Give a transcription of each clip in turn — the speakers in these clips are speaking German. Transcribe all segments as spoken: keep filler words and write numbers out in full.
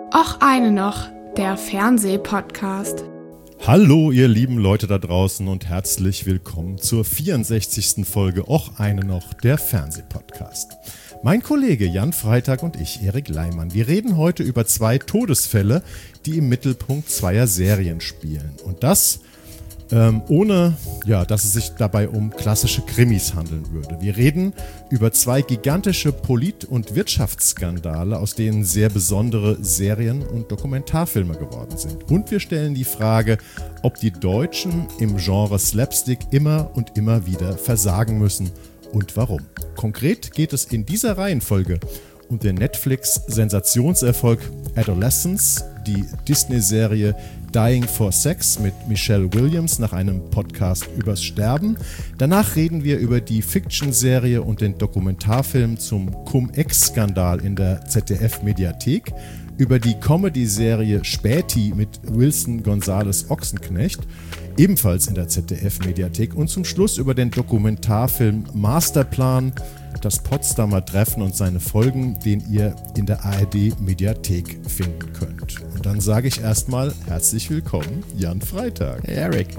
Och eine noch, der Fernsehpodcast. Hallo ihr lieben Leute da draußen und herzlich willkommen zur vierundsechzigsten Folge Och eine noch, der Fernsehpodcast. Mein Kollege Jan Freitag und ich, Erik Leimann, wir reden heute über zwei Todesfälle, die im Mittelpunkt zweier Serien spielen. Und das ähm, ohne, ja, dass es sich dabei um klassische Krimis handeln würde. Wir reden über zwei gigantische Polit- und Wirtschaftsskandale, aus denen sehr besondere Serien und Dokumentarfilme geworden sind. Und wir stellen die Frage, ob die Deutschen im Genre Slapstick immer und immer wieder versagen müssen und warum. Konkret geht es in dieser Reihenfolge um den Netflix-Sensationserfolg Adolescence, die Disney-Serie Dying for Sex mit Michelle Williams nach einem Podcast übers Sterben. Danach reden wir über die Fiction-Serie und den Dokumentarfilm zum Cum-Ex-Skandal in der Z D F-Mediathek, über die Comedy-Serie Späti mit Wilson González Ochsenknecht, ebenfalls in der Z D F-Mediathek, und zum Schluss über den Dokumentarfilm Masterplan, das Potsdamer Treffen und seine Folgen, den ihr in der A R D-Mediathek finden könnt. Und dann sage ich erstmal herzlich willkommen, Jan Freitag. Hey Erik.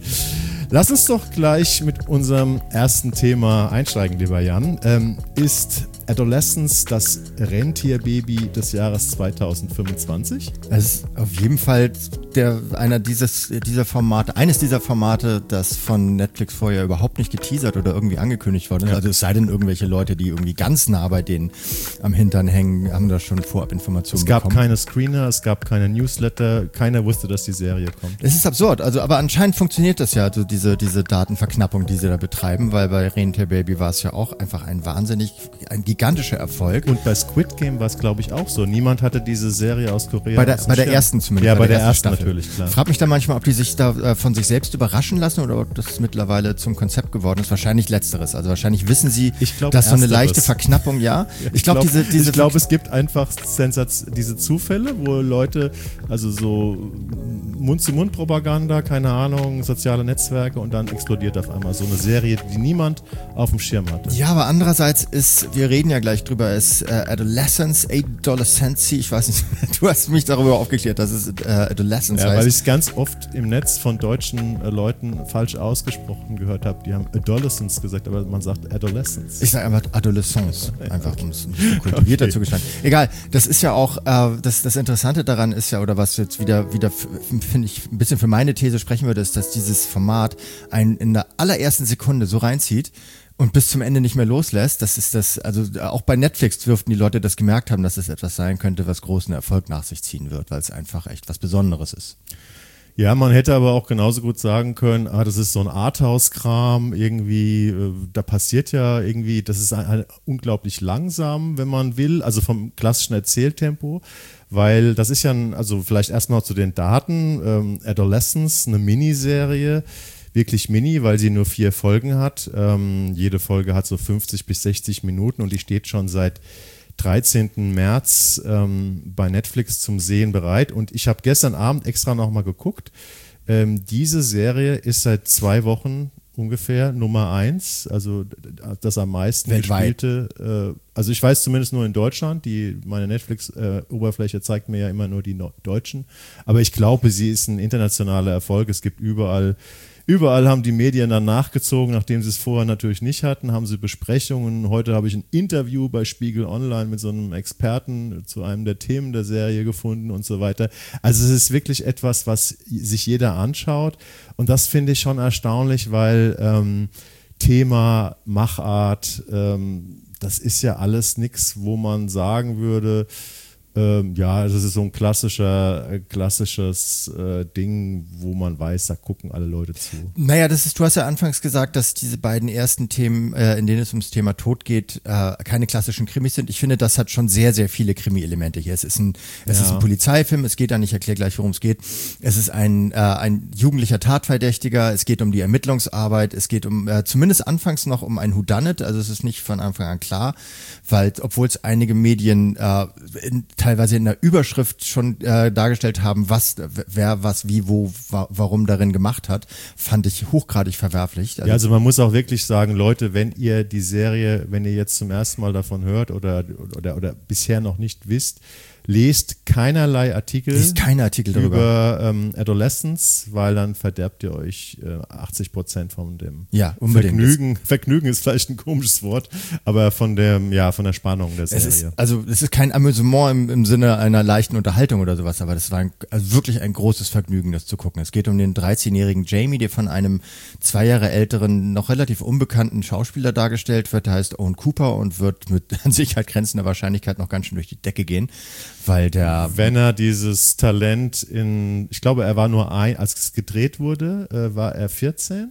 Lass uns doch gleich mit unserem ersten Thema einsteigen, lieber Jan. Ähm, ist Adolescence das Rentierbaby des Jahres zweitausendfünfundzwanzig? Es ist auf jeden Fall der, einer dieses, dieser Formate, eines dieser Formate, das von Netflix vorher überhaupt nicht geteasert oder irgendwie angekündigt worden ist. Ja. Also es sei denn, irgendwelche Leute, die irgendwie ganz nah bei denen am Hintern hängen, haben da schon Vorabinformationen bekommen. Es gab keine Screener, es gab keine Newsletter, keiner wusste, dass die Serie kommt. Es ist absurd, also aber anscheinend funktioniert das ja, also diese, diese Datenverknappung, die sie da betreiben, weil bei Rentierbaby war es ja auch einfach ein wahnsinnig, ein gigantischer Erfolg. Und bei Squid Game war es, glaube ich, auch so. Niemand hatte diese Serie aus Korea. Bei der, bei der ersten zumindest. Ja, bei, bei der, der ersten, ersten natürlich, klar. Ich frage mich dann manchmal, ob die sich da äh, von sich selbst überraschen lassen oder ob das mittlerweile zum Konzept geworden ist. Wahrscheinlich Letzteres. Also wahrscheinlich wissen sie, glaub, dass so eine Ersteres. leichte Verknappung, ja. ja ich glaube, glaub, diese, diese ich glaube, es gibt einfach Sensaz- diese Zufälle, wo Leute, also so Mund-zu-Mund-Propaganda, keine Ahnung, soziale Netzwerke, und dann explodiert auf einmal so eine Serie, die niemand auf dem Schirm hatte. Ja, aber andererseits ist, wir reden ja gleich drüber, ist äh, Adolescence, Adolescency, ich weiß nicht, du hast mich darüber aufgeklärt, dass es äh, Adolescence ja, heißt. Weil ich es ganz oft im Netz von deutschen äh, Leuten falsch ausgesprochen gehört habe. Die haben Adolescence gesagt, aber man sagt Adolescence. Ich sage einfach Adolescence, einfach um es kultivierter okay. zu gestalten. Egal, das ist ja auch, äh, das, das Interessante daran ist ja, oder was jetzt wieder, wieder finde ich, ein bisschen für meine These sprechen würde, ist, dass dieses Format einen in der allerersten Sekunde so reinzieht und bis zum Ende nicht mehr loslässt. Das ist das, also auch bei Netflix dürften die Leute das gemerkt haben, dass es etwas sein könnte, was großen Erfolg nach sich ziehen wird, weil es einfach echt was Besonderes ist. Ja, man hätte aber auch genauso gut sagen können, ah, das ist so ein Arthouse-Kram, irgendwie, äh, da passiert ja irgendwie, das ist ein, ein unglaublich langsam, wenn man will, also vom klassischen Erzähltempo, weil das ist ja, ein, also vielleicht erstmal zu den Daten, ähm, Adolescence, eine Miniserie, wirklich mini, weil sie nur vier Folgen hat, ähm, jede Folge hat so fünfzig bis sechzig Minuten und die steht schon seit dreizehnten März ähm, bei Netflix zum Sehen bereit, und ich habe gestern Abend extra nochmal geguckt. Ähm, diese Serie ist seit zwei Wochen ungefähr Nummer eins, also das am meisten weltweit gespielte, äh, also ich weiß zumindest nur in Deutschland, die meine Netflix-Oberfläche äh, zeigt mir ja immer nur die no- Deutschen, aber ich glaube, sie ist ein internationaler Erfolg. Es gibt überall Überall haben die Medien dann nachgezogen, nachdem sie es vorher natürlich nicht hatten, haben sie Besprechungen. Heute habe ich ein Interview bei Spiegel Online mit so einem Experten zu einem der Themen der Serie gefunden und so weiter. Also es ist wirklich etwas, was sich jeder anschaut, und das finde ich schon erstaunlich, weil ähm, Thema, Machart, ähm, das ist ja alles nichts, wo man sagen würde, Ähm, ja, das ist so ein klassischer, äh, klassisches äh, Ding, wo man weiß, da gucken alle Leute zu. Naja, das ist, du hast ja anfangs gesagt, dass diese beiden ersten Themen, äh, in denen es ums Thema Tod geht, äh, keine klassischen Krimis sind. Ich finde, das hat schon sehr, sehr viele Krimi-Elemente hier. Es ist ein, es Ja. ist ein Polizeifilm, es geht dann, ich erkläre gleich, worum es geht. Es ist ein, äh, ein jugendlicher Tatverdächtiger, es geht um die Ermittlungsarbeit, es geht um, äh, zumindest anfangs noch um ein Whodunit, also es ist nicht von Anfang an klar, weil, obwohl es einige Medien äh, in, teilweise in der Überschrift schon äh, dargestellt haben, was, wer, was, wie, wo, wa- warum darin gemacht hat, fand ich hochgradig verwerflich. Also, ja, also man muss auch wirklich sagen, Leute, wenn ihr die Serie, wenn ihr jetzt zum ersten Mal davon hört oder, oder, oder bisher noch nicht wisst, lest keinerlei Artikel, lest keine Artikel darüber. über ähm, Adolescence, weil dann verderbt ihr euch äh, achtzig Prozent von dem ja, unbedingt. Vergnügen. Vergnügen ist vielleicht ein komisches Wort, aber von dem, ja, von der Spannung der Serie. Es ist, also es ist kein Amüsement im, im Sinne einer leichten Unterhaltung oder sowas, aber das war ein, also wirklich ein großes Vergnügen, das zu gucken. Es geht um den dreizehnjährigen Jamie, der von einem zwei Jahre älteren, noch relativ unbekannten Schauspieler dargestellt wird, der heißt Owen Cooper und wird mit an Sicherheit grenzender Wahrscheinlichkeit noch ganz schön durch die Decke gehen, weil der... Wenn er dieses Talent in, ich glaube, er war nur ein, als es gedreht wurde, äh, war er vierzehn,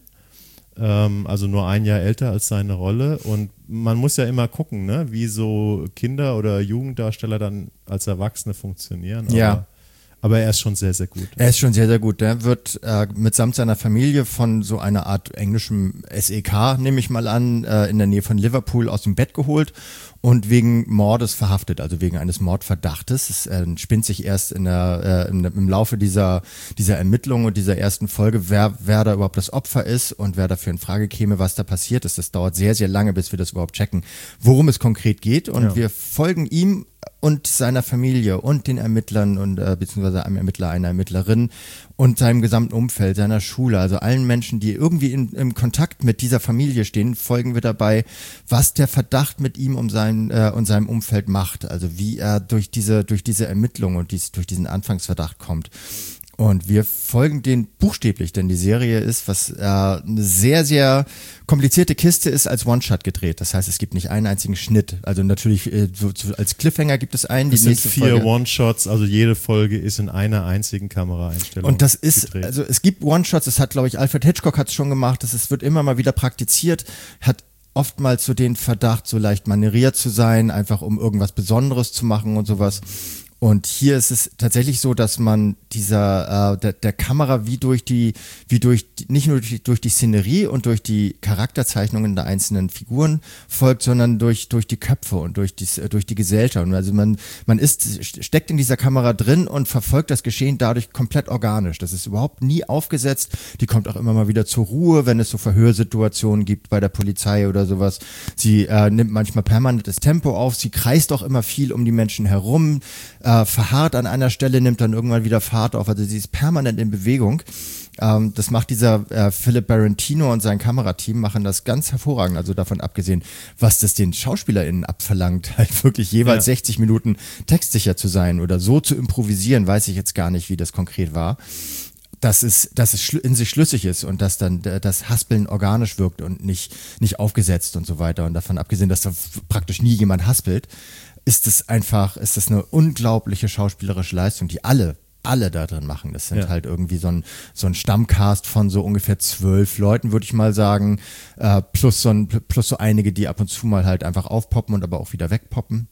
ähm, also nur ein Jahr älter als seine Rolle und man muss ja immer gucken, ne, wie so Kinder- oder Jugenddarsteller dann als Erwachsene funktionieren. Aber ja. Aber er ist schon sehr, sehr gut. Er ist schon sehr, sehr gut. Der wird äh, mitsamt seiner Familie von so einer Art englischem S E K, nehme ich mal an, äh, in der Nähe von Liverpool aus dem Bett geholt und wegen Mordes verhaftet, also wegen eines Mordverdachtes. Es äh, spinnt sich erst in der, äh, im, im Laufe dieser, dieser Ermittlungen und dieser ersten Folge, wer, wer da überhaupt das Opfer ist und wer dafür in Frage käme, was da passiert ist. Das dauert sehr, sehr lange, bis wir das überhaupt checken, worum es konkret geht. Und ja. wir folgen ihm und seiner Familie und den Ermittlern und äh, beziehungsweise einem Ermittler, einer Ermittlerin und seinem gesamten Umfeld, seiner Schule, also allen Menschen, die irgendwie in, im Kontakt mit dieser Familie stehen, folgen wir dabei, was der Verdacht mit ihm um sein, äh, und seinem Umfeld macht, also wie er durch diese, durch diese Ermittlung und dies, durch diesen Anfangsverdacht kommt. Und wir folgen den buchstäblich, denn die Serie ist, was äh, eine sehr, sehr komplizierte Kiste ist, als One-Shot gedreht. Das heißt, es gibt nicht einen einzigen Schnitt. Also natürlich, äh, so, so als Cliffhanger gibt es einen. Es die sind nächste vier Folge. One-Shots, also jede Folge ist in einer einzigen Kameraeinstellung Und das ist, gedreht. also es gibt One-Shots, das hat, glaube ich, Alfred Hitchcock hat es schon gemacht, das ist, wird immer mal wieder praktiziert, hat oftmals so den Verdacht, so leicht manieriert zu sein, einfach um irgendwas Besonderes zu machen und sowas. Und hier ist es tatsächlich so, dass man dieser äh, der, der Kamera wie durch die wie durch die, nicht nur durch die, durch die Szenerie und durch die Charakterzeichnungen der einzelnen Figuren folgt, sondern durch durch die Köpfe und durch die durch die Gesellschaft. Also man man ist steckt in dieser Kamera drin und verfolgt das Geschehen dadurch komplett organisch. Das ist überhaupt nie aufgesetzt. Die kommt auch immer mal wieder zur Ruhe, wenn es so Verhörsituationen gibt bei der Polizei oder sowas. Sie äh, nimmt manchmal permanentes Tempo auf. Sie kreist auch immer viel um die Menschen herum. Äh, verharrt an einer Stelle, nimmt dann irgendwann wieder Fahrt auf, also sie ist permanent in Bewegung. Ähm, das macht dieser äh, Philip Barentino und sein Kamerateam machen das ganz hervorragend, also davon abgesehen, was das den SchauspielerInnen abverlangt, halt wirklich jeweils ja. sechzig Minuten textsicher zu sein oder so zu improvisieren, weiß ich jetzt gar nicht, wie das konkret war. Dass es, dass es in sich schlüssig ist und dass dann das Haspeln organisch wirkt und nicht, nicht aufgesetzt und so weiter. Und davon abgesehen, dass da praktisch nie jemand haspelt, ist es einfach, ist das eine unglaubliche schauspielerische Leistung, die alle, alle da drin machen. Das sind ja. halt irgendwie so ein, so ein Stammcast von so ungefähr zwölf Leuten, würde ich mal sagen, äh, plus so ein, plus so einige, die ab und zu mal halt einfach aufpoppen und aber auch wieder wegpoppen.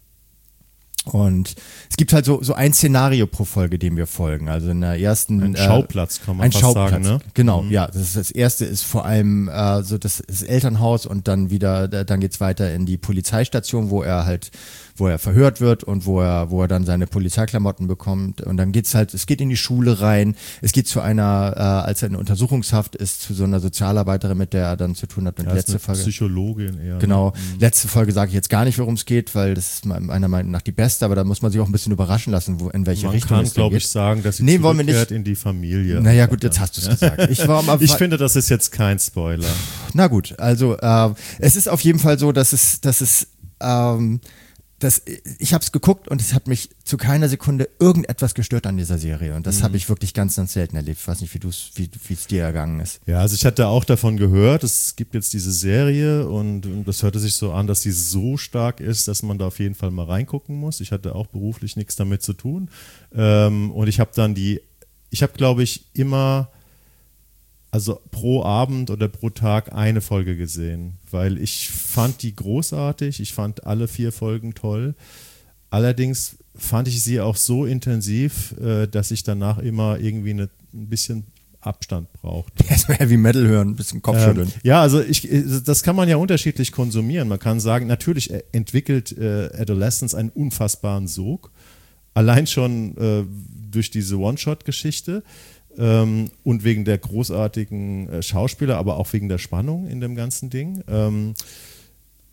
Und es gibt halt so, so ein Szenario pro Folge, dem wir folgen. Also in der ersten ein Schauplatz kann man ein fast Schauplatz, sagen, ne? Genau, mhm. ja. Das, ist, das erste ist vor allem äh, so das, das Elternhaus und dann wieder, dann geht's weiter in die Polizeistation, wo er halt, wo er verhört wird und wo er, wo er dann seine Polizeiklamotten bekommt. Und dann geht's halt, es geht in die Schule rein. Es geht zu einer, äh, als er in Untersuchungshaft ist, zu so einer Sozialarbeiterin, mit der er dann zu tun hat. Und ja, letzte ist eine Folge. Psychologin eher. Genau. Mhm. Letzte Folge sage ich jetzt gar nicht, worum es geht, weil das ist meiner Meinung nach die beste, aber da muss man sich auch ein bisschen überraschen lassen, wo, in welche man Richtung kann, es glaube geht. ich, sagen, dass sie Nee, wollen wir zurückkehrt nicht. in die Familie. Naja, gut, jetzt hast du es gesagt. Ich, war mal, ich finde, das ist jetzt kein Spoiler. Na gut, also äh, es ist auf jeden Fall so, dass es, dass es, ähm, dass ich habe es geguckt und es hat mich zu keiner Sekunde irgendetwas gestört an dieser Serie und das mhm. habe ich wirklich ganz, ganz selten erlebt. Ich weiß nicht, wie du es, wie wie es dir ergangen ist. Ja, also ich hatte auch davon gehört, es gibt jetzt diese Serie und, und das hörte sich so an, dass die so stark ist, dass man da auf jeden Fall mal reingucken muss. Ich hatte auch beruflich nichts damit zu tun ähm, und ich habe dann die, ich habe glaube ich immer also pro Abend oder pro Tag eine Folge gesehen, weil ich fand die großartig, ich fand alle vier Folgen toll. Allerdings fand ich sie auch so intensiv, dass ich danach immer irgendwie eine, ein bisschen Abstand brauchte. Erstmal Heavy Metal hören, ein bisschen Kopfschütteln. Ähm, ja, also ich, das kann man ja unterschiedlich konsumieren. Man kann sagen, natürlich entwickelt äh, Adolescence einen unfassbaren Sog, allein schon äh, durch diese One-Shot-Geschichte. Ähm, und wegen der großartigen äh, Schauspieler, aber auch wegen der Spannung in dem ganzen Ding. Ähm,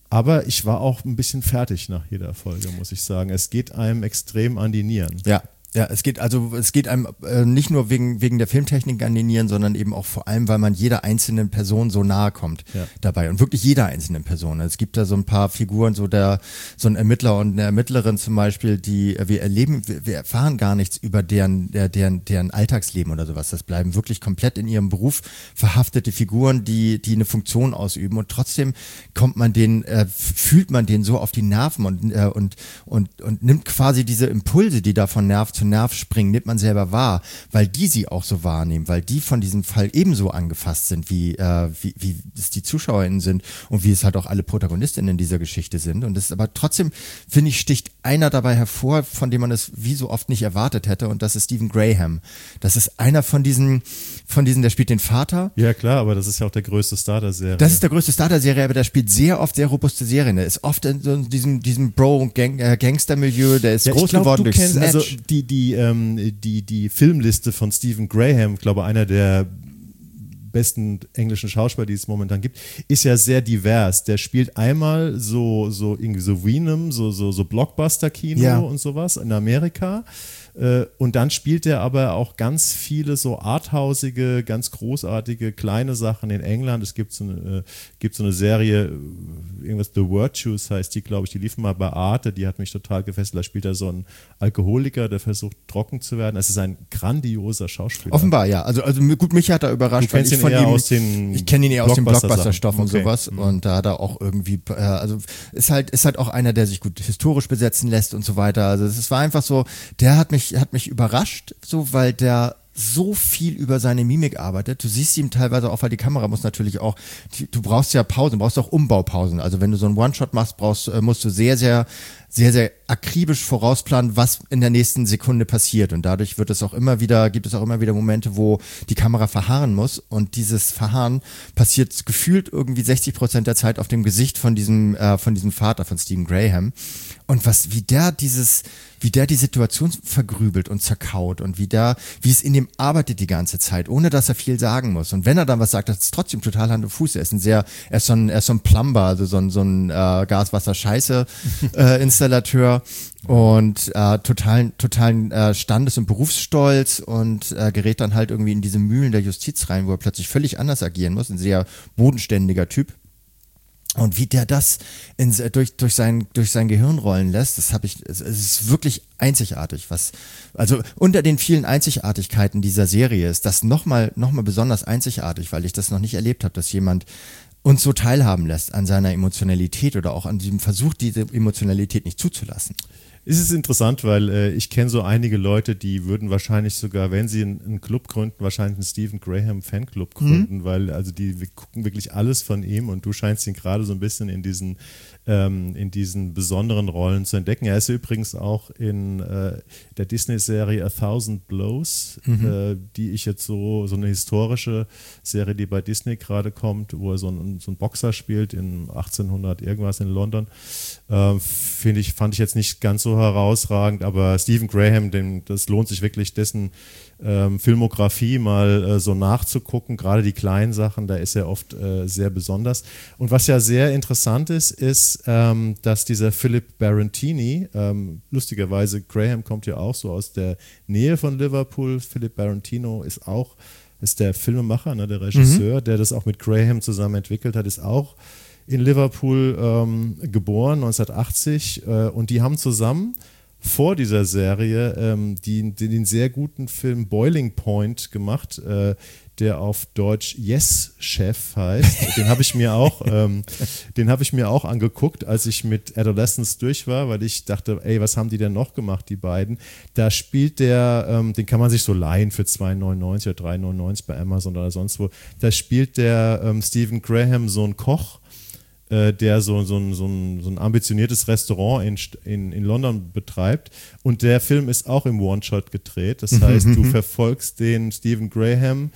Aber ich war auch ein bisschen fertig nach jeder Folge, muss ich sagen. Es geht einem extrem an die Nieren. Ja. Ja, es geht also es geht einem äh, nicht nur wegen wegen der Filmtechnik an die Nieren, sondern eben auch vor allem, weil man jeder einzelnen Person so nahe kommt ja. dabei und wirklich jeder einzelnen Person. Es gibt da so ein paar Figuren, so der so ein Ermittler und eine Ermittlerin zum Beispiel, die wir erleben, wir, wir erfahren gar nichts über deren der, deren deren Alltagsleben oder sowas. Das bleiben wirklich komplett in ihrem Beruf verhaftete Figuren, die die eine Funktion ausüben und trotzdem kommt man denen äh, fühlt man denen so auf die Nerven und äh, und und und nimmt quasi diese Impulse, die da von Nerv zu Nerv springen, nimmt man selber wahr, weil die sie auch so wahrnehmen, weil die von diesem Fall ebenso angefasst sind, wie, äh, wie, wie es die ZuschauerInnen sind und wie es halt auch alle ProtagonistInnen dieser Geschichte sind. Und das ist aber trotzdem, finde ich, sticht einer dabei hervor, von dem man es wie so oft nicht erwartet hätte, und das ist Stephen Graham. Das ist einer von diesen, von diesen, der spielt den Vater. Ja klar, aber das ist ja auch der größte Star der Serie. Das ist der größte Star der Serie, aber der spielt sehr oft sehr robuste Serien. Der ist oft in so diesem, diesem Bro-Gangster-Milieu, der ist ja, groß glaub, geworden durch kennst, Snatch. Also die, die, ähm, die, die Filmliste von Stephen Graham, ich glaube einer der besten englischen Schauspieler, die es momentan gibt, ist ja sehr divers. Der spielt einmal so, so irgendwie so Venom, so, so, so Blockbuster-Kino ja. und sowas in Amerika. Und dann spielt er aber auch ganz viele so arthausige, ganz großartige kleine Sachen in England. Es gibt so eine, gibt so eine Serie, irgendwas The Virtues heißt die, glaube ich, die lief mal bei Arte, die hat mich total gefesselt. Da spielt er so einen Alkoholiker, der versucht trocken zu werden. Es ist ein grandioser Schauspieler. Offenbar, ja. Also, also gut, mich hat er überrascht. Du kennst ihn von eher ihm, aus den ich kenne ihn eher aus den Blockbuster-Stoffen okay. und sowas. Mhm. Und da hat er auch irgendwie, äh, also ist halt, ist halt auch einer, der sich gut historisch besetzen lässt und so weiter. Also es war einfach so, der hat mich hat mich überrascht, so, weil der so viel über seine Mimik arbeitet. Du siehst ihm teilweise auch, weil die Kamera muss natürlich auch, du brauchst ja Pausen, brauchst auch Umbaupausen. Also wenn du so einen One-Shot machst, brauchst, musst du sehr, sehr, sehr, sehr akribisch vorausplanen, was in der nächsten Sekunde passiert. Und dadurch wird es auch immer wieder, gibt es auch immer wieder Momente, wo die Kamera verharren muss. Und dieses Verharren passiert gefühlt irgendwie sechzig Prozent der Zeit auf dem Gesicht von diesem, äh, von diesem Vater, von Stephen Graham. Und was, wie der dieses, wie der die Situation vergrübelt und zerkaut und wie der, wie es in dem arbeitet die ganze Zeit, ohne dass er viel sagen muss. Und wenn er dann was sagt, das ist trotzdem total Hand und Fuß. Er ist ein sehr, er ist so ein, er ist so ein Plumber, also so ein, so ein äh, Gas-Wasser-Scheiße-Installateur äh, und äh, totalen, totalen äh, Standes- und Berufsstolz und äh, gerät dann halt irgendwie in diese Mühlen der Justiz rein, wo er plötzlich völlig anders agieren muss. Ein sehr bodenständiger Typ. Und wie der das in, durch, durch, sein, durch sein Gehirn rollen lässt, das habe ich, es ist wirklich einzigartig. Was, also unter den vielen Einzigartigkeiten dieser Serie ist das nochmal noch mal besonders einzigartig, weil ich das noch nicht erlebt habe, dass jemand uns so teilhaben lässt an seiner Emotionalität oder auch an diesem Versuch, diese Emotionalität nicht zuzulassen. Es ist interessant, weil äh, ich kenne so einige Leute, die würden wahrscheinlich sogar, wenn sie einen, einen Club gründen, wahrscheinlich einen Stephen Graham Fanclub gründen, mhm. weil also die wir gucken wirklich alles von ihm und du scheinst ihn gerade so ein bisschen in diesen ähm, in diesen besonderen Rollen zu entdecken. Er ist übrigens auch in äh, der Disney-Serie A Thousand Blows, mhm. äh, die ich jetzt so, so eine historische Serie, die bei Disney gerade kommt, wo er so ein, so ein Boxer spielt in achtzehnhundert irgendwas in London. Äh, finde ich, fand ich jetzt nicht ganz so herausragend, aber Stephen Graham, dem, das lohnt sich wirklich, dessen ähm, Filmografie mal äh, so nachzugucken, gerade die kleinen Sachen, da ist er oft äh, sehr besonders. Und was ja sehr interessant ist, ist, ähm, dass dieser Philip Barantini, ähm, lustigerweise, Graham kommt ja auch so aus der Nähe von Liverpool, Philip Barantino ist auch, ist der Filmemacher, ne, der Regisseur, mhm. der das auch mit Graham zusammen entwickelt hat, ist auch in Liverpool ähm, geboren, neunzehnhundertachtzig, äh, und die haben zusammen vor dieser Serie ähm, die, die, den sehr guten Film Boiling Point gemacht, äh, der auf Deutsch Yes Chef heißt. Den habe ich mir auch, ähm, den habe ich mir auch angeguckt, als ich mit Adolescence durch war, weil ich dachte, ey, was haben die denn noch gemacht, die beiden? Da spielt der, ähm, den kann man sich so leihen für zwei neunundneunzig oder drei neunundneunzig bei Amazon oder sonst wo. Da spielt der ähm, Stephen Graham so einen Koch, der so, so, ein, so, ein, so ein ambitioniertes Restaurant in, in, in London betreibt. Und der Film ist auch im One-Shot gedreht. Das heißt, du verfolgst den Stephen Graham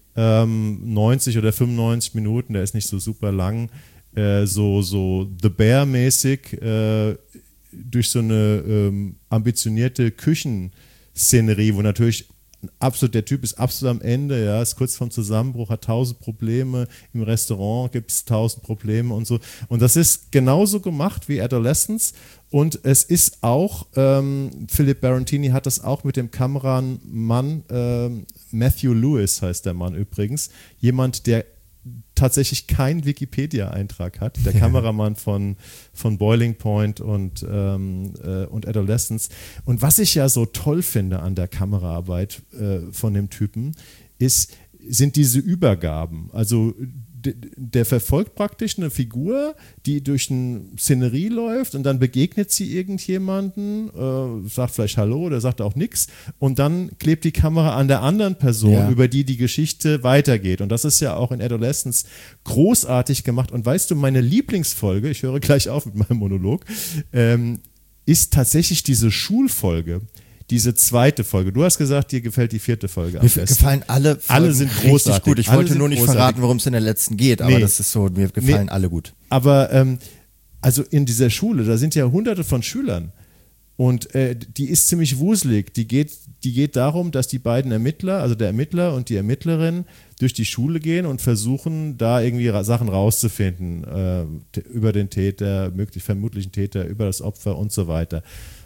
ähm, neunzig oder fünfundneunzig Minuten, der ist nicht so super lang, äh, so, so The Bear-mäßig äh, durch so eine ähm, ambitionierte Küchenszenerie, wo natürlich absolut, der Typ ist absolut am Ende, ja, ist kurz vorm Zusammenbruch, hat tausend Probleme, im Restaurant gibt es tausend Probleme und so. Und das ist genauso gemacht wie Adolescence. Und es ist auch, ähm, Philip Barantini hat das auch mit dem Kameramann, ähm, Matthew Lewis heißt der Mann übrigens, jemand, der tatsächlich keinen Wikipedia-Eintrag hat, der Kameramann von, von Boiling Point und, ähm, äh, und Adolescence. Und was ich ja so toll finde an der Kameraarbeit äh, von dem Typen, ist, sind diese Übergaben. Also d- der verfolgt praktisch eine Figur, die durch eine Szenerie läuft und dann begegnet sie irgendjemanden, äh, sagt vielleicht Hallo oder sagt auch nichts und dann klebt die Kamera an der anderen Person, ja. über die die Geschichte weitergeht. Und das ist ja auch in Adolescence großartig gemacht. Und weißt du, meine Lieblingsfolge, ich höre gleich auf mit meinem Monolog, ähm, ist tatsächlich diese Schulfolge. Diese zweite Folge. Du hast gesagt, dir gefällt die vierte Folge am Mir besten. gefallen alle Folgen alle sind großartig. gut. Ich alle wollte nur nicht großartig. verraten, worum es in der letzten geht, aber nee. das ist so, mir gefallen nee. alle gut. Aber ähm, also in dieser Schule, da sind ja hunderte von Schülern und äh, die ist ziemlich wuselig. Die geht, die geht darum, dass die beiden Ermittler, also der Ermittler und die Ermittlerin, durch die Schule gehen und versuchen, da irgendwie ra- Sachen rauszufinden äh, t- über den Täter, möglich vermutlichen Täter, über das Opfer und so weiter.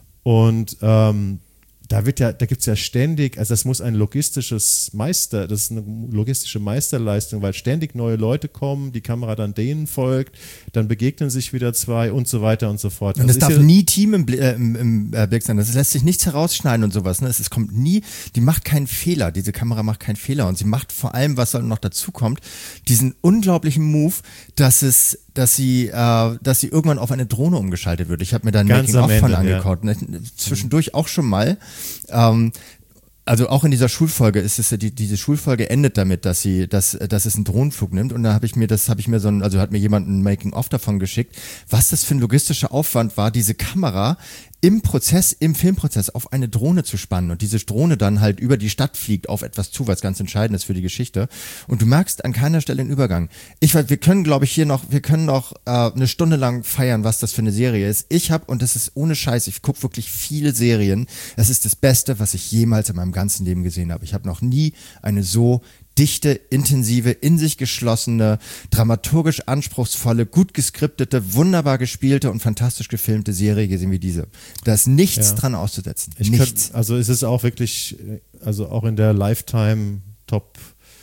Und ähm, Da wird ja, da gibt es ja ständig, also das muss ein logistisches Meister, das ist eine logistische Meisterleistung, weil ständig neue Leute kommen, die Kamera dann denen folgt, dann begegnen sich wieder zwei und so weiter und so fort. Und das es darf ja, nie Team im, Bl- äh, im, im äh, Blick sein. Das lässt sich nichts herausschneiden und sowas. Ne? Es, es kommt nie, die macht keinen Fehler. Diese Kamera macht keinen Fehler. Und sie macht vor allem, was noch dazu kommt, diesen unglaublichen Move, dass es, dass sie, äh, dass sie irgendwann auf eine Drohne umgeschaltet wird. Ich habe mir da ein Making-of von angeguckt. Ja. Ne? Zwischendurch auch schon mal. Ähm, also auch in dieser Schulfolge ist es, die, diese Schulfolge endet damit, dass sie, dass, dass es einen Drohnenflug nimmt und da habe ich mir, das habe ich mir so ein, also hat mir jemand ein Making-of davon geschickt, was das für ein logistischer Aufwand war, diese Kamera im Prozess, im Filmprozess auf eine Drohne zu spannen und diese Drohne dann halt über die Stadt fliegt auf etwas zu, was ganz entscheidend ist für die Geschichte. Und du merkst an keiner Stelle den Übergang. Ich weiß, wir können, glaube ich, hier noch, wir können noch äh, eine Stunde lang feiern, was das für eine Serie ist. Ich habe, und das ist ohne Scheiß, ich gucke wirklich viele Serien. Es ist das Beste, was ich jemals in meinem ganzen Leben gesehen habe. Ich habe noch nie eine so dichte, intensive, in sich geschlossene, dramaturgisch anspruchsvolle, gut geskriptete, wunderbar gespielte und fantastisch gefilmte Serie gesehen wie diese. Da ist nichts ja. dran auszusetzen. Ich nichts. Kann, also es ist auch wirklich, also auch in der Lifetime Top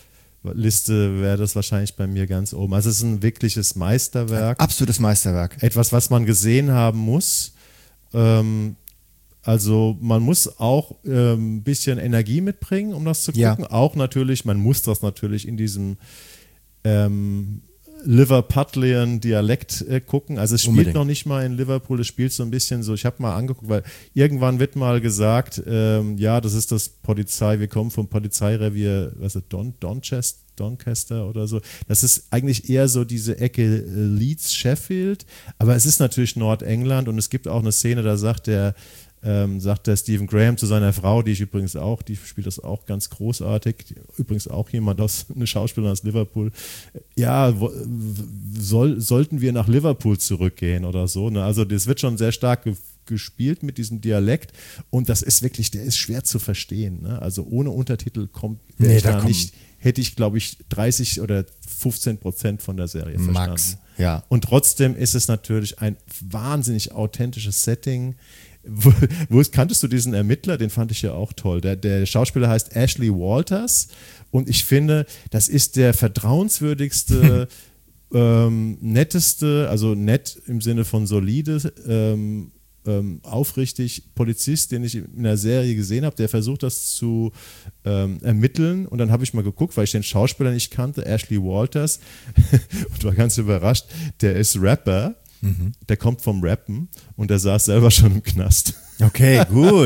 Liste wäre das wahrscheinlich bei mir ganz oben. Also es ist ein wirkliches Meisterwerk. Ein absolutes Meisterwerk. Etwas, was man gesehen haben muss. Ähm, Also man muss auch ein ähm, bisschen Energie mitbringen, um das zu gucken. Ja. Auch natürlich, man muss das natürlich in diesem ähm, Liverpudlian Dialekt äh, gucken. Also es spielt Unbedingt. noch nicht mal in Liverpool, es spielt so ein bisschen so, ich habe mal angeguckt, weil irgendwann wird mal gesagt, ähm, ja, das ist das Polizei, wir kommen vom Polizeirevier, was ist Don, Donchester, Doncaster oder so. Das ist eigentlich eher so diese Ecke äh, Leeds, Sheffield, aber es ist natürlich Nordengland und es gibt auch eine Szene, da sagt der Ähm, sagt der Stephen Graham zu seiner Frau, die ich übrigens auch, die spielt das auch ganz großartig, übrigens auch jemand aus, eine Schauspielerin aus Liverpool, ja, wo, soll, sollten wir nach Liverpool zurückgehen oder so, ne? Also das wird schon sehr stark ge- gespielt mit diesem Dialekt und das ist wirklich, der ist schwer zu verstehen, ne? Also ohne Untertitel kommt, nee, ich da da nicht, hätte ich glaube ich dreißig oder fünfzehn Prozent von der Serie verstanden. Max, ja. Und trotzdem ist es natürlich ein wahnsinnig authentisches Setting. Wo, wo ist, kanntest du diesen Ermittler? Den fand ich ja auch toll. Der, der Schauspieler heißt Ashley Walters und ich finde, das ist der vertrauenswürdigste, ähm, netteste, also nett im Sinne von solide, ähm, ähm, aufrichtig Polizist, den ich in der Serie gesehen habe, der versucht das zu ähm, ermitteln und dann habe ich mal geguckt, weil ich den Schauspieler nicht kannte, Ashley Walters und war ganz überrascht, der ist Rapper. Mhm. Der kommt vom Rappen und der saß selber schon im Knast. Okay, gut.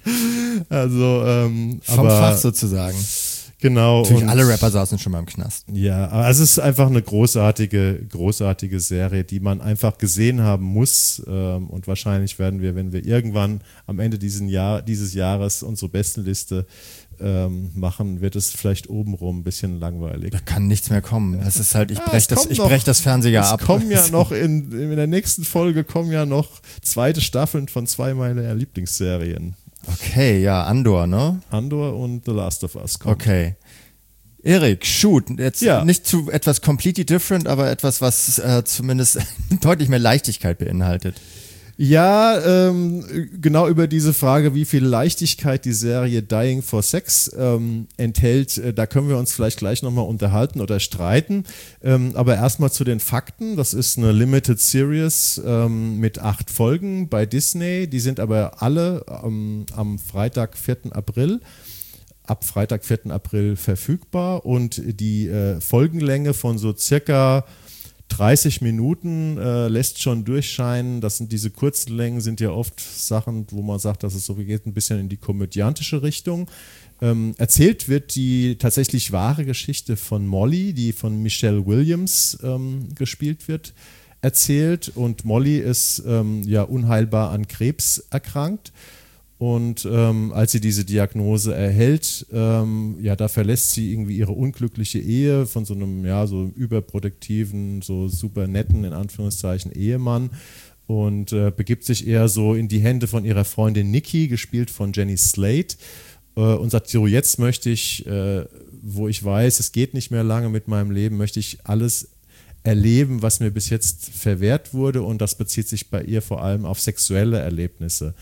Also ähm, vom aber, Fach sozusagen. Genau. Natürlich und, alle Rapper saßen schon mal im Knast. Ja, aber es ist einfach eine großartige, großartige Serie, die man einfach gesehen haben muss. Ähm, und wahrscheinlich werden wir, wenn wir irgendwann am Ende diesen Jahr, dieses Jahres unsere Bestenliste ähm, machen, wird es vielleicht obenrum ein bisschen langweilig. Da kann nichts mehr kommen. Das ist halt, ich ja, breche das, noch, brech das Fernsehjahr es ab. Es kommen ja noch in, in der nächsten Folge kommen ja noch zweite Staffeln von zwei meiner Lieblingsserien. Okay, ja, Andor, ne? Andor und The Last of Us kommt. Okay. Erik, shoot, jetzt ja. nicht zu etwas completely different, aber etwas, was äh, zumindest deutlich mehr Leichtigkeit beinhaltet. Ja, ähm, genau über diese Frage, wie viel Leichtigkeit die Serie Dying for Sex ähm, enthält, äh, da können wir uns vielleicht gleich nochmal unterhalten oder streiten. Ähm, aber erstmal zu den Fakten. Das ist eine Limited Series ähm, mit acht Folgen bei Disney. Die sind aber alle ähm, am Freitag, vierten April. Ab Freitag, vierten April verfügbar. Und die äh, Folgenlänge von so circa dreißig Minuten äh, lässt schon durchscheinen. Das sind diese kurzen Längen, sind ja oft Sachen, wo man sagt, dass es so geht ein bisschen in die komödiantische Richtung. Ähm, erzählt wird die tatsächlich wahre Geschichte von Molly, die von Michelle Williams ähm, gespielt wird, erzählt. Und Molly ist ähm, ja unheilbar an Krebs erkrankt. Und ähm, als sie diese Diagnose erhält, ähm, ja, da verlässt sie irgendwie ihre unglückliche Ehe von so einem, ja, so überproduktiven, so super netten, in Anführungszeichen, Ehemann und äh, begibt sich eher so in die Hände von ihrer Freundin Nikki, gespielt von Jenny Slate, äh, und sagt, so, jetzt möchte ich, äh, wo ich weiß, es geht nicht mehr lange mit meinem Leben, möchte ich alles erleben, was mir bis jetzt verwehrt wurde, und das bezieht sich bei ihr vor allem auf sexuelle Erlebnisse.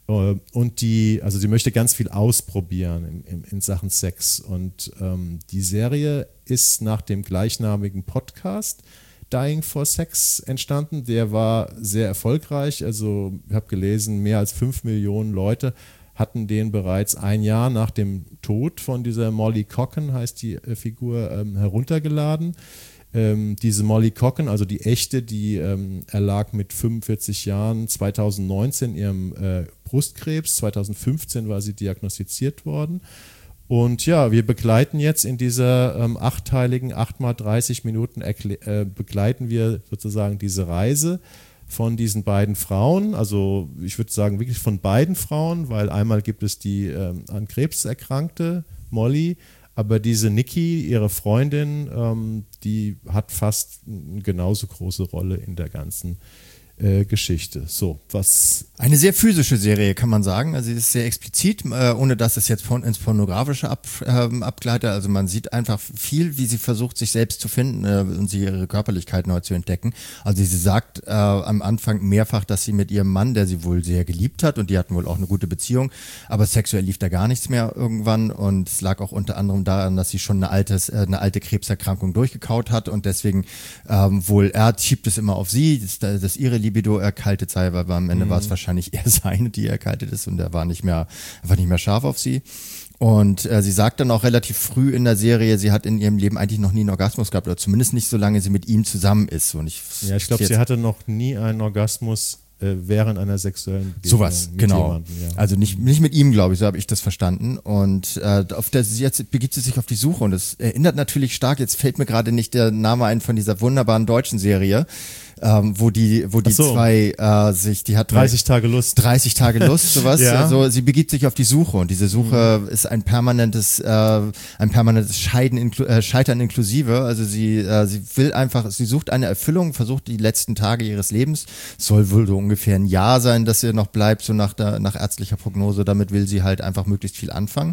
Und die, also sie möchte ganz viel ausprobieren in, in, in Sachen Sex. Und ähm, die Serie ist nach dem gleichnamigen Podcast Dying for Sex entstanden. Der war sehr erfolgreich. Also ich habe gelesen, mehr als fünf Millionen Leute hatten den bereits ein Jahr nach dem Tod von dieser Molly Cocken, heißt die äh, Figur, ähm, heruntergeladen. Ähm, diese Molly Cocken, also die echte, die ähm, erlag mit fünfundvierzig Jahren zweitausendneunzehn ihrem äh, Brustkrebs. zweitausendfünfzehn war sie diagnostiziert worden. Und ja, wir begleiten jetzt in dieser ähm, achtteiligen, acht mal dreißig Minuten erkl- äh, begleiten wir sozusagen diese Reise von diesen beiden Frauen. Also ich würde sagen wirklich von beiden Frauen, weil einmal gibt es die ähm, an Krebs erkrankte Molly, aber diese Nikki, ihre Freundin, ähm, die hat fast eine genauso große Rolle in der ganzen äh, Geschichte. So, was... Eine sehr physische Serie, kann man sagen. Also sie ist sehr explizit, äh, ohne dass es jetzt von, ins Pornografische ab, ähm, abgleitet. Also man sieht einfach viel, wie sie versucht, sich selbst zu finden äh, und sie ihre Körperlichkeit neu zu entdecken. Also sie sagt äh, am Anfang mehrfach, dass sie mit ihrem Mann, der sie wohl sehr geliebt hat, und die hatten wohl auch eine gute Beziehung, aber sexuell lief da gar nichts mehr irgendwann, und es lag auch unter anderem daran, dass sie schon eine, altes, äh, eine alte Krebserkrankung durchgekaut hat, und deswegen ähm, wohl, er schiebt es immer auf sie, dass, dass ihre Libido erkaltet sei, weil am Ende mhm. war es wahrscheinlich eher seine, die erkaltet ist, und er war nicht mehr, war nicht mehr scharf auf sie. Und äh, sie sagt dann auch relativ früh in der Serie, sie hat in ihrem Leben eigentlich noch nie einen Orgasmus gehabt, oder zumindest nicht, solange sie mit ihm zusammen ist. Und ich, ja, ich glaube, sie hatte noch nie einen Orgasmus äh, während einer sexuellen Begegnung. Sowas, genau. Jemanden, ja. Also nicht, nicht mit ihm, glaube ich, so habe ich das verstanden. Und äh, auf der, jetzt begibt sie sich auf die Suche, und es erinnert natürlich stark, jetzt fällt mir gerade nicht der Name ein von dieser wunderbaren deutschen Serie, Ähm, wo die, wo die so. zwei äh, sich, die hat dreißig Tage Lust. dreißig Tage Lust, sowas. Ja. Also sie begibt sich auf die Suche, und diese Suche mhm. ist ein permanentes, äh, ein permanentes Scheiden, inklu- äh, Scheitern inklusive. Also sie, äh, sie will einfach, sie sucht eine Erfüllung, versucht die letzten Tage ihres Lebens. Soll wohl so ungefähr ein Jahr sein, dass ihr noch bleibt, so nach der, nach ärztlicher Prognose. Damit will sie halt einfach möglichst viel anfangen.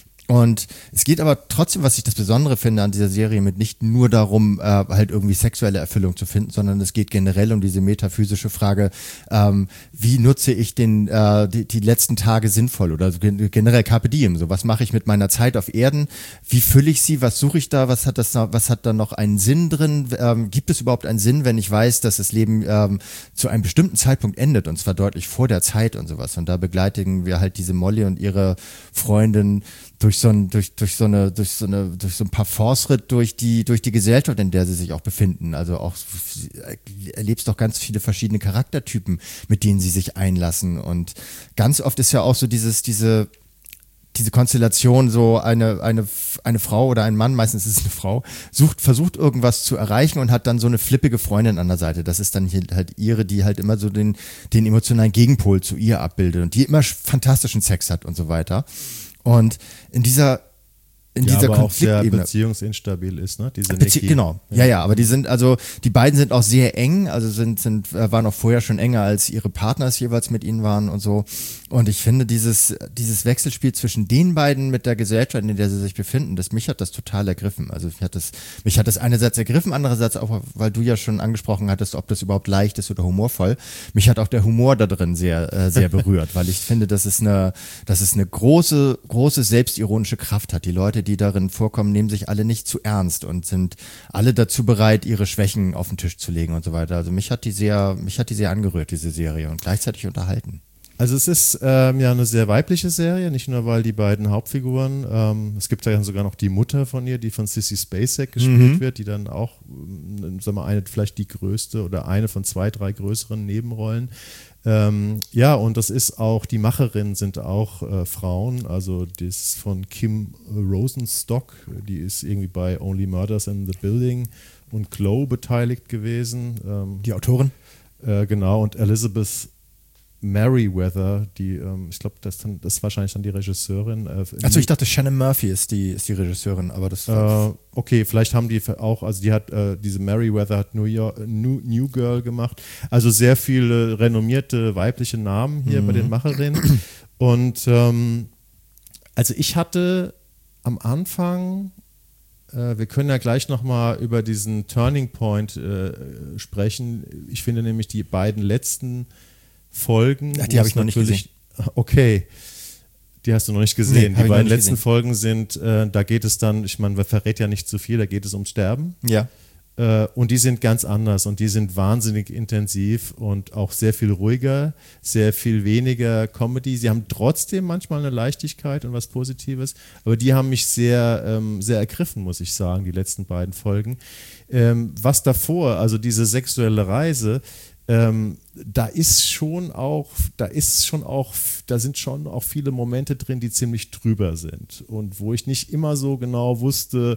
Und es geht aber trotzdem, was ich das Besondere finde an dieser Serie, mit nicht nur darum, äh, halt irgendwie sexuelle Erfüllung zu finden, sondern es geht generell um diese metaphysische Frage, ähm, wie nutze ich den äh, die, die letzten Tage sinnvoll, oder generell Carpe Diem, so was mache ich mit meiner Zeit auf Erden, wie fülle ich sie, was suche ich da, was hat das, was hat da noch einen Sinn drin, ähm, gibt es überhaupt einen Sinn, wenn ich weiß, dass das Leben ähm, zu einem bestimmten Zeitpunkt endet, und zwar deutlich vor der Zeit und sowas, und da begleiten wir halt diese Molly und ihre Freundin durch so ein, durch, durch so eine, durch so eine, durch so ein paar Fortschritt durch die, durch die Gesellschaft, in der sie sich auch befinden. Also auch, erlebst doch ganz viele verschiedene Charaktertypen, mit denen sie sich einlassen. Und ganz oft ist ja auch so dieses, diese, diese Konstellation, so eine, eine, eine Frau oder ein Mann, meistens ist es eine Frau, sucht, versucht irgendwas zu erreichen und hat dann so eine flippige Freundin an der Seite. Das ist dann halt ihre, die halt immer so den, den emotionalen Gegenpol zu ihr abbildet und die immer fantastischen Sex hat und so weiter. Und in dieser in ja, dieser aber auch sehr Konfliktebene. beziehungsinstabil ist, ne? Diese Bezie Nikki. genau, ja. ja, ja, aber die sind also, die beiden sind auch sehr eng, also sind, sind, waren auch vorher schon enger, als ihre Partner es jeweils mit ihnen waren und so. Und ich finde dieses, dieses Wechselspiel zwischen den beiden mit der Gesellschaft, in der sie sich befinden, das, mich hat das total ergriffen. Also mich hat das, mich hat das einerseits ergriffen, andererseits auch, weil du ja schon angesprochen hattest, ob das überhaupt leicht ist oder humorvoll. Mich hat auch der Humor da drin sehr, äh, sehr berührt, weil ich finde, dass es eine, dass es eine große, große selbstironische Kraft hat. Die Leute, die darin vorkommen, nehmen sich alle nicht zu ernst und sind alle dazu bereit, ihre Schwächen auf den Tisch zu legen und so weiter. Also mich hat die sehr, mich hat die sehr angerührt, diese Serie, und gleichzeitig unterhalten. Also es ist ähm, ja eine sehr weibliche Serie, nicht nur weil die beiden Hauptfiguren, ähm, es gibt ja sogar noch die Mutter von ihr, die von Sissy Spacek gespielt Mhm. wird, die dann auch, ähm, sagen wir, eine, vielleicht die größte oder eine von zwei, drei größeren Nebenrollen. Ähm, ja, und das ist auch, die Macherinnen sind auch äh, Frauen, also das ist von Kim Rosenstock, die ist irgendwie bei Only Murders in the Building und Glow beteiligt gewesen. Ähm, Die Autorin? äh, genau, und Elizabeth Merriweather, die, ähm, ich glaube, das, dann- das ist wahrscheinlich dann die Regisseurin. Äh, Achso, ich dachte, Shannon Murphy ist die, ist die Regisseurin, aber das äh, okay, vielleicht haben die auch, also die hat, äh, diese Merriweather hat New, York, New, New Girl gemacht, also sehr viele renommierte weibliche Namen hier Mhm. bei den Macherinnen. Und ähm, also ich hatte am Anfang, äh, wir können ja gleich nochmal über diesen Turning Point äh, sprechen. Ich finde nämlich die beiden letzten Folgen. Ach, die wo habe es ich noch nicht natürlich- Okay. Die hast du noch nicht gesehen. Nee, hab die ich noch beiden nicht letzten gesehen. Folgen sind, äh, da geht es dann, ich meine, man verrät ja nicht zu viel, da geht es ums Sterben. ja. Äh, und die sind ganz anders und die sind wahnsinnig intensiv und auch sehr viel ruhiger, sehr viel weniger Comedy. Sie haben trotzdem manchmal eine Leichtigkeit und was Positives, aber die haben mich sehr, ähm, sehr ergriffen, muss ich sagen, die letzten beiden Folgen. Ähm, was davor, also diese sexuelle Reise, ähm, da ist schon auch, da ist schon auch, da sind schon auch viele Momente drin, die ziemlich drüber sind und wo ich nicht immer so genau wusste,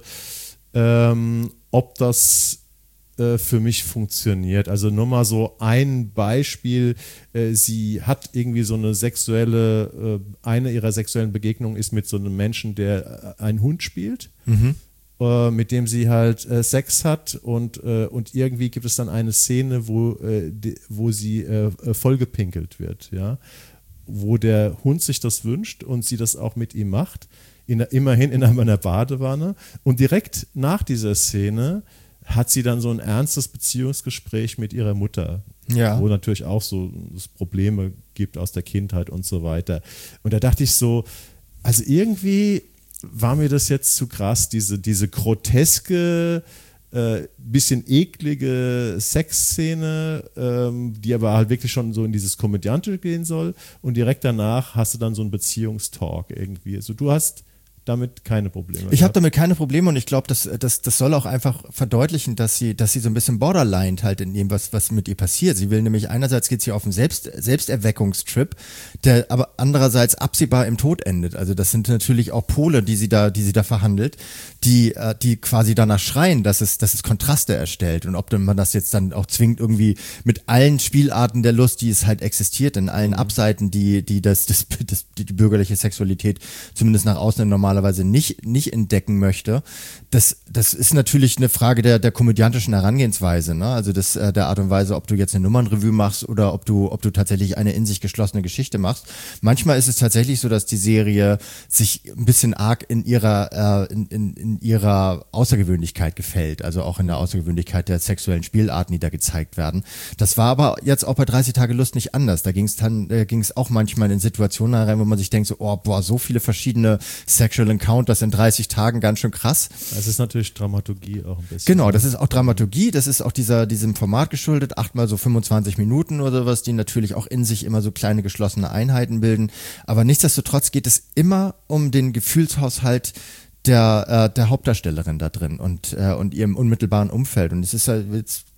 ähm, ob das äh, für mich funktioniert. Also nur mal so ein Beispiel, äh, sie hat irgendwie so eine sexuelle, äh, eine ihrer sexuellen Begegnungen ist mit so einem Menschen, der äh, einen Hund spielt. Mhm. Äh, mit dem sie halt äh, Sex hat und, äh, und irgendwie gibt es dann eine Szene, wo, äh, die, wo sie äh, äh, vollgepinkelt wird, ja, wo der Hund sich das wünscht und sie das auch mit ihm macht, in, immerhin in einer Badewanne, und direkt nach dieser Szene hat sie dann so ein ernstes Beziehungsgespräch mit ihrer Mutter, Ja. wo natürlich auch so es Probleme gibt aus der Kindheit und so weiter. Und da dachte ich so, also irgendwie war mir das jetzt zu krass, diese, diese groteske, äh, bisschen eklige Sexszene, ähm, die aber halt wirklich schon so in dieses Komödiantische gehen soll, und direkt danach hast du dann so einen Beziehungstalk irgendwie. Also du hast damit keine Probleme. Ich habe gehabt. damit keine Probleme, und ich glaube, das, das, das soll auch einfach verdeutlichen, dass sie, dass sie so ein bisschen borderline halt in dem, was, was mit ihr passiert. Sie will nämlich, einerseits geht sie auf einen Selbst, Selbsterweckungstrip, der aber andererseits absehbar im Tod endet. Also das sind natürlich auch Pole, die sie da, die sie da verhandelt, die, äh, die quasi danach schreien, dass es, dass es Kontraste erstellt, und ob dann man das jetzt dann auch zwingt, irgendwie mit allen Spielarten der Lust, die es halt existiert, in allen Abseiten, die, die das, das, das die, die bürgerliche Sexualität zumindest nach außen normalerweise nicht, nicht entdecken möchte. Das, das ist natürlich eine Frage der, der komödiantischen Herangehensweise, ne? Also das, äh, der Art und Weise, ob du jetzt eine Nummernrevue machst oder ob du, ob du tatsächlich eine in sich geschlossene Geschichte machst. Manchmal ist es tatsächlich so, dass die Serie sich ein bisschen arg in ihrer, äh, in, in, in ihrer Außergewöhnlichkeit gefällt, also auch in der Außergewöhnlichkeit der sexuellen Spielarten, die da gezeigt werden. Das war aber jetzt auch bei dreißig Tage Lust nicht anders. Da ging es dann, äh, ging es auch manchmal in Situationen rein, wo man sich denkt, so, oh, boah, so viele verschiedene Sexual Encounters in dreißig Tagen, ganz schön krass. Es ist natürlich Dramaturgie auch ein bisschen. Genau, das ist auch Dramaturgie, das ist auch dieser, diesem Format geschuldet, achtmal so fünfundzwanzig Minuten oder sowas, die natürlich auch in sich immer so kleine geschlossene Einheiten bilden. Aber nichtsdestotrotz geht es immer um den Gefühlshaushalt der, äh, der Hauptdarstellerin da drin und, äh, und ihrem unmittelbaren Umfeld. Und es ist halt jetzt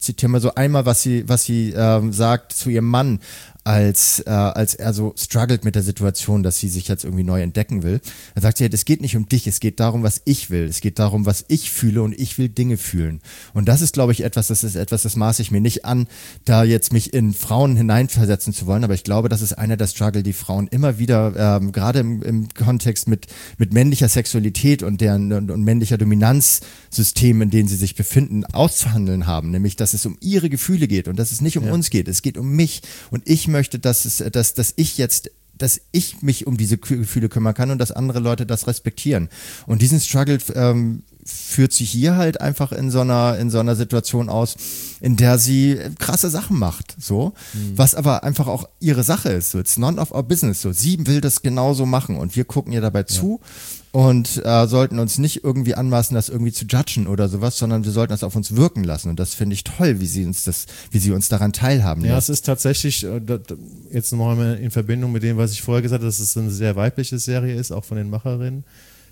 zitiere mal so einmal, was sie, was sie ähm, sagt zu ihrem Mann, als, äh, als er so struggelt mit der Situation, dass sie sich jetzt irgendwie neu entdecken will. Da sagt sie, es geht nicht um dich, es geht darum, was ich will. Es geht darum, was ich fühle und ich will Dinge fühlen. Und das ist, glaube ich, etwas, das ist etwas, das maße ich mir nicht an, da jetzt mich in Frauen hineinversetzen zu wollen, aber ich glaube, das ist einer der Struggle, die Frauen immer wieder, ähm, gerade im, im Kontext mit, mit männlicher Sexualität und deren und, und männlicher Dominanzsystem, in denen sie sich befinden, auszuhandeln haben. Nämlich, dass es um ihre Gefühle geht und dass es nicht um ja. uns geht. Es geht um mich und ich möchte, dass es, dass, dass ich jetzt, dass ich mich um diese Gefühle kümmern kann und dass andere Leute das respektieren. Und diesen Struggle ähm, führt sie hier halt einfach in so einer, in so einer Situation aus, in der sie krasse Sachen macht, so, mhm. was aber einfach auch ihre Sache ist, so, it's none of our business, so, sie will das genauso machen und wir gucken ihr dabei zu ja. und äh, sollten uns nicht irgendwie anmaßen, das irgendwie zu judgen oder sowas, sondern wir sollten das auf uns wirken lassen und das finde ich toll, wie sie uns das, wie sie uns daran teilhaben lässt. Ja, es ist tatsächlich, jetzt nochmal in Verbindung mit dem, was ich vorher gesagt habe, dass es eine sehr weibliche Serie ist, auch von den Macherinnen,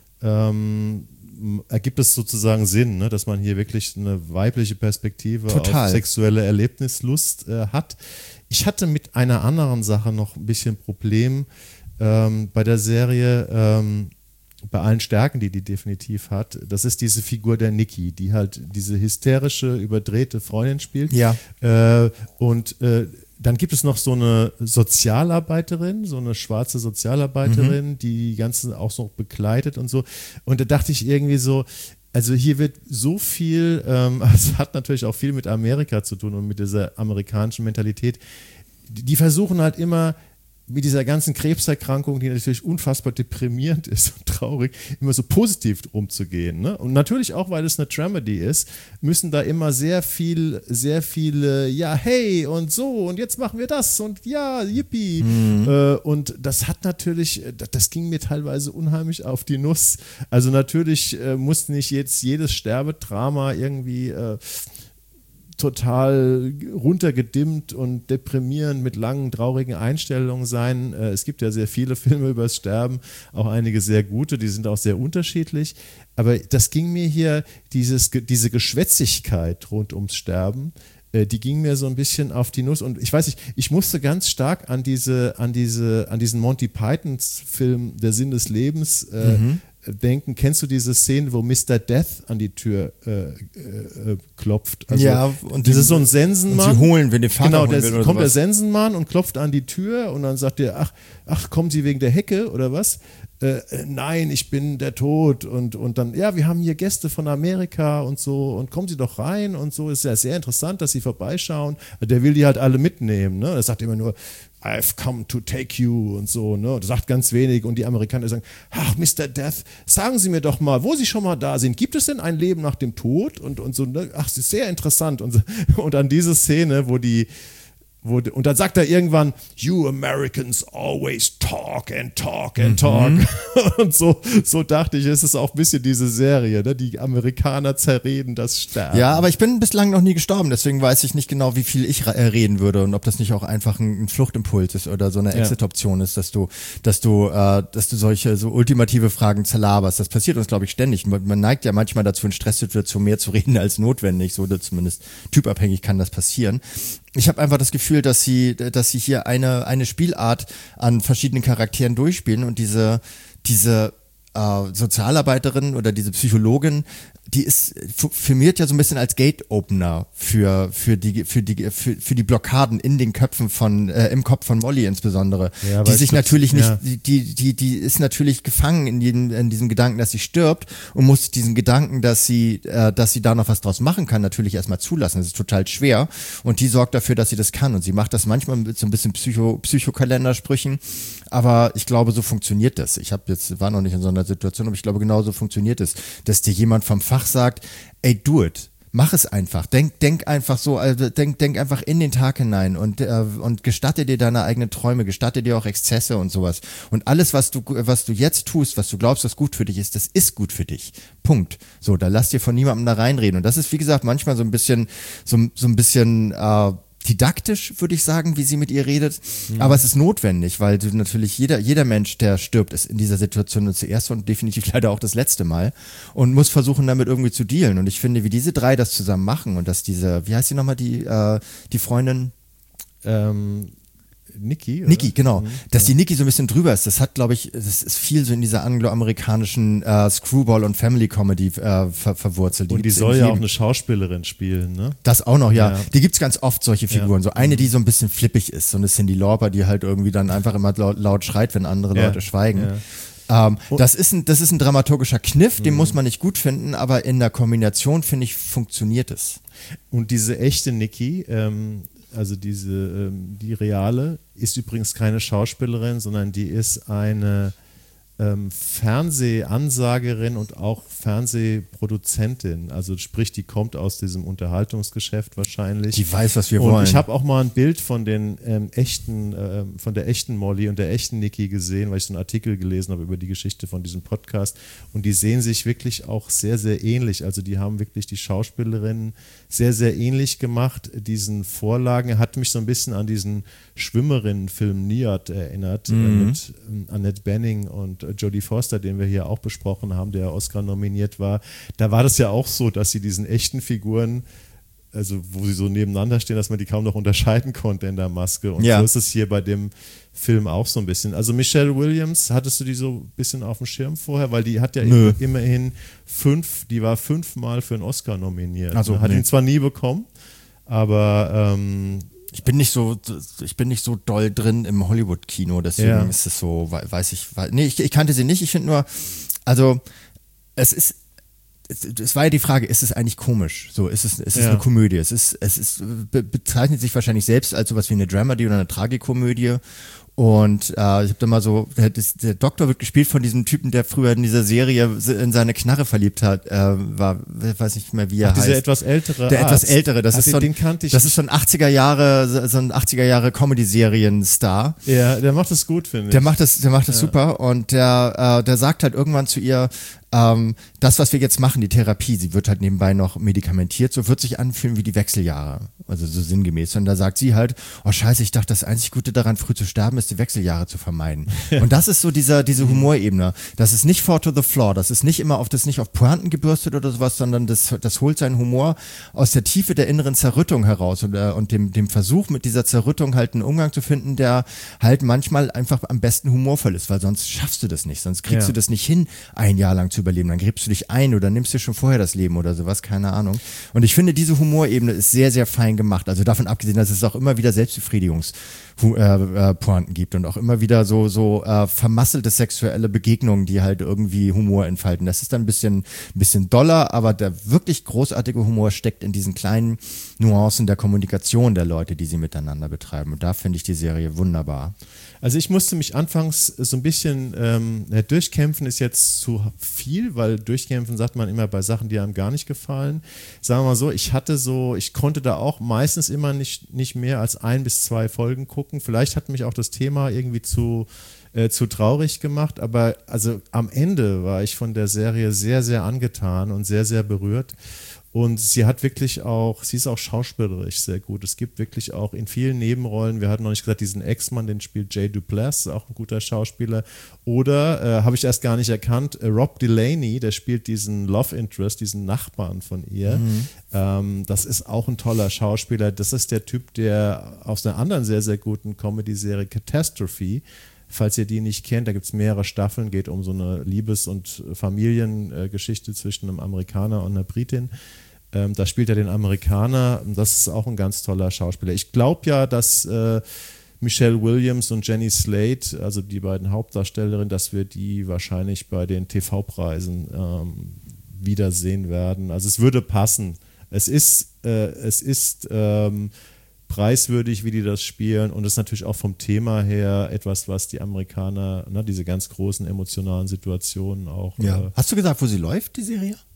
ähm, ergibt es sozusagen Sinn, ne, dass man hier wirklich eine weibliche Perspektive Total. auf sexuelle Erlebnislust äh, hat. Ich hatte mit einer anderen Sache noch ein bisschen Problem ähm, bei der Serie, ähm, bei allen Stärken, die die definitiv hat. Das ist diese Figur der Nikki, die halt diese hysterische, überdrehte Freundin spielt. Ja. Äh, und äh, dann gibt es noch so eine Sozialarbeiterin, so eine schwarze Sozialarbeiterin, mhm. die die ganzen auch so begleitet und so. Und da dachte ich irgendwie so, also hier wird so viel, ähm, es hat natürlich auch viel mit Amerika zu tun und mit dieser amerikanischen Mentalität. Die, die versuchen halt immer mit dieser ganzen Krebserkrankung, die natürlich unfassbar deprimierend ist und traurig, immer so positiv umzugehen. Ne? Und natürlich auch, weil es eine Dramedy ist, müssen da immer sehr viel, sehr viele, ja, hey und so und jetzt machen wir das und ja, yippie. Mhm. Äh, und das hat natürlich, das ging mir teilweise unheimlich auf die Nuss. Also natürlich äh, muss nicht jetzt jedes Sterbedrama irgendwie äh, total runtergedimmt und deprimierend mit langen, traurigen Einstellungen sein. Es gibt ja sehr viele Filme über das Sterben, auch einige sehr gute, die sind auch sehr unterschiedlich. Aber das ging mir hier, dieses, diese Geschwätzigkeit rund ums Sterben, die ging mir so ein bisschen auf die Nuss. Und ich weiß nicht, ich musste ganz stark an diese, an diese, an diesen Monty Pythons Film Der Sinn des Lebens äh, mhm. denken. Kennst du diese Szene, wo Mister Death an die Tür äh, äh, klopft? Also, ja, und das ist so ein Sensenmann. Und sie holen, wenn der Vater genau, holen der, will oder kommt sowas. der Sensenmann und klopft an die Tür und dann sagt er, ach, ach, kommen Sie wegen der Hecke oder was? Äh, nein, ich bin der Tod und, und dann, ja, wir haben hier Gäste von Amerika und so und kommen Sie doch rein und so, ist ja sehr interessant, dass Sie vorbeischauen. Der will die halt alle mitnehmen, ne? Er sagt immer nur, I've come to take you und so, ne? Und sagt ganz wenig und die Amerikaner sagen, ach, Mister Death, sagen Sie mir doch mal, wo Sie schon mal da sind, gibt es denn ein Leben nach dem Tod? Und, und so, ne? Ach, das ist sehr interessant. Und, und an diese Szene, wo die Wo, und dann sagt er irgendwann, you Americans always talk and talk and talk. Mhm. Und so, so dachte ich, ist es auch ein bisschen diese Serie, ne? Die Amerikaner zerreden das Sterben. Ja, aber ich bin bislang noch nie gestorben, deswegen weiß ich nicht genau, wie viel ich reden würde und ob das nicht auch einfach ein, ein Fluchtimpuls ist oder so eine Exit-Option ist, dass du, dass du, äh, dass du solche so ultimative Fragen zerlaberst. Das passiert uns, glaube ich, ständig. Man, man neigt ja manchmal dazu, in Stresssituationen mehr zu reden als notwendig. So, zumindest typabhängig kann das passieren. Ich habe einfach das Gefühl, dass sie, dass sie hier eine eine Spielart an verschiedenen Charakteren durchspielen und diese diese äh, Sozialarbeiterin oder diese Psychologin, die ist firmiert ja so ein bisschen als Gate-Opener für für die für die für, für die Blockaden in den Köpfen von äh, im Kopf von Molly insbesondere, ja, die sich glaub, natürlich nicht, ja. die die die ist natürlich gefangen in jedem in diesem Gedanken, dass sie stirbt und muss diesen Gedanken, dass sie äh, dass sie da noch was draus machen kann, natürlich erstmal zulassen. Das ist total schwer und die sorgt dafür, dass sie das kann und sie macht das manchmal mit so ein bisschen Psycho Psychokalendersprüchen, aber ich glaube, so funktioniert das. Ich habe jetzt war noch nicht in so einer Situation, aber ich glaube, genau so funktioniert es, dass dir jemand vom Fach sagt, ey, do it. Mach es einfach. Denk, denk einfach so, also denk, denk einfach in den Tag hinein und, äh, und gestatte dir deine eigenen Träume, gestatte dir auch Exzesse und sowas. Und alles, was du, was du jetzt tust, was du glaubst, was gut für dich ist, das ist gut für dich. Punkt. So, da lass dir von niemandem da reinreden. Und das ist, wie gesagt, manchmal so ein bisschen, so, so ein bisschen, äh, didaktisch, würde ich sagen, wie sie mit ihr redet. Mhm. Aber es ist notwendig, weil du natürlich jeder, jeder Mensch, der stirbt, ist in dieser Situation nur zuerst und definitiv leider auch das letzte Mal und muss versuchen, damit irgendwie zu dealen. Und ich finde, wie diese drei das zusammen machen und dass diese, wie heißt sie nochmal, die, äh, die Freundin? Ähm, Nikki, Nikki, genau. Mhm. Dass die Nikki so ein bisschen drüber ist, das hat, glaube ich, das ist viel so in dieser angloamerikanischen äh, Screwball- und Family-Comedy äh, ver verwurzelt. Die und die soll ja auch eine Schauspielerin spielen, ne? Das auch noch, ja. ja. Die gibt's ganz oft, solche Figuren. Ja. So eine, die so ein bisschen flippig ist, so eine Cyndi Lauper, die halt irgendwie dann einfach immer laut, laut schreit, wenn andere ja. Leute schweigen. Ja. Ähm, das ist ein, das ist ein dramaturgischer Kniff, den mhm. muss man nicht gut finden, aber in der Kombination, finde ich, funktioniert es. Und diese echte Nikki, ähm, also diese, ähm, die reale, ist übrigens keine Schauspielerin, sondern die ist eine ähm, Fernsehansagerin und auch Fernsehproduzentin. Also sprich, die kommt aus diesem Unterhaltungsgeschäft wahrscheinlich. Die weiß, was wir und wollen. Ich habe auch mal ein Bild von den ähm, echten, ähm, von der echten Molly und der echten Nikki gesehen, weil ich so einen Artikel gelesen habe über die Geschichte von diesem Podcast. Und die sehen sich wirklich auch sehr, sehr ähnlich. Also die haben wirklich die Schauspielerinnen sehr, sehr ähnlich gemacht. Diesen Vorlagen hat mich so ein bisschen an diesen Schwimmerinnen-Film Niad erinnert, mhm. äh, mit ähm, Annette Bening und äh, Jodie Foster, den wir hier auch besprochen haben, der Oscar nominiert war. Da war das ja auch so, dass sie diesen echten Figuren, also wo sie so nebeneinander stehen, dass man die kaum noch unterscheiden konnte in der Maske. Und ja. so ist es hier bei dem Film auch so ein bisschen. Also Michelle Williams, hattest du die so ein bisschen auf dem Schirm vorher? Weil die hat ja Nö. immerhin fünf, die war fünfmal für einen Oscar nominiert. Also, hat nee. ihn zwar nie bekommen, aber ähm, ich bin nicht so, ich bin nicht so doll drin im Hollywood-Kino, deswegen ja. ist es so, weiß ich, weiß, nee, ich, ich kannte sie nicht, ich finde nur, also, es ist, es, es war ja die Frage, ist es eigentlich komisch? So, ist es, ist es ja. eine Komödie? Es ist, es ist, be, bezeichnet sich wahrscheinlich selbst als sowas wie eine Dramedy oder eine Tragikomödie. Und äh, ich habe da mal so, der, der Doktor wird gespielt von diesem Typen, der früher in dieser Serie in seine Knarre verliebt hat, äh, war, weiß nicht mehr, wie er Ach, heißt. Dieser etwas ältere Der Arzt. etwas ältere, das Ach, ist den, so ein, den kannte ich das ist so ein achtziger Jahre, so ein achtziger Jahre Comedy-Serien-Star. Ja, der macht das gut, finde ich. Der macht das, der macht das ja. super und der, äh, der sagt halt irgendwann zu ihr, ähm, das, was wir jetzt machen, die Therapie, sie wird halt nebenbei noch medikamentiert, so wird sich anfühlen wie die Wechseljahre, also so sinngemäß. Und da sagt sie halt, oh scheiße, ich dachte, das einzig Gute daran, früh zu sterben, ist die Wechseljahre zu vermeiden. Ja. Und das ist so dieser, diese Humorebene. Das ist nicht four to the floor, das ist nicht immer auf, das nicht auf Pointen gebürstet oder sowas, sondern das, das holt seinen Humor aus der Tiefe der inneren Zerrüttung heraus und, äh, und dem, dem Versuch, mit dieser Zerrüttung halt einen Umgang zu finden, der halt manchmal einfach am besten humorvoll ist, weil sonst schaffst du das nicht, sonst kriegst ja. du das nicht hin, ein Jahr lang zu überleben. Dann gräbst du dich ein oder nimmst dir schon vorher das Leben oder sowas, keine Ahnung. Und ich finde, diese Humorebene ist sehr, sehr fein gemacht. Also davon abgesehen, dass es auch immer wieder Selbstbefriedigungspointen gibt und auch immer wieder so, so äh, vermasselte sexuelle Begegnungen, die halt irgendwie Humor entfalten. Das ist dann ein bisschen, ein bisschen doller, aber der wirklich großartige Humor steckt in diesen kleinen Nuancen der Kommunikation der Leute, die sie miteinander betreiben. Und da finde ich die Serie wunderbar. Also ich musste mich anfangs so ein bisschen, ähm, durchkämpfen ist jetzt zu viel, weil durchkämpfen sagt man immer bei Sachen, die einem gar nicht gefallen. Sagen wir mal so, ich hatte so, ich konnte da auch meistens immer nicht, nicht mehr als ein bis zwei Folgen gucken. Vielleicht hat mich auch das Thema irgendwie zu, äh, zu traurig gemacht, aber also am Ende war ich von der Serie sehr, sehr angetan und sehr, sehr berührt. Und sie hat wirklich auch, sie ist auch schauspielerisch sehr gut. Es gibt wirklich auch in vielen Nebenrollen, wir hatten noch nicht gesagt, diesen Ex-Mann, den spielt Jay Duplass, auch ein guter Schauspieler. Oder, äh, habe ich erst gar nicht erkannt, äh, Rob Delaney, der spielt diesen Love Interest, diesen Nachbarn von ihr. Mhm. Ähm, das ist auch ein toller Schauspieler. Das ist der Typ, der aus einer anderen sehr, sehr guten Comedy-Serie Catastrophe, falls ihr die nicht kennt, da gibt es mehrere Staffeln, geht um so eine Liebes- und Familiengeschichte zwischen einem Amerikaner und einer Britin. Ähm, da spielt er den Amerikaner, das ist auch ein ganz toller Schauspieler. Ich glaube ja, dass äh, Michelle Williams und Jenny Slate, also die beiden Hauptdarstellerinnen, dass wir die wahrscheinlich bei den T V-Preisen ähm, wiedersehen werden. Also es würde passen. Es ist, äh, es ist ähm, preiswürdig, wie die das spielen, und es ist natürlich auch vom Thema her etwas, was die Amerikaner, ne, diese ganz großen emotionalen Situationen auch. Ja. Äh, Hast du gesagt, wo sie läuft, die Serie?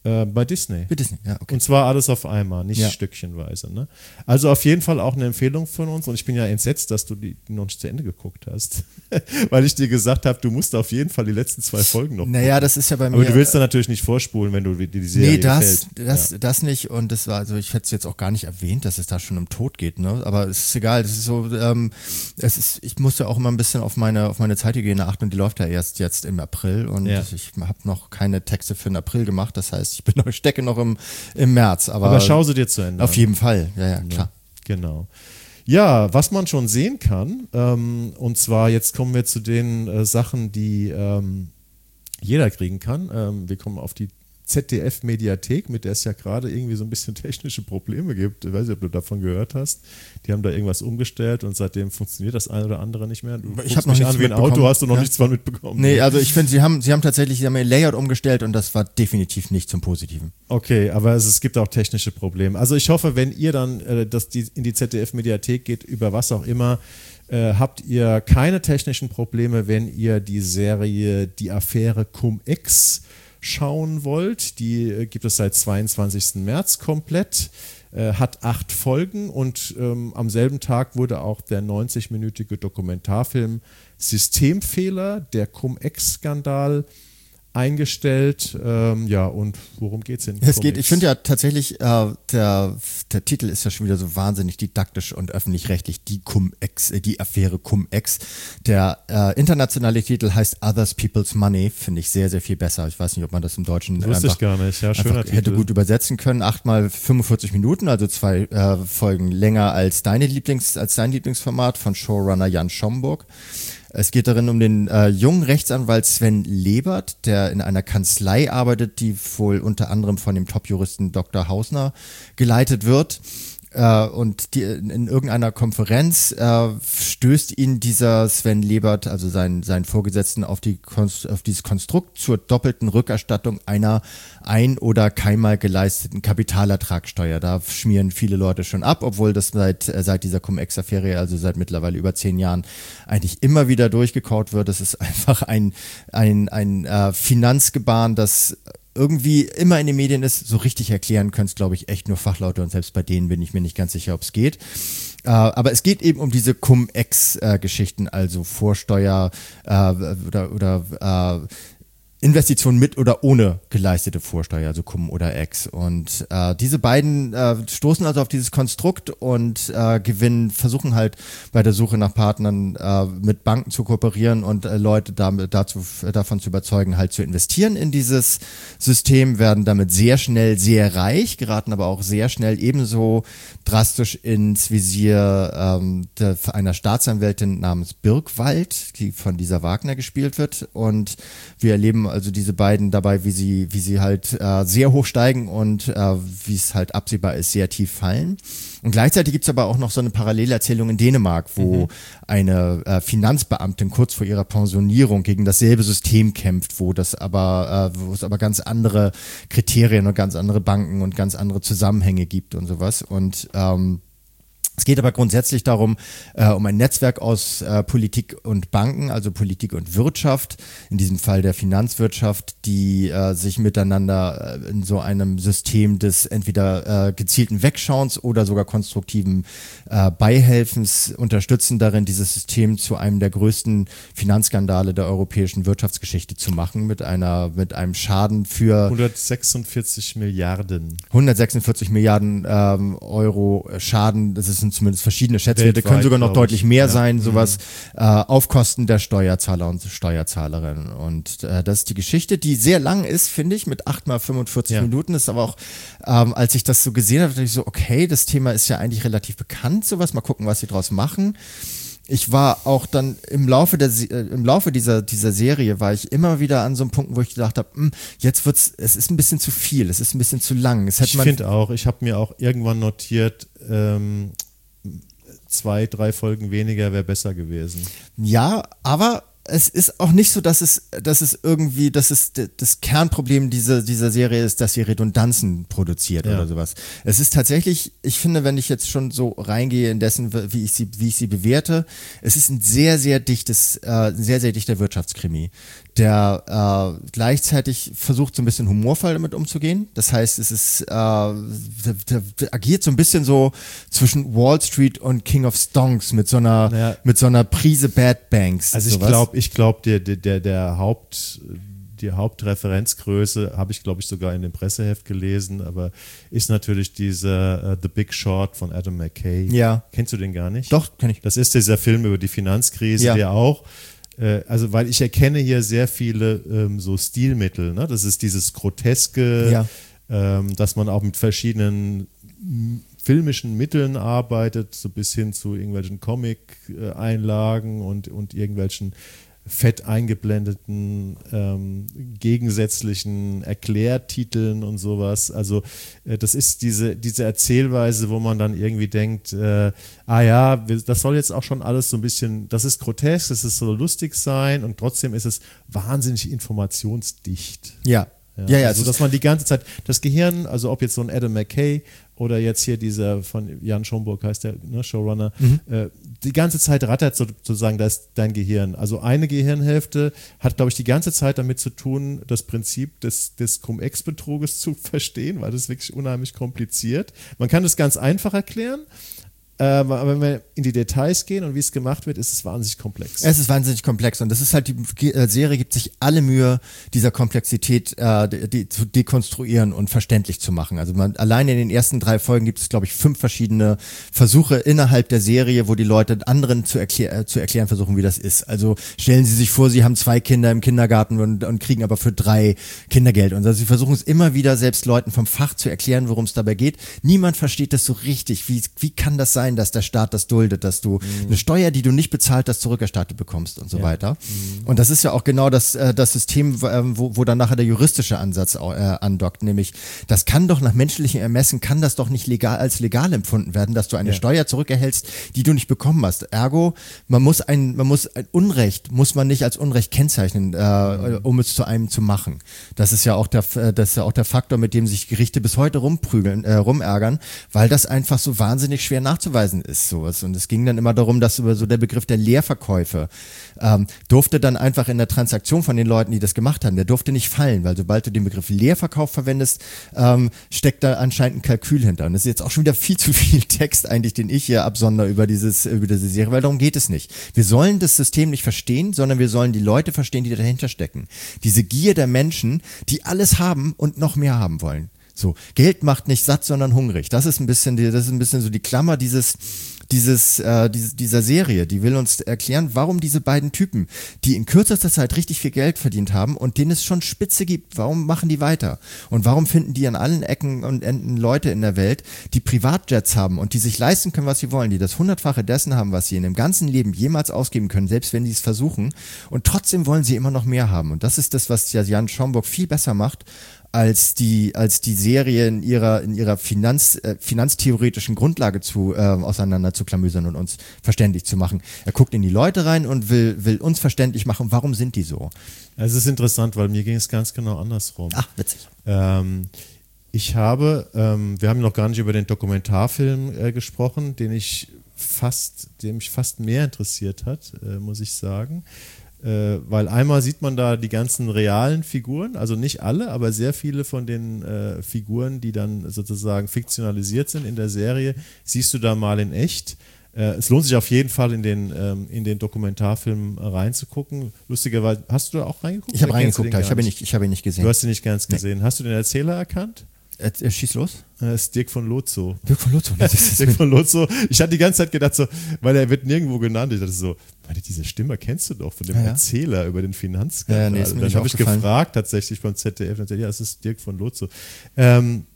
Äh, bei Disney. Bei Disney, ja, okay. Und zwar alles auf einmal, nicht Ja. stückchenweise. Ne? Also auf jeden Fall auch eine Empfehlung von uns. Und ich bin ja entsetzt, dass du die noch nicht zu Ende geguckt hast. Weil ich dir gesagt habe, du musst auf jeden Fall die letzten zwei Folgen noch Naja, gucken. das ist ja bei mir. Aber du willst dann natürlich nicht vorspulen, wenn du die, die Serie Nee, das, gefällt. das, Ja. das nicht. Und das war, also ich hätte es jetzt auch gar nicht erwähnt, dass es da schon um Tod geht, ne? Aber es ist egal. Das ist so, ähm, es ist, ich muss ja auch immer ein bisschen auf meine, auf meine Zeithygiene achten und die läuft ja erst jetzt im April und Ja. ich habe noch keine Texte für den April gemacht. Das heißt, ich bin noch, stecke noch im, im März. Aber, Aber schau sie dir zu Ende auf an. jeden Fall, ja, ja, klar. Genau. Ja, was man schon sehen kann, ähm, und zwar jetzt kommen wir zu den äh, Sachen, die ähm, jeder kriegen kann. Ähm, wir kommen auf die Z D F-Mediathek, mit der es ja gerade irgendwie so ein bisschen technische Probleme gibt. Ich weiß nicht, ob du davon gehört hast. Die haben da irgendwas umgestellt und seitdem funktioniert das eine oder andere nicht mehr. Du Ich guckst habe noch mich nichts an wie ein mitbekommen. Auto, hast du noch Ja. nichts von mitbekommen. Nee, also ich finde, sie haben, sie haben tatsächlich, sie haben ihr Layout umgestellt und das war definitiv nicht zum Positiven. Okay, aber es, es gibt auch technische Probleme. Also ich hoffe, wenn ihr dann äh, das, die, in die Z D F-Mediathek geht, über was auch immer, äh, habt ihr keine technischen Probleme, wenn ihr die Serie Die Affäre Cum-Ex schauen wollt. Die äh, gibt es seit zweiundzwanzigsten März komplett, äh, hat acht Folgen und ähm, am selben Tag wurde auch der neunzig-minütige Dokumentarfilm Systemfehler, der Cum-Ex-Skandal eingestellt. Ähm, ja, und worum geht's denn? Es geht, ich finde ja tatsächlich, äh, der, der Titel ist ja schon wieder so wahnsinnig didaktisch und öffentlich-rechtlich, die Cum-Ex, äh, die Affäre Cum-Ex. Der äh, internationale Titel heißt Others People's Money, finde ich sehr, sehr viel besser. Ich weiß nicht, ob man das im Deutschen Das wusste ich einfach, gar nicht. Ja, schöner einfach hätte Titel. gut übersetzen können. Achtmal fünfundvierzig Minuten, also zwei äh, Folgen länger als deine Lieblings, als dein Lieblingsformat von Showrunner Jan Schomburg. Es geht darin um den äh, jungen Rechtsanwalt Sven Lebert, der in einer Kanzlei arbeitet, die wohl unter anderem von dem Top-Juristen Doktor Hausner geleitet wird. Äh, und die, in irgendeiner Konferenz äh, stößt ihn dieser Sven Lebert, also sein, sein Vorgesetzten, auf, die Konst, auf dieses Konstrukt zur doppelten Rückerstattung einer ein- oder keinmal geleisteten Kapitalertragssteuer. Da schmieren viele Leute schon ab, obwohl das seit, äh, seit dieser Cum-Ex-Affäre, also seit mittlerweile über zehn Jahren, eigentlich immer wieder durchgekaut wird. Es ist einfach ein, ein, ein äh, Finanzgebaren, das irgendwie immer in den Medien ist. So richtig erklären können es, glaube ich, echt nur Fachleute und selbst bei denen bin ich mir nicht ganz sicher, ob es geht. Äh, aber es geht eben um diese Cum-Ex-Geschichten, also Vorsteuer äh, oder, oder äh, Investitionen mit oder ohne geleistete Vorsteuer, also Cum oder Ex. Und äh, diese beiden äh, stoßen also auf dieses Konstrukt und äh, gewinnen, versuchen halt bei der Suche nach Partnern äh, mit Banken zu kooperieren und äh, Leute damit, dazu, äh, davon zu überzeugen, halt zu investieren in dieses System, werden damit sehr schnell sehr reich, geraten aber auch sehr schnell ebenso drastisch ins Visier ähm, der, einer Staatsanwältin namens Birkwald, die von Lisa Wagner gespielt wird. Und wir erleben also diese beiden dabei, wie sie, wie sie halt äh, sehr hoch steigen und äh, wie es halt absehbar ist, sehr tief fallen. Und gleichzeitig gibt es aber auch noch so eine Parallelerzählung in Dänemark, wo mhm. eine äh, Finanzbeamtin kurz vor ihrer Pensionierung gegen dasselbe System kämpft, wo das aber, äh, wo es aber ganz andere Kriterien und ganz andere Banken und ganz andere Zusammenhänge gibt und sowas. Und ähm, es geht aber grundsätzlich darum, äh, um ein Netzwerk aus äh, Politik und Banken, also Politik und Wirtschaft, in diesem Fall der Finanzwirtschaft, die äh, sich miteinander äh, in so einem System des entweder äh, gezielten Wegschauens oder sogar konstruktiven äh, Beihelfens unterstützen darin, dieses System zu einem der größten Finanzskandale der europäischen Wirtschaftsgeschichte zu machen, mit einer, mit einem Schaden für hundertsechsundvierzig Milliarden. hundertsechsundvierzig Milliarden ähm, Euro Schaden. Das ist zumindest verschiedene Schätzwerte, Weltweit, können sogar noch deutlich mehr ja. sein, sowas, mhm. äh, auf Kosten der Steuerzahler und Steuerzahlerinnen. Und äh, das ist die Geschichte, die sehr lang ist, finde ich, mit acht mal fünfundvierzig ja. Minuten. Ist aber auch, ähm, als ich das so gesehen habe, dachte ich so, okay, das Thema ist ja eigentlich relativ bekannt, sowas, mal gucken, was sie draus machen. Ich war auch dann im Laufe der äh, im Laufe dieser dieser Serie war ich immer wieder an so einem Punkt, wo ich gedacht habe, jetzt wird's, es ist ein bisschen zu viel, es ist ein bisschen zu lang. Es ich finde auch, ich habe mir auch irgendwann notiert, ähm, zwei, drei Folgen weniger wäre besser gewesen. Ja, aber es ist auch nicht so, dass es, dass es irgendwie, dass es das Kernproblem dieser, dieser Serie ist, dass sie Redundanzen produziert Ja. oder sowas. Es ist tatsächlich, ich finde, wenn ich jetzt schon so reingehe in dessen, wie ich sie, wie ich sie bewerte, es ist ein sehr, sehr dichtes, äh, sehr, sehr dichter Wirtschaftskrimi, der äh, gleichzeitig versucht, so ein bisschen humorvoll damit umzugehen. Das heißt, es ist, äh, der, der, der agiert so ein bisschen so zwischen Wall Street und King of Stonks mit so einer, Naja. mit so einer Prise Bad Banks. Also ich sowas. glaube, ich glaube, der, der, der, der Haupt, die Hauptreferenzgröße habe ich, glaube ich, sogar in dem Presseheft gelesen, aber ist natürlich dieser uh, The Big Short von Adam McKay. Ja. Kennst du den gar nicht? Doch, kenn ich. Das ist dieser Film über die Finanzkrise, Ja. der auch, äh, also weil ich erkenne hier sehr viele ähm, so Stilmittel, ne? Das ist dieses Groteske, Ja. ähm, dass man auch mit verschiedenen m, filmischen Mitteln arbeitet, so bis hin zu irgendwelchen Comic-Einlagen und, und irgendwelchen fett eingeblendeten ähm, gegensätzlichen Erklärtiteln und sowas. Also äh, das ist diese, diese Erzählweise, wo man dann irgendwie denkt, äh, ah ja, wir, das soll jetzt auch schon alles so ein bisschen, das ist grotesk, das ist soll lustig sein und trotzdem ist es wahnsinnig informationsdicht. Ja. Ja, ja, also es dass ist- man die ganze Zeit, das Gehirn, also ob jetzt so ein Adam McKay oder jetzt hier dieser von Jan Schomburg heißt der, ne, Showrunner, Mhm. äh, die ganze Zeit rattert so- sozusagen das dein Gehirn. Also eine Gehirnhälfte hat, glaube ich, die ganze Zeit damit zu tun, das Prinzip des, des Cum-Ex-Betruges zu verstehen, weil das ist wirklich unheimlich kompliziert. Man kann das ganz einfach erklären, äh, aber wenn wir in die Details gehen und wie es gemacht wird, ist es wahnsinnig komplex. Es ist wahnsinnig komplex und das ist halt, die äh, Serie gibt sich alle Mühe, dieser Komplexität äh, die, die, zu dekonstruieren und verständlich zu machen. Also man, allein in den ersten drei Folgen gibt es, glaube ich, fünf verschiedene Versuche innerhalb der Serie, wo die Leute anderen zu, erklär, äh, zu erklären versuchen, wie das ist. Also stellen Sie sich vor, Sie haben zwei Kinder im Kindergarten und, und kriegen aber für drei Kindergeld. Und also sie versuchen es immer wieder selbst Leuten vom Fach zu erklären, worum es dabei geht. Niemand versteht das so richtig. Wie, wie kann das sein, dass der Staat das duldet, dass du Mhm. eine Steuer, die du nicht bezahlt hast, zurückerstattet bekommst und so weiter. Und das ist ja auch genau das, äh, das System, ähm, wo, wo dann nachher der juristische Ansatz au- äh, andockt, nämlich das kann doch nach menschlichem Ermessen, kann das doch nicht legal als legal empfunden werden, dass du eine Ja. Steuer zurückerhältst, die du nicht bekommen hast. Ergo, man muss ein, man muss ein Unrecht, muss man nicht als Unrecht kennzeichnen, äh, um es zu einem zu machen. Das ist ja auch der, äh, das ist ja auch der Faktor, mit dem sich Gerichte bis heute rumprügeln, äh, rumärgern, weil das einfach so wahnsinnig schwer nachzuweisen ist, sowas. Und es ging dann immer darum, dass über so der Begriff der Leerverkäufe ähm, durfte dann einfach in der Transaktion von den Leuten, die das gemacht haben, der durfte nicht fallen, weil sobald du den Begriff Leerverkauf verwendest, ähm, steckt da anscheinend ein Kalkül hinter. Und das ist jetzt auch schon wieder viel zu viel Text eigentlich, den ich hier absonder über dieses, über diese Serie, weil darum geht es nicht. Wir sollen das System nicht verstehen, sondern wir sollen die Leute verstehen, die dahinter stecken. Diese Gier der Menschen, die alles haben und noch mehr haben wollen. So, Geld macht nicht satt, sondern hungrig. Das ist ein bisschen, die, das ist ein bisschen so die Klammer dieses, dieses, äh, diese, dieser Serie. Die will uns erklären, warum diese beiden Typen, die in kürzester Zeit richtig viel Geld verdient haben und denen es schon Spitze gibt, warum machen die weiter? Und warum finden die an allen Ecken und Enden Leute in der Welt, die Privatjets haben und die sich leisten können, was sie wollen, die das Hundertfache dessen haben, was sie in dem ganzen Leben jemals ausgeben können, selbst wenn sie es versuchen. Und trotzdem wollen sie immer noch mehr haben. Und das ist das, was ja Jan Schomburg viel besser macht, als die, als die Serie in ihrer, in ihrer Finanz, äh, finanztheoretischen Grundlage zu, äh, auseinander zu klamüsern und uns verständlich zu machen. Er guckt in die Leute rein und will, will uns verständlich machen, warum sind die so? Es ist interessant, weil mir ging es ganz genau andersrum. Ach, witzig. Ähm, ich habe, ähm, wir haben noch gar nicht über den Dokumentarfilm äh, gesprochen, den ich fast, der mich fast mehr interessiert hat, äh, muss ich sagen. Äh, weil einmal sieht man da die ganzen realen Figuren, also nicht alle, aber sehr viele von den äh, Figuren, die dann sozusagen fiktionalisiert sind in der Serie, siehst du da mal in echt. Äh, es lohnt sich auf jeden Fall in den, ähm, in den Dokumentarfilm reinzugucken. Lustigerweise, hast du da auch reingeguckt? Ich habe Oder kennst du reingeguckt, den ich gar habe ihn nicht, ich habe ihn nicht gesehen. Du hast ihn nicht ganz gesehen. Hast du den Erzähler erkannt? Er, er schieß los. Das ist Dirk von Lotso. Dirk von Lotso. Das ist Dirk von Lotso. Ich hatte die ganze Zeit gedacht, so, weil er wird nirgendwo genannt. Ich dachte so, warte, diese Stimme kennst du doch von dem Ja, ja. Erzähler über den Finanzskandal. Ja, nee, ist mir Dann nicht habe ich aufgefallen. gefragt tatsächlich beim Z D F. Und ja, es ist Dirk von Lotso. Ähm,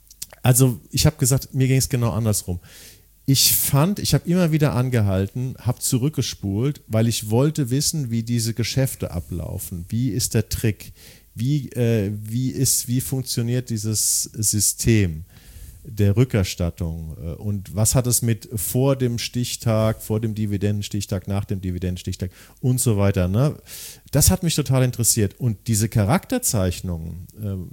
also ich habe gesagt, mir ging es genau andersrum. Ich fand, ich habe immer wieder angehalten, habe zurückgespult, weil ich wollte wissen, wie diese Geschäfte ablaufen. Wie ist der Trick? Wie, äh, wie, ist, wie funktioniert dieses System? der Rückerstattung und was hat es mit vor dem Stichtag, vor dem Dividendenstichtag, nach dem Dividendenstichtag und so weiter. Ne? Das hat mich total interessiert und diese Charakterzeichnungen,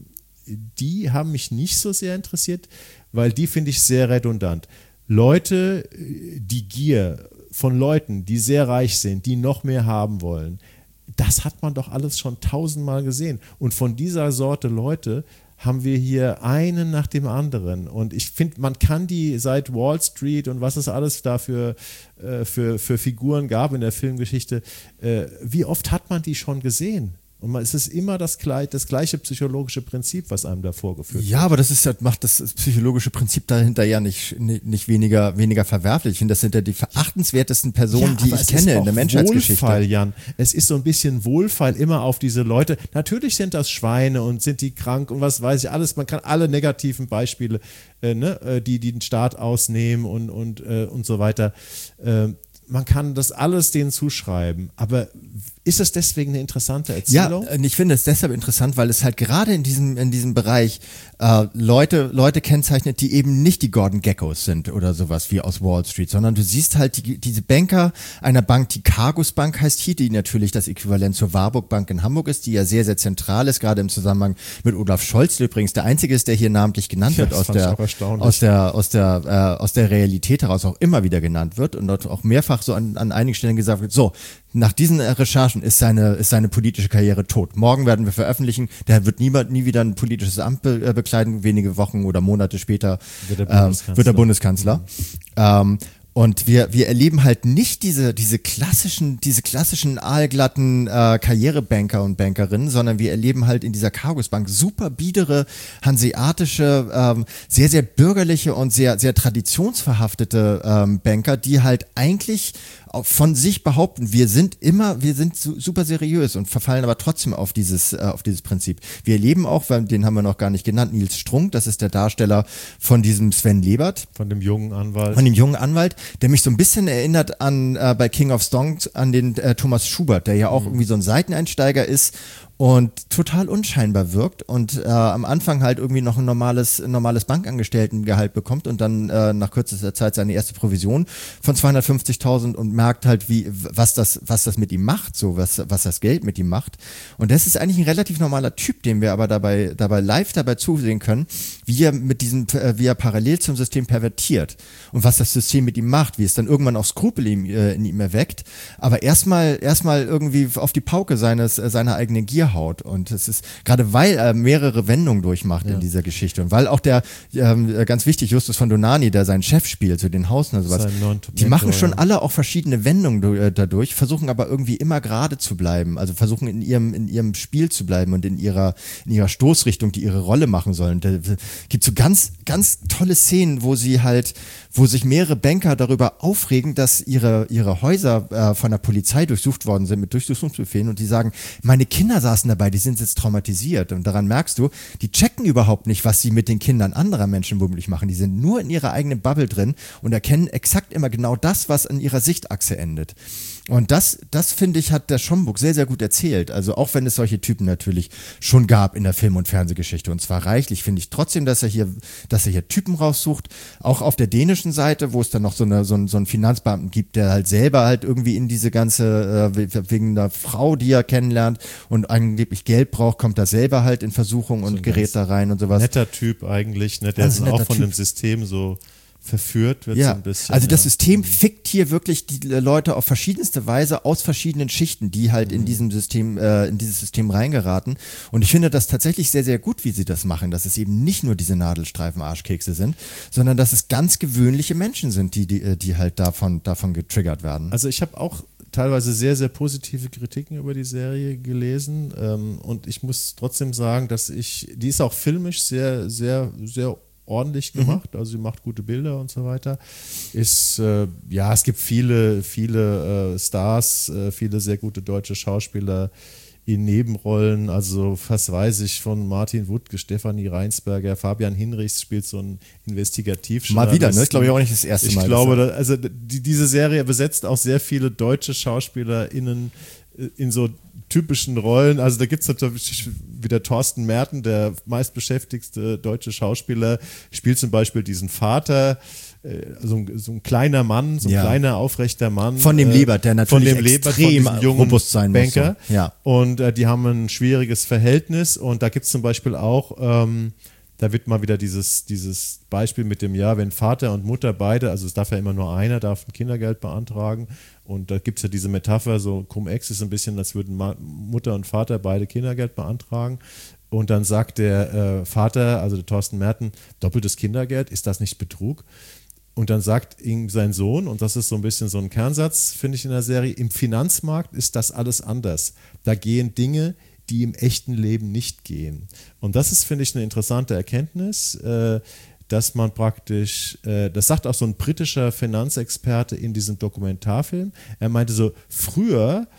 die haben mich nicht so sehr interessiert, weil die finde ich sehr redundant. Leute, die Gier von Leuten, die sehr reich sind, die noch mehr haben wollen, das hat man doch alles schon tausendmal gesehen. Und von dieser Sorte Leute haben wir hier einen nach dem anderen. Und ich finde, man kann die seit Wall Street und was es alles da für, äh, für, für Figuren gab in der Filmgeschichte, äh, wie oft hat man die schon gesehen? Und man, es ist immer das, das gleiche psychologische Prinzip, was einem da vorgeführt wird. Ja, aber das ist ja, macht das psychologische Prinzip dahinter ja nicht, nicht, nicht weniger, weniger verwerflich. Ich finde, das sind ja die verachtenswertesten Personen, ja, die ich kenne in der Menschheitsgeschichte. Wohlfeil, Jan. Es ist so ein bisschen Wohlfeil immer auf diese Leute. Natürlich sind das Schweine und sind die krank und was weiß ich alles. Man kann alle negativen Beispiele, äh, ne, die, die den Staat ausnehmen und, und, äh, und so weiter. Äh, man kann das alles denen zuschreiben, aber ist es deswegen eine interessante Erzählung? Ja, ich finde es deshalb interessant, weil es halt gerade in diesem, in diesem Bereich äh, Leute, Leute kennzeichnet, die eben nicht die Gordon Geckos sind oder sowas wie aus Wall Street, sondern du siehst halt die, diese Banker einer Bank, die Cargus Bank heißt hier, die natürlich das Äquivalent zur Warburg Bank in Hamburg ist, die ja sehr, sehr zentral ist, gerade im Zusammenhang mit Olaf Scholz, der übrigens der Einzige ist, der hier namentlich genannt ja, wird, aus der, aus der, aus der, äh, aus der Realität heraus auch immer wieder genannt wird und dort auch mehrfach so an, an einigen Stellen gesagt wird, so, nach diesen Recherchen ist seine, ist seine politische Karriere tot. Morgen werden wir veröffentlichen, der wird niemand, nie wieder ein politisches Amt be, äh, bekleiden, wenige Wochen oder Monate später wird der Bundeskanzler. Äh, wird der Bundeskanzler. Mhm. Ähm, Und wir, wir erleben halt nicht diese, diese klassischen, diese klassischen aalglatten äh, Karrierebanker und Bankerinnen, sondern wir erleben halt in dieser Cargus Bank super biedere, hanseatische, ähm, sehr, sehr bürgerliche und sehr, sehr traditionsverhaftete ähm, Banker, die halt eigentlich von sich behaupten, wir sind immer, wir sind su- super seriös und verfallen aber trotzdem auf dieses, äh, auf dieses Prinzip. Wir erleben auch, weil den haben wir noch gar nicht genannt, Nils Strunk, das ist der Darsteller von diesem Sven Lebert. Von dem jungen Anwalt. Von dem jungen Anwalt, der mich so ein bisschen erinnert an, äh, bei King of Songs, an den äh, Thomas Schubert, der ja auch mhm. irgendwie so ein Seiteneinsteiger ist und total unscheinbar wirkt und äh, am Anfang halt irgendwie noch ein normales, normales Bankangestelltengehalt bekommt und dann äh, nach kürzester Zeit seine erste Provision von zweihundertfünfzigtausend und merkt halt, wie, was das, was das mit ihm macht, so, was, was das Geld mit ihm macht. Und das ist eigentlich ein relativ normaler Typ, dem wir aber dabei, dabei live dabei zusehen können, wie er mit diesem, wie er parallel zum System pervertiert und was das System mit ihm macht, wie es dann irgendwann auch Skrupel in, äh, in ihm erweckt, aber erstmal, erstmal irgendwie auf die Pauke seines, seiner eigenen Gier haut. Und es ist, gerade weil er mehrere Wendungen durchmacht ja. in dieser Geschichte und weil auch der, ähm, ganz wichtig, Justus von Donani, der seinen Chef spielt, so den Hausner, sowas, die machen schon alle auch verschiedene Wendungen äh, dadurch, versuchen aber irgendwie immer gerade zu bleiben, also versuchen in ihrem, in ihrem Spiel zu bleiben und in ihrer, in ihrer Stoßrichtung, die ihre Rolle machen sollen. Da gibt so ganz, ganz tolle Szenen, wo sie halt, wo sich mehrere Banker darüber aufregen, dass ihre, ihre Häuser äh, von der Polizei durchsucht worden sind mit Durchsuchungsbefehlen und die sagen, meine Kinder saßen dabei, die sind jetzt traumatisiert und daran merkst du, die checken überhaupt nicht, was sie mit den Kindern anderer Menschen womöglich machen, die sind nur in ihrer eigenen Bubble drin und erkennen exakt immer genau das, was an ihrer Sichtachse endet. Und das, das finde ich, hat der Schomburg sehr, sehr gut erzählt. Also auch wenn es solche Typen natürlich schon gab in der Film- und Fernsehgeschichte und zwar reichlich, finde ich trotzdem, dass er hier, dass er hier Typen raussucht, auch auf der dänischen Seite, wo es dann noch so, eine, so, einen, so einen Finanzbeamten gibt, der halt selber halt irgendwie in diese ganze, äh, wegen einer Frau, die er kennenlernt und angeblich Geld braucht, kommt er selber halt in Versuchung und so gerät da rein und sowas. Netter Typ eigentlich, ne? Der ist auch von typ. dem System so verführt wird ja, so ein bisschen. Also das ja. System fickt hier wirklich die Leute auf verschiedenste Weise aus verschiedenen Schichten, die halt mhm. in diesem System, äh, in dieses System reingeraten. Und ich finde das tatsächlich sehr, sehr gut, wie sie das machen, dass es eben nicht nur diese Nadelstreifen-Arschkekse sind, sondern dass es ganz gewöhnliche Menschen sind, die, die, die halt davon, davon getriggert werden. Also ich habe auch teilweise sehr, sehr positive Kritiken über die Serie gelesen ähm, und ich muss trotzdem sagen, dass ich, die ist auch filmisch sehr, sehr, sehr ordentlich gemacht, mhm. also sie macht gute Bilder und so weiter. Ist, äh, ja, es gibt viele, viele äh, Stars, äh, viele sehr gute deutsche Schauspieler in Nebenrollen, also was weiß ich, von Martin Wuttke, Stefanie Reinsberger, Fabian Hinrichs spielt so ein Investigativjournalisten. Mal wieder, ne? Ich glaube ich auch nicht das erste Mal. Ich glaube, da, also die, diese Serie besetzt auch sehr viele deutsche SchauspielerInnen in so typischen Rollen. Also da gibt es natürlich wieder Thorsten Merten, der meistbeschäftigste deutsche Schauspieler, spielt zum Beispiel diesen Vater, so ein, so ein kleiner Mann, so ein ja. kleiner, aufrechter Mann. Von dem Lebert, der natürlich von dem extrem Lebert, von jungen robust sein Banker. muss. So. Ja. Und äh, die haben ein schwieriges Verhältnis und da gibt es zum Beispiel auch, ähm, da wird mal wieder dieses, dieses Beispiel mit dem, ja, wenn Vater und Mutter beide, also es darf ja immer nur einer, darf ein Kindergeld beantragen und da gibt es ja diese Metapher, so Cum-Ex ist ein bisschen, als würden Mutter und Vater beide Kindergeld beantragen. Und dann sagt der äh, Vater, also der Thorsten Merten, doppeltes Kindergeld, ist das nicht Betrug? Und dann sagt ihm sein Sohn, und das ist so ein bisschen so ein Kernsatz, finde ich in der Serie, im Finanzmarkt ist das alles anders. Da gehen Dinge, die im echten Leben nicht gehen. Und das ist, finde ich, eine interessante Erkenntnis, äh, dass man praktisch, äh, das sagt auch so ein britischer Finanzexperte in diesem Dokumentarfilm, er meinte so, früher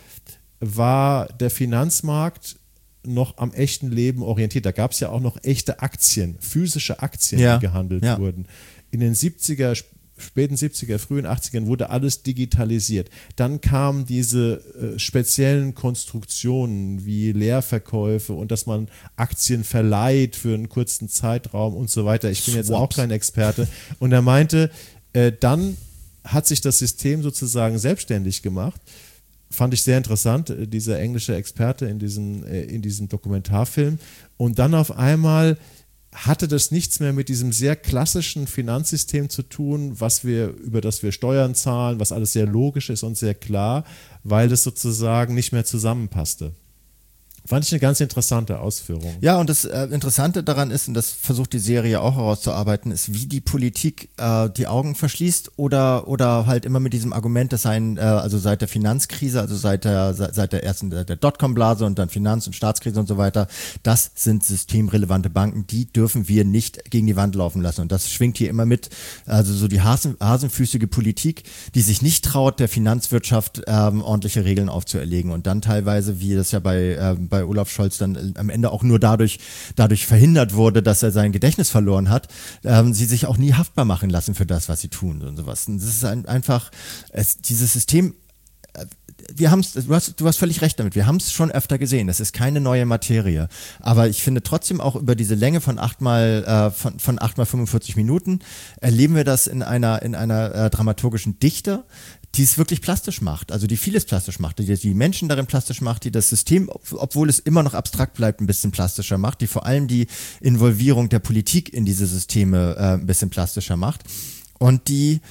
war der Finanzmarkt noch am echten Leben orientiert. Da gab es ja auch noch echte Aktien, physische Aktien, ja, die gehandelt ja. wurden. In den siebziger, späten siebziger, frühen achtzigern wurde alles digitalisiert. Dann kamen diese äh, speziellen Konstruktionen wie Leerverkäufe und dass man Aktien verleiht für einen kurzen Zeitraum und so weiter. Ich bin jetzt auch kein Experte. Und er meinte, äh, dann hat sich das System sozusagen selbstständig gemacht. Fand ich sehr interessant, äh, dieser englische Experte in diesem, äh, in diesem Dokumentarfilm. Und dann auf einmal hatte das nichts mehr mit diesem sehr klassischen Finanzsystem zu tun, was wir, über das wir Steuern zahlen, was alles sehr logisch ist und sehr klar, weil das sozusagen nicht mehr zusammenpasste. Fand ich eine ganz interessante Ausführung. Ja, und das äh, Interessante daran ist, und das versucht die Serie auch herauszuarbeiten, ist, wie die Politik äh, die Augen verschließt oder oder halt immer mit diesem Argument, dass ein, äh, also seit der Finanzkrise, also seit der seit der ersten der Dotcom-Blase und dann Finanz- und Staatskrise und so weiter, das sind systemrelevante Banken, die dürfen wir nicht gegen die Wand laufen lassen. Und das schwingt hier immer mit, also so die Hasen, hasenfüßige Politik, die sich nicht traut, der Finanzwirtschaft ähm, ordentliche Regeln aufzuerlegen und dann teilweise, wie das ja bei ähm, bei Olaf Scholz dann am Ende auch nur dadurch, dadurch verhindert wurde, dass er sein Gedächtnis verloren hat, ähm, sie sich auch nie haftbar machen lassen für das, was sie tun und sowas. Und das ist ein, einfach, es, dieses System, äh, wir haben es, du hast, du hast völlig recht damit, wir haben es schon öfter gesehen, das ist keine neue Materie, aber ich finde trotzdem auch über diese Länge von achtmal, äh, von, von achtmal fünfundvierzig Minuten erleben wir das in einer, in einer äh, dramaturgischen Dichte, die es wirklich plastisch macht, also die vieles plastisch macht, die die Menschen darin plastisch macht, die das System, obwohl es immer noch abstrakt bleibt, ein bisschen plastischer macht, die vor allem die Involvierung der Politik in diese Systeme äh, ein bisschen plastischer macht und die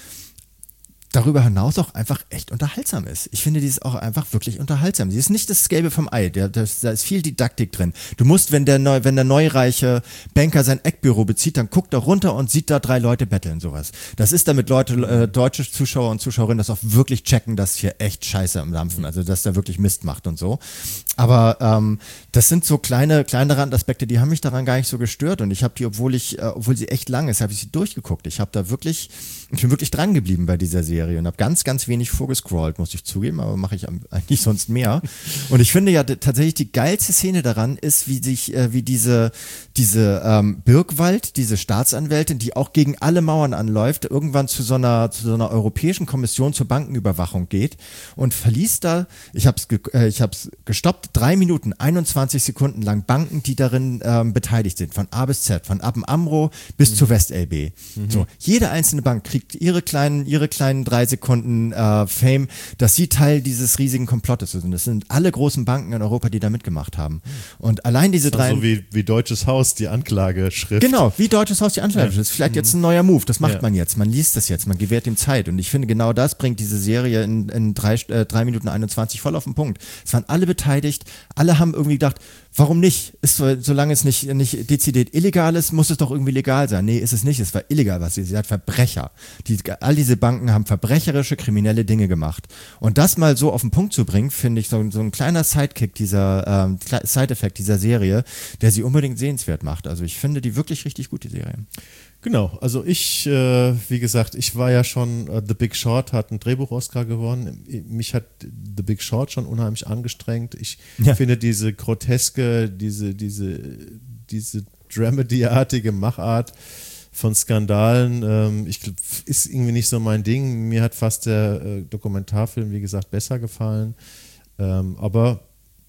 darüber hinaus auch einfach echt unterhaltsam ist. Ich finde, die ist auch einfach wirklich unterhaltsam. Sie ist nicht das Gelbe vom Ei, der, das, da ist viel Didaktik drin. Du musst, wenn der, neu, wenn der neureiche Banker sein Eckbüro bezieht, dann guckt er runter und sieht da drei Leute betteln, sowas. Das ist, damit Leute, äh, deutsche Zuschauer und Zuschauerinnen das auch wirklich checken, dass hier echt Scheiße am Dampfen, also dass da wirklich Mist macht und so. Aber ähm, das sind so kleine, kleine Randaspekte, die haben mich daran gar nicht so gestört und ich habe die, obwohl ich, äh, obwohl sie echt lang ist, habe ich sie durchgeguckt. Ich habe da wirklich, ich bin wirklich dran geblieben bei dieser Serie und habe ganz, ganz wenig vorgescrollt, muss ich zugeben, aber mache ich eigentlich sonst mehr. Und ich finde ja d- tatsächlich die geilste Szene daran ist, wie sich, äh, wie diese, diese ähm, Birkwald, diese Staatsanwältin, die auch gegen alle Mauern anläuft, irgendwann zu so einer, zu so einer Europäischen Kommission zur Bankenüberwachung geht und verliest da, ich habe es ge- äh, ich hab's gestoppt, drei Minuten, einundzwanzig Sekunden lang Banken, die darin ähm, beteiligt sind, von A bis Z, von A B N AMRO bis mhm. zur West-L B. Mhm. So, jede einzelne Bank kriegt ihre kleinen, ihre kleinen drei Sekunden äh, Fame, dass sie Teil dieses riesigen Komplottes sind. Das sind alle großen Banken in Europa, die da mitgemacht haben. Und allein diese drei... So wie, wie Deutsches Haus, die Anklageschrift. Genau, wie Deutsches Haus, die Anklageschrift. Ja. Das ist vielleicht jetzt ein neuer Move, das macht ja. man jetzt. Man liest das jetzt, man gewährt ihm Zeit. Und ich finde, genau das bringt diese Serie in, in drei, äh, drei Minuten einundzwanzig voll auf den Punkt. Es waren alle beteiligt, alle haben irgendwie gedacht, warum nicht? Ist so, solange es nicht, nicht dezidiert illegal ist, muss es doch irgendwie legal sein. Nee, ist es nicht. Es war illegal, was sie, sie hat Verbrecher. Die, all diese Banken haben verbrecherische, kriminelle Dinge gemacht. Und das mal so auf den Punkt zu bringen, finde ich so, so ein kleiner Sidekick dieser, ähm, Side-Effekt dieser Serie, der sie unbedingt sehenswert macht. Also ich finde die wirklich richtig gut, die Serie. Genau, also ich, äh, wie gesagt, ich war ja schon, äh, The Big Short hat einen Drehbuch-Oscar gewonnen. Mich hat The Big Short schon unheimlich angestrengt. Ich ja. finde diese groteske, diese, diese, diese Dramedy-artige Machart von Skandalen, ähm, ich, ist irgendwie nicht so mein Ding. Mir hat fast der äh, Dokumentarfilm, wie gesagt, besser gefallen. Ähm, aber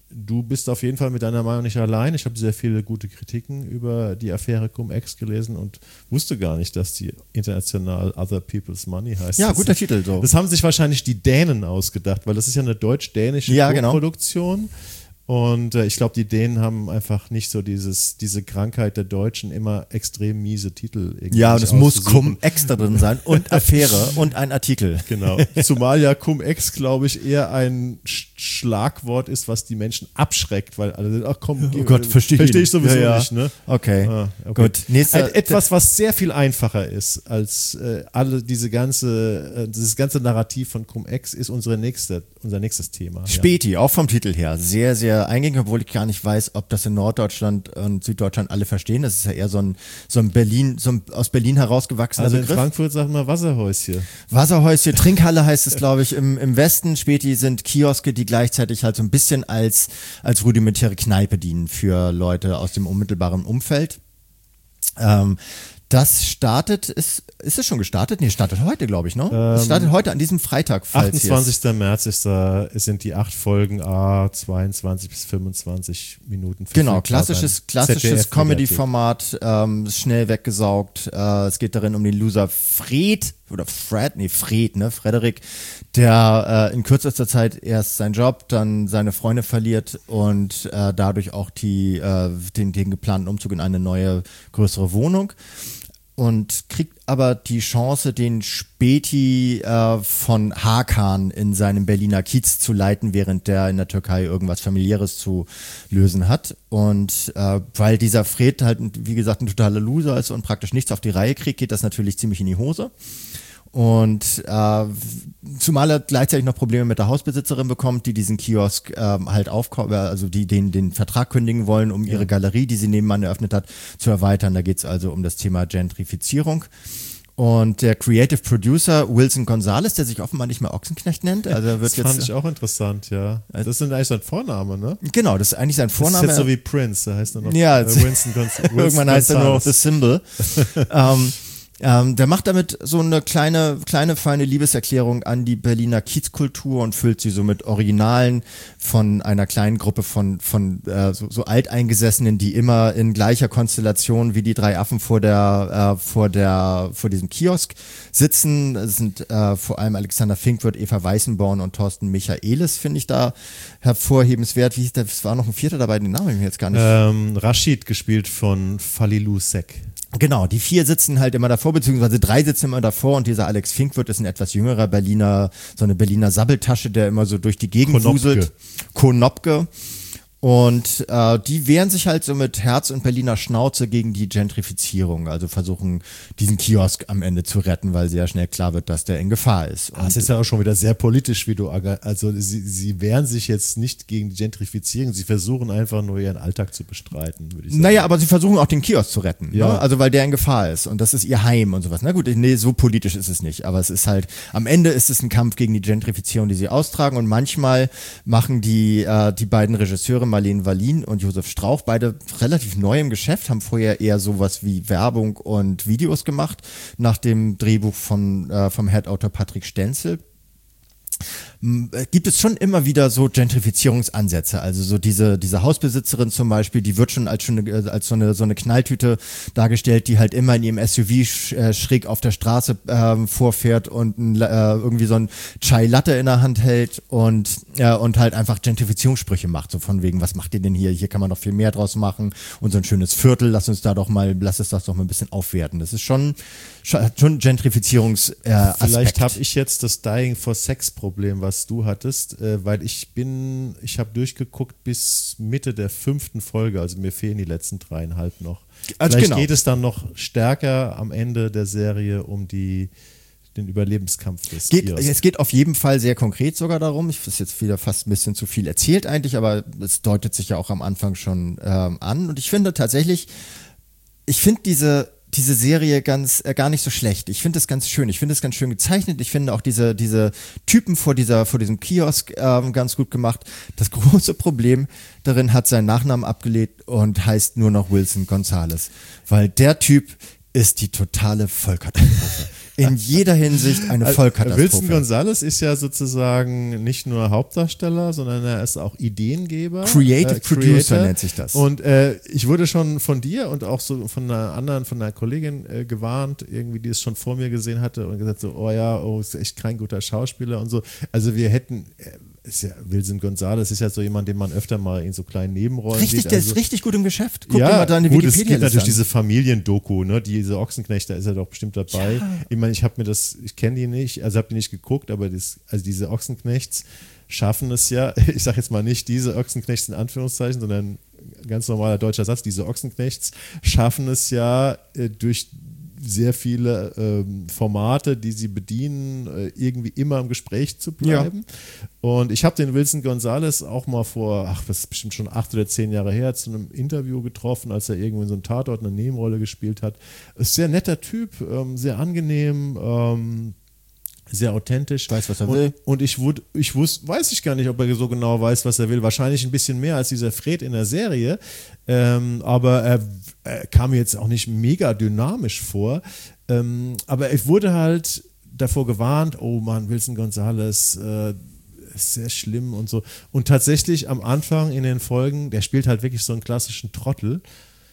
du bist auf jeden Fall mit deiner Meinung nicht allein. Ich habe sehr viele gute Kritiken über die Affäre Cum-Ex gelesen und wusste gar nicht, dass die international Other People's Money heißt. Ja, das guter ist, Titel. So. Das haben sich wahrscheinlich die Dänen ausgedacht, weil das ist ja eine deutsch-dänische ja, genau. Produktion. Und äh, ich glaube, die Dänen haben einfach nicht so dieses, diese Krankheit der Deutschen, immer extrem miese Titel. Irgendwie ja, und es muss Cum Cum-Ex da drin sein und Affäre und ein Artikel. Genau. Zumal ja Cum-Ex, glaube ich, eher ein Sch- Schlagwort ist, was die Menschen abschreckt, weil alle, ach komm, oh Gott, verstehe versteh ich sowieso ja, ja. nicht. Ne? Okay. Ah, okay. Gut. Nächster, Ein, etwas, was sehr viel einfacher ist als äh, alle diese ganze, äh, dieses ganze Narrativ von Cum-Ex, ist unsere nächste, unser nächstes Thema. Späti, ja. Auch vom Titel her, sehr, sehr eingängig, obwohl ich gar nicht weiß, ob das in Norddeutschland und Süddeutschland alle verstehen. Das ist ja eher so ein, so ein Berlin, so ein aus Berlin herausgewachsener Also Begriff. in Frankfurt sagt man Wasserhäuschen. Wasserhäuschen, Trinkhalle heißt es, glaube ich, im, im Westen. Späti sind Kioske, die gleichzeitig halt so ein bisschen als, als rudimentäre Kneipe dienen für Leute aus dem unmittelbaren Umfeld. Ähm, Das startet, ist, ist es schon gestartet? Nee, startet heute, glaube ich, ne? Ähm, es startet heute an diesem Freitag, falls achtundzwanzigsten März ist da, sind die acht Folgen, a zweiundzwanzig bis fünfundzwanzig Minuten. Genau, klassisches, klassisches Comedy-Format, ähm, schnell weggesaugt. Äh, es geht darin um den Loser Fred, oder Fred, nee, Fred, ne, Frederik, der äh, in kürzester Zeit erst seinen Job, dann seine Freunde verliert und äh, dadurch auch die, äh, den, den geplanten Umzug in eine neue, größere Wohnung. Und kriegt aber die Chance, den Späti äh, von Hakan in seinem Berliner Kiez zu leiten, während der in der Türkei irgendwas Familiäres zu lösen hat. Und äh, weil dieser Fred halt, wie gesagt, ein totaler Loser ist und praktisch nichts auf die Reihe kriegt, geht das natürlich ziemlich in die Hose. Und äh, zumal er gleichzeitig noch Probleme mit der Hausbesitzerin bekommt, die diesen Kiosk äh, halt aufkaufen, also die den, den Vertrag kündigen wollen, um ihre Galerie, die sie nebenan eröffnet hat, zu erweitern. Da geht es also um das Thema Gentrifizierung. Und der Creative Producer Wilson Gonzalez, der sich offenbar nicht mehr Ochsenknecht nennt. Also er wird das fand jetzt, ich auch interessant, ja. Das ist eigentlich sein Vorname, ne? Genau, das ist eigentlich sein Vorname. Das ist jetzt so wie Prince, da heißt er noch ja, äh, Winston Gonz- Winston irgendwann heißt er nur noch The Symbol. ähm, Ähm, der macht damit so eine kleine, kleine feine Liebeserklärung an die Berliner Kiezkultur und füllt sie so mit Originalen von einer kleinen Gruppe von, von äh, so, so Alteingesessenen, die immer in gleicher Konstellation wie die drei Affen vor der, äh, vor der, vor diesem Kiosk sitzen. Es sind äh, vor allem Alexander Finkwirt, Eva Weißenborn und Thorsten Michaelis, finde ich da hervorhebenswert. Wie hieß der? Es war noch ein Vierter dabei, den Namen habe ich mir jetzt gar nicht. Ähm, Rashid, gespielt von Falilou Sek. Genau, die vier sitzen halt immer davor, beziehungsweise drei sitzen immer davor und dieser Alex Finkwirt ist ein etwas jüngerer Berliner, so eine Berliner Sabbeltasche, der immer so durch die Gegend wuselt. Konopke. Und äh, die wehren sich halt so mit Herz und Berliner Schnauze gegen die Gentrifizierung, also versuchen diesen Kiosk am Ende zu retten, weil sehr schnell klar wird, dass der in Gefahr ist. Ah, das ist ja auch schon wieder sehr politisch, wie du, also sie, sie wehren sich jetzt nicht gegen die Gentrifizierung, sie versuchen einfach nur ihren Alltag zu bestreiten, würde ich sagen. Naja, aber sie versuchen auch den Kiosk zu retten, ja. Ne? Also weil der in Gefahr ist und das ist ihr Heim und sowas. Na gut, nee, so politisch ist es nicht, aber es ist halt, am Ende ist es ein Kampf gegen die Gentrifizierung, die sie austragen und manchmal machen die, äh, die beiden Regisseure, Marlene Wallin und Josef Strauch, beide relativ neu im Geschäft, haben vorher eher sowas wie Werbung und Videos gemacht, nach dem Drehbuch von, äh, vom Head-Autor Patrick Stenzel. Gibt es schon immer wieder so Gentrifizierungsansätze, also so diese diese Hausbesitzerin zum Beispiel, die wird schon als schon eine, als so eine so eine Knalltüte dargestellt, die halt immer in ihrem S U V sch, äh, schräg auf der Straße äh, vorfährt und ein, äh, irgendwie so ein Chai Latte in der Hand hält und äh, und halt einfach Gentrifizierungssprüche macht, so von wegen, was macht ihr denn hier? Hier kann man noch viel mehr draus machen und so ein schönes Viertel, lass uns da doch mal, lass es das doch mal ein bisschen aufwerten. Das ist schon schon Gentrifizierungs äh, Aspekt. Vielleicht habe ich jetzt das Dying for Sex Problem, was du hattest, äh, weil ich bin, ich habe durchgeguckt bis Mitte der fünften Folge, also mir fehlen die letzten dreieinhalb noch. Also Vielleicht genau. geht es dann noch stärker am Ende der Serie um die den Überlebenskampf des geht, Kiosks. Es geht auf jeden Fall sehr konkret sogar darum, ich ist jetzt wieder fast ein bisschen zu viel erzählt eigentlich, aber es deutet sich ja auch am Anfang schon ähm, an und ich finde tatsächlich, ich finde diese diese Serie ganz äh, gar nicht so schlecht. Ich finde es ganz schön. Ich finde es ganz schön gezeichnet. Ich finde auch diese diese Typen vor dieser vor diesem Kiosk ähm, ganz gut gemacht. Das große Problem darin hat seinen Nachnamen abgelegt und heißt nur noch Wilson Gonzalez, weil der Typ ist die totale Vollkatastrophe. in jeder Hinsicht eine Also, Vollkatastrophe. Wilson Gonzalez ist ja sozusagen nicht nur Hauptdarsteller, sondern er ist auch Ideengeber. Creative äh, Producer Creator. nennt sich das. Und äh, ich wurde schon von dir und auch so von einer anderen, von einer Kollegin äh, gewarnt, irgendwie, die es schon vor mir gesehen hatte und gesagt so, oh ja, oh, ist echt kein guter Schauspieler und so. Also wir hätten, äh, ist ja, Wilson Gonzalez ist ja so jemand, den man öfter mal in so kleinen Nebenrollen Richtig, sieht. der Also, ist richtig gut im Geschäft. Guck ja, dir mal da eine gut, es gibt Wikipedia-Liste natürlich an. diese Familiendoku, ne, diese Ochsenknecht, da ist er doch bestimmt dabei. Ja. Ich meine, ich habe mir das, ich kenne die nicht, also habe die nicht geguckt, aber das, also diese Ochsenknechts schaffen es ja, ich sage jetzt mal nicht diese Ochsenknechts in Anführungszeichen, sondern ein ganz normaler deutscher Satz, diese Ochsenknechts schaffen es ja äh, durch sehr viele ähm, Formate, die sie bedienen, äh, irgendwie immer im Gespräch zu bleiben. Ja. Und ich habe den Wilson Gonzalez auch mal vor, ach, das ist bestimmt schon acht oder zehn Jahre her, zu einem Interview getroffen, als er irgendwo in so einem Tatort eine Nebenrolle gespielt hat. Ist sehr netter Typ, ähm, sehr angenehm, ähm, sehr authentisch. Weiß, was er und, will. Und ich, wud, ich wusste, weiß ich gar nicht, ob er so genau weiß, was er will. Wahrscheinlich ein bisschen mehr als dieser Fred in der Serie. Ähm, aber er, er kam mir jetzt auch nicht mega dynamisch vor. Ähm, aber ich wurde halt davor gewarnt, oh Mann, Wilson Gonzalez, äh, ist sehr schlimm und so. Und tatsächlich am Anfang in den Folgen, der spielt halt wirklich so einen klassischen Trottel.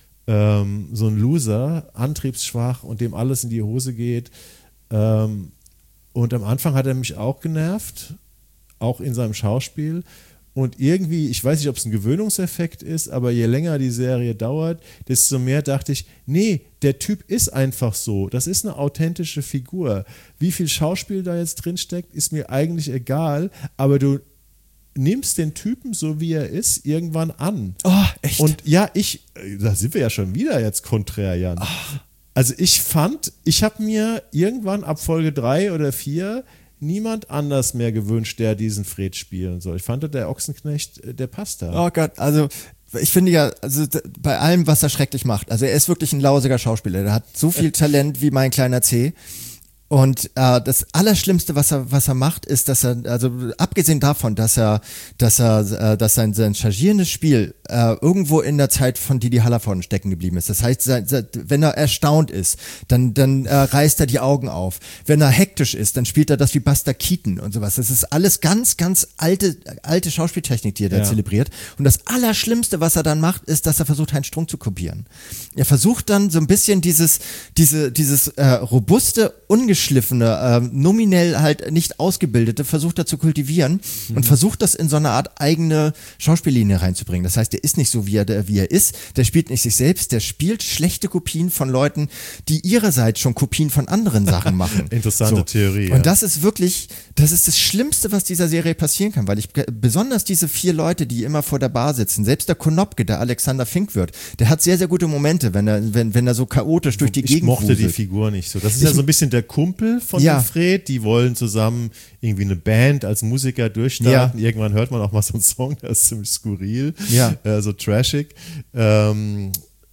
Ähm, so ein Loser, antriebsschwach und dem alles in die Hose geht. Ähm, Und am Anfang hat er mich auch genervt, auch in seinem Schauspiel. Und irgendwie, ich weiß nicht, ob es ein Gewöhnungseffekt ist, aber je länger die Serie dauert, desto mehr dachte ich, nee, der Typ ist einfach so. Das ist eine authentische Figur. Wie viel Schauspiel da jetzt drin steckt, ist mir eigentlich egal, aber du nimmst den Typen, so wie er ist, irgendwann an. Oh, echt? Und ja, ich, da sind wir ja schon wieder jetzt konträr, Jan. Oh. Also ich fand, ich habe mir irgendwann ab Folge drei oder vier niemand anders mehr gewünscht, der diesen Fred spielen soll. Ich fand, der Ochsenknecht, der passt da. Oh Gott, also ich finde ja, also bei allem, was er schrecklich macht, also er ist wirklich ein lausiger Schauspieler, der hat so viel Talent wie mein kleiner C. Und äh, das Allerschlimmste, was er was er macht, ist, dass er, also abgesehen davon, dass er, dass er, äh, dass sein sein chargierendes Spiel äh, irgendwo in der Zeit von Didi Hallervorden stecken geblieben ist. Das heißt, sein, sein, wenn er erstaunt ist, dann dann äh, reißt er die Augen auf. Wenn er hektisch ist, dann spielt er das wie Buster Keaton und sowas. Das ist alles ganz ganz alte alte Schauspieltechnik, die er da ja. zelebriert. Und das Allerschlimmste, was er dann macht, ist, dass er versucht, Heinz Strunk zu kopieren. Er versucht dann so ein bisschen dieses diese dieses äh, robuste, ungeschliffene, äh, nominell halt nicht ausgebildete, versucht er zu kultivieren mhm. und versucht das in so eine Art eigene Schauspiellinie reinzubringen. Das heißt, der ist nicht so, wie er, der, wie er ist, der spielt nicht sich selbst, der spielt schlechte Kopien von Leuten, die ihrerseits schon Kopien von anderen Sachen machen. Interessante so. Theorie. Und ja. das ist wirklich, das ist das Schlimmste, was dieser Serie passieren kann, weil ich, besonders diese vier Leute, die immer vor der Bar sitzen, selbst der Konopke, der Alexander Fink wird, der hat sehr, sehr gute Momente, wenn er, wenn, wenn er so chaotisch durch die ich Gegend mochte wuselt. die Figur nicht so. Das ist Ich, ja so ein bisschen der Kumpel von ja. dem Fred, die wollen zusammen irgendwie eine Band als Musiker durchstarten. Ja. Irgendwann hört man auch mal so einen Song, der ist ziemlich skurril, ja. äh, so trashig. Ähm,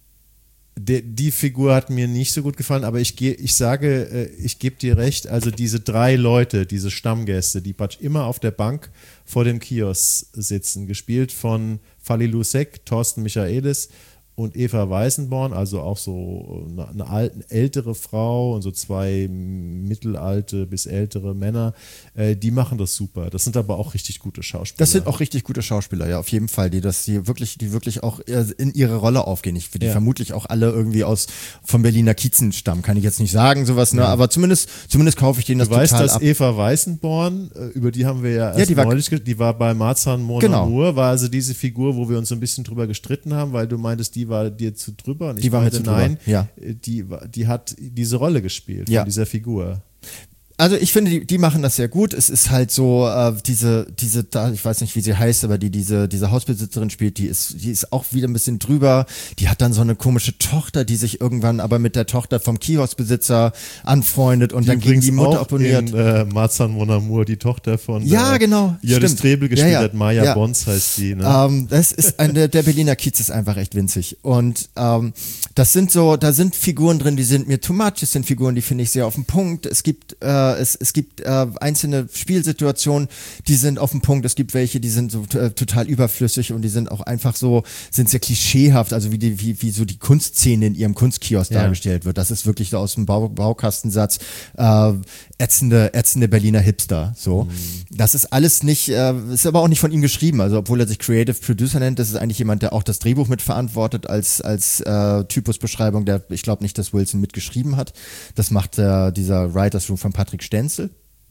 die, die Figur hat mir nicht so gut gefallen, aber ich, ich sage, äh, ich gebe dir recht, also diese drei Leute, diese Stammgäste, die praktisch immer auf der Bank vor dem Kiosk sitzen, gespielt von Fali Lusek, Thorsten Michaelis und Eva Weißenborn, also auch so eine, eine alte, ältere Frau und so zwei mittelalte bis ältere Männer, äh, die machen das super. Das sind aber auch richtig gute Schauspieler. Das sind auch richtig gute Schauspieler, ja, auf jeden Fall, die das, die wirklich, die wirklich auch in ihre Rolle aufgehen. Ich, die ja. vermutlich auch alle irgendwie aus vom Berliner Kiezen stammen, kann ich jetzt nicht sagen, sowas, ne, ja. aber zumindest, zumindest kaufe ich denen das du weißt, total dass ab. Eva Weißenborn, über die haben wir ja erst ja, die war, neulich, die war bei Marzahn Mon genau. Amour, war also diese Figur, wo wir uns so ein bisschen drüber gestritten haben, weil du meintest, die war dir zu drüber und ich die war meinte, mir zu nein, drüber. Ja. die, die hat diese Rolle gespielt ja. von dieser Figur. Also ich finde, die, die machen das sehr gut. Es ist halt so, äh, diese, diese, da, ich weiß nicht, wie sie heißt, aber die diese, diese Hausbesitzerin spielt, die ist, die ist auch wieder ein bisschen drüber. Die hat dann so eine komische Tochter, die sich irgendwann aber mit der Tochter vom Kioskbesitzer anfreundet und die dann gegen die Mutter opponiert. In äh, Marzahn Mon Amour, die Tochter von ja, äh, genau, Jörg Strebel gespielt ja, ja. hat, Maja ja. Bons heißt die. Ne? Ähm, das ist ein, der, der Berliner Kiez ist einfach echt winzig. Und ähm, das sind so, da sind Figuren drin, die sind mir too much. Es sind Figuren, die finde ich sehr auf den Punkt. Es gibt äh, äh, es, es gibt äh, einzelne Spielsituationen, die sind auf dem Punkt. Es gibt welche, die sind so äh, total überflüssig und die sind auch einfach so, sind sehr klischeehaft, also wie, die, wie, wie so die Kunstszene in ihrem Kunstkiosk Ja. dargestellt wird. Das ist wirklich so aus dem Bau, Baukastensatz äh, ätzende, ätzende Berliner Hipster. So. Mhm. Das ist alles nicht, äh, ist aber auch nicht von ihm geschrieben. Also obwohl er sich Creative Producer nennt, das ist eigentlich jemand, der auch das Drehbuch mitverantwortet als, als äh, Typusbeschreibung, der, ich glaube nicht, dass Wilson mitgeschrieben hat. Das macht äh, dieser Writers Room von Patrick Stenzel.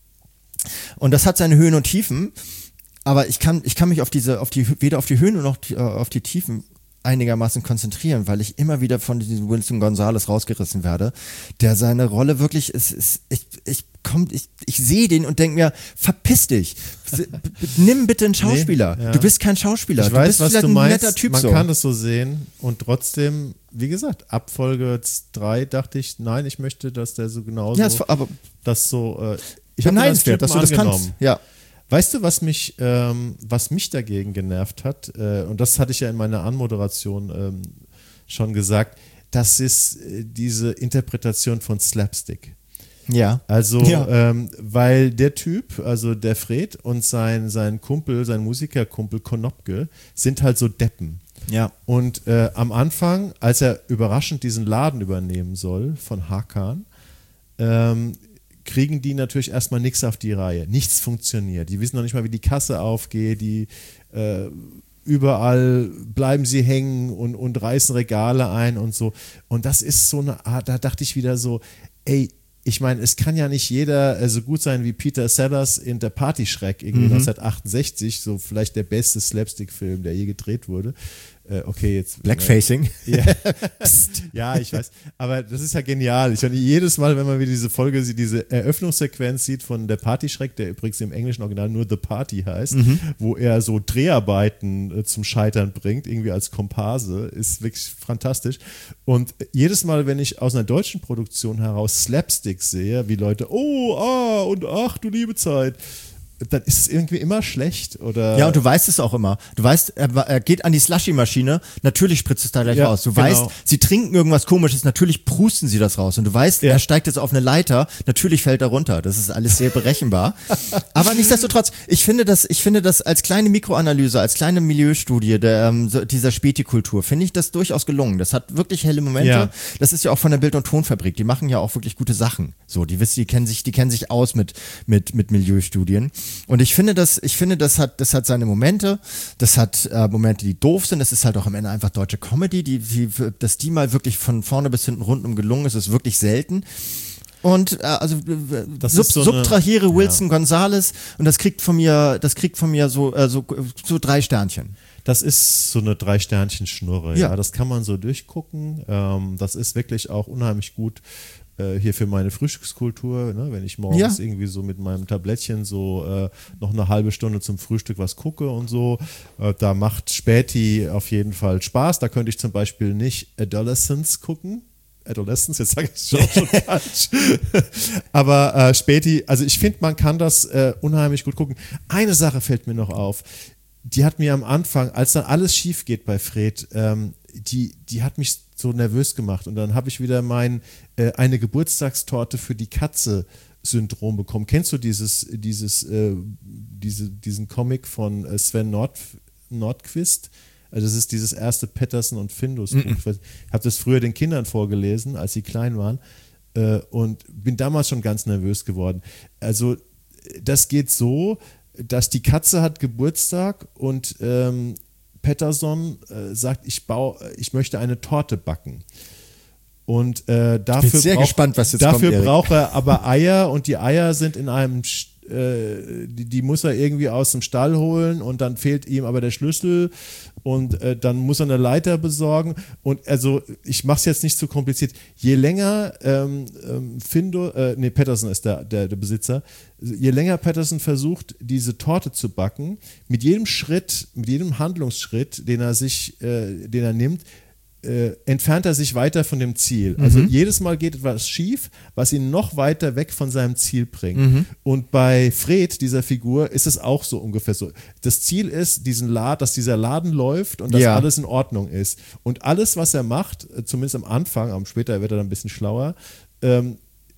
Und das hat seine Höhen und Tiefen, aber ich kann, ich kann mich auf diese, auf die, weder auf die Höhen noch die, äh, auf die Tiefen einigermaßen konzentrieren, weil ich immer wieder von diesem Wilson Gonzalez rausgerissen werde, der seine Rolle wirklich ist, ist ich, ich komm, ich, ich sehe den und denke mir, verpiss dich. Nimm bitte einen Schauspieler. Nee, ja. Du bist kein Schauspieler. Ich du weiß, bist was vielleicht du ein meinst. netter Typ Man so. kann das so sehen und trotzdem, wie gesagt, ab Folge drei dachte ich, nein, ich möchte, dass der so genauso, ja, es, aber das so, äh, ich habe das dass du das kannst. Ja. Weißt du, was mich, ähm, was mich dagegen genervt hat, äh, und das hatte ich ja in meiner Anmoderation ähm, schon gesagt, das ist äh, diese Interpretation von Slapstick. Ja. Also, ja. Ähm, weil der Typ, also der Fred und sein, sein Kumpel, sein Musikerkumpel Konopke, sind halt so Deppen. Ja. Und äh, am Anfang, als er überraschend diesen Laden übernehmen soll von Hakan, ähm, kriegen die natürlich erstmal nichts auf die Reihe. Nichts funktioniert. Die wissen noch nicht mal, wie die Kasse aufgeht. Die äh, überall bleiben sie hängen und, und reißen Regale ein und so. Und das ist so eine Art, da dachte ich wieder so, ey, ich meine, es kann ja nicht jeder äh, so gut sein wie Peter Sellers in Der Partyschreck irgendwie Mhm. neunzehnhundertachtundachtzig, so vielleicht der beste Slapstick-Film, der je gedreht wurde. Äh, okay, jetzt. Blackfacing. Ja. Ja, ich weiß. Aber das ist ja genial. Ich meine, jedes Mal, wenn man wieder diese Folge sieht, diese Eröffnungssequenz sieht von Der Partyschreck, der übrigens im englischen Original nur The Party heißt, mhm. wo er so Dreharbeiten äh, zum Scheitern bringt, irgendwie als Komparse, ist wirklich fantastisch. Und jedes Mal, wenn ich aus einer deutschen Produktion heraus Slapstick sehe, wie Leute, oh, ah und ach, du liebe Zeit, dann ist es irgendwie immer schlecht, oder? Ja, und du weißt es auch immer. Du weißt, er, er geht an die Slushy-Maschine, natürlich spritzt es da gleich ja, raus. Du genau. weißt, sie trinken irgendwas Komisches, natürlich prusten sie das raus. Und du weißt, ja. er steigt jetzt auf eine Leiter, natürlich fällt er runter. Das ist alles sehr berechenbar. Aber nichtsdestotrotz, ich finde das, ich finde das als kleine Mikroanalyse, als kleine Milieustudie der, ähm, so, dieser Späti-Kultur, finde ich das durchaus gelungen. Das hat wirklich helle Momente. Ja. Das ist ja auch von der Bild- und Tonfabrik. Die machen ja auch wirklich gute Sachen. So, die wissen, die kennen sich, die kennen sich aus mit, mit, mit Milieustudien. Und ich finde, das, ich finde, das hat, das hat seine Momente. Das hat äh, Momente, die doof sind. Das ist halt auch am Ende einfach deutsche Comedy, die, die, dass die mal wirklich von vorne bis hinten rundum gelungen ist, ist wirklich selten. Und äh, also sub, so subtrahiere eine, Wilson ja. Gonzalez und das kriegt von mir, das kriegt von mir so, äh, so, so drei Sternchen. Das ist so eine Drei-Sternchen-Schnurre. Ja. ja, das kann man so durchgucken. Ähm, das ist wirklich auch unheimlich gut äh, hier für meine Frühstückskultur, ne? Wenn ich morgens ja. irgendwie so mit meinem Tablettchen so äh, noch eine halbe Stunde zum Frühstück was gucke und so. Äh, da macht Späti auf jeden Fall Spaß. Da könnte ich zum Beispiel nicht Adolescence gucken. Adolescence, jetzt sage ich es schon, schon falsch. Aber äh, Späti, also ich finde, man kann das äh, unheimlich gut gucken. Eine Sache fällt mir noch auf. Die hat mir am Anfang, als dann alles schief geht bei Fred, ähm, die, die hat mich so nervös gemacht. Und dann habe ich wieder mein äh, eine Geburtstagstorte für die Katze Syndrom bekommen. Kennst du dieses, dieses, äh, diese, diesen Comic von äh, Sven Nord, Nordqvist? Also das ist dieses erste Peterson und Findus Buch. Mm-mm. Ich habe das früher den Kindern vorgelesen, als sie klein waren, äh, und bin damals schon ganz nervös geworden. Also das geht so, dass die Katze hat Geburtstag und ähm, Peterson äh, sagt, ich, bau, ich möchte eine Torte backen. Und äh, dafür, ich bin sehr brauch, gespannt, was jetzt dafür kommt, braucht er aber Eier und die Eier sind in einem, äh, die, die muss er irgendwie aus dem Stall holen und dann fehlt ihm aber der Schlüssel und äh, dann muss er eine Leiter besorgen und also ich mache es jetzt nicht zu kompliziert. Je länger ähm, ähm, Findo, äh, nee, Peterson ist der, der, der Besitzer, je länger Peterson versucht, diese Torte zu backen, mit jedem Schritt, mit jedem Handlungsschritt, den er sich, äh, den er nimmt, Äh, entfernt er sich weiter von dem Ziel. Also mhm. jedes Mal geht etwas schief, was ihn noch weiter weg von seinem Ziel bringt. Mhm. Und bei Fred, dieser Figur, ist es auch so ungefähr so. Das Ziel ist, diesen Laden, dass dieser Laden läuft und dass ja. alles in Ordnung ist. Und alles, was er macht, zumindest am Anfang, am später wird er dann ein bisschen schlauer, ähm,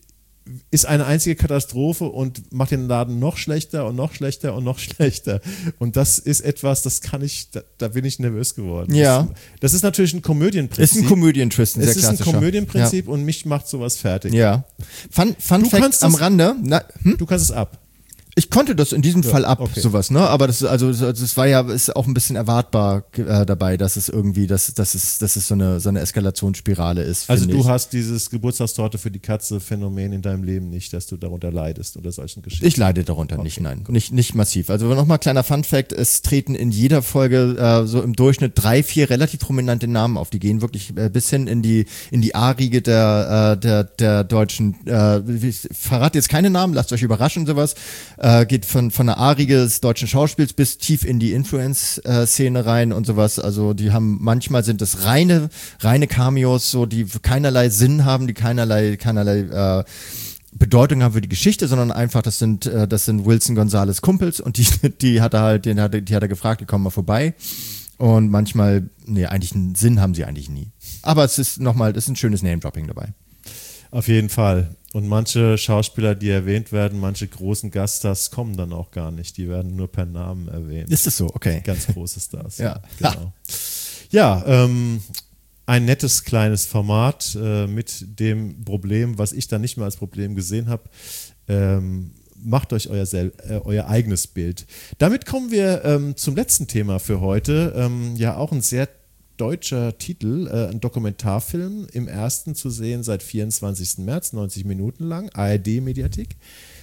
ist eine einzige Katastrophe und macht den Laden noch schlechter und noch schlechter und noch schlechter. Und das ist etwas, das kann ich, da, da bin ich nervös geworden. Ja. Das, das ist natürlich ein Komödienprinzip. Ist ein Komödientwist, ein sehr Es ist ein klassischer. Komödienprinzip Ja. und mich macht sowas fertig. Ja. Fun, Fun Du Fact kannst am das- Rande. Na, hm? Du kannst es ab. Ich konnte das in diesem Ja, Fall ab, okay. sowas, ne? Aber das, also, das das war ja, ist auch ein bisschen erwartbar äh, dabei, dass es irgendwie, dass, dass es, dass es so eine, so eine Eskalationsspirale ist. Also finde du ich. hast dieses Geburtstagstorte für die Katze Phänomen in deinem Leben nicht, dass du darunter leidest oder solchen Geschichten. Ich leide darunter nicht, nein. Nicht, nicht massiv. Also nochmal kleiner Fun-Fact, es treten in jeder Folge äh, so im Durchschnitt drei, vier relativ prominente Namen auf. Die gehen wirklich äh, bis hin in die, in die A-Riege der, äh, der, der deutschen, äh, ich verrate jetzt keine Namen, lasst euch überraschen, sowas. Äh, geht von, von der A-Riege des deutschen Schauspiels bis tief in die Influence-Szene rein und sowas. Also die haben, manchmal sind es reine, reine Cameos, so, die keinerlei Sinn haben, die keinerlei, keinerlei äh, Bedeutung haben für die Geschichte, sondern einfach, das sind, äh, das sind Wilson Gonzales Kumpels und die, die hat er halt, den hat, er- die hat er gefragt, die kommen mal vorbei. Und manchmal, nee, eigentlich einen Sinn haben sie eigentlich nie. Aber es ist nochmal, es ist ein schönes Name-Dropping dabei. Auf jeden Fall. Und manche Schauspieler, die erwähnt werden, manche großen Gaststars kommen dann auch gar nicht. Die werden nur per Namen erwähnt. Ist es so? Okay. Ganz große Stars. Ja. Genau. Ja, ähm, ein nettes kleines Format äh, mit dem Problem, was ich dann nicht mehr als Problem gesehen habe. Ähm, macht euch euer, sel äh, euer eigenes Bild. Damit kommen wir ähm, zum letzten Thema für heute. Ähm, ja, auch ein sehr deutscher Titel, äh, ein Dokumentarfilm, im ersten zu sehen seit vierundzwanzigsten März, neunzig Minuten lang, A R D-Mediathek.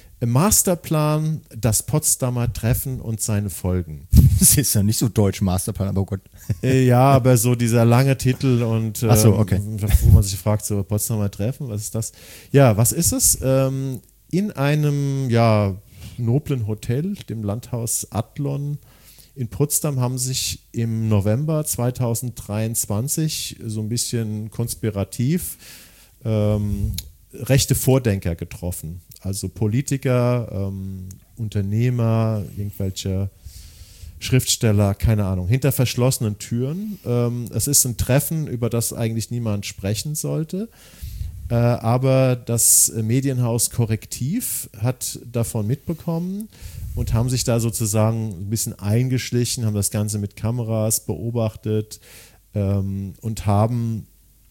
Masterplan, das Potsdamer Treffen und seine Folgen. Das ist ja nicht so deutsch, Masterplan, aber oh Gott. Äh, ja, aber so dieser lange Titel und ähm, Ach so, okay. wo man sich fragt, so Potsdamer Treffen, was ist das? Ja, was ist es? Ähm, in einem ja, noblen Hotel, dem Landhaus Adlon in Potsdam, haben sich im November zweitausenddreiundzwanzig so ein bisschen konspirativ ähm, rechte Vordenker getroffen. Also Politiker, ähm, Unternehmer, irgendwelche Schriftsteller, keine Ahnung, hinter verschlossenen Türen. Ähm, es ist ein Treffen, über das eigentlich niemand sprechen sollte. Äh, aber das Medienhaus Korrektiv hat davon mitbekommen und haben sich da sozusagen ein bisschen eingeschlichen, haben das Ganze mit Kameras beobachtet ähm, und haben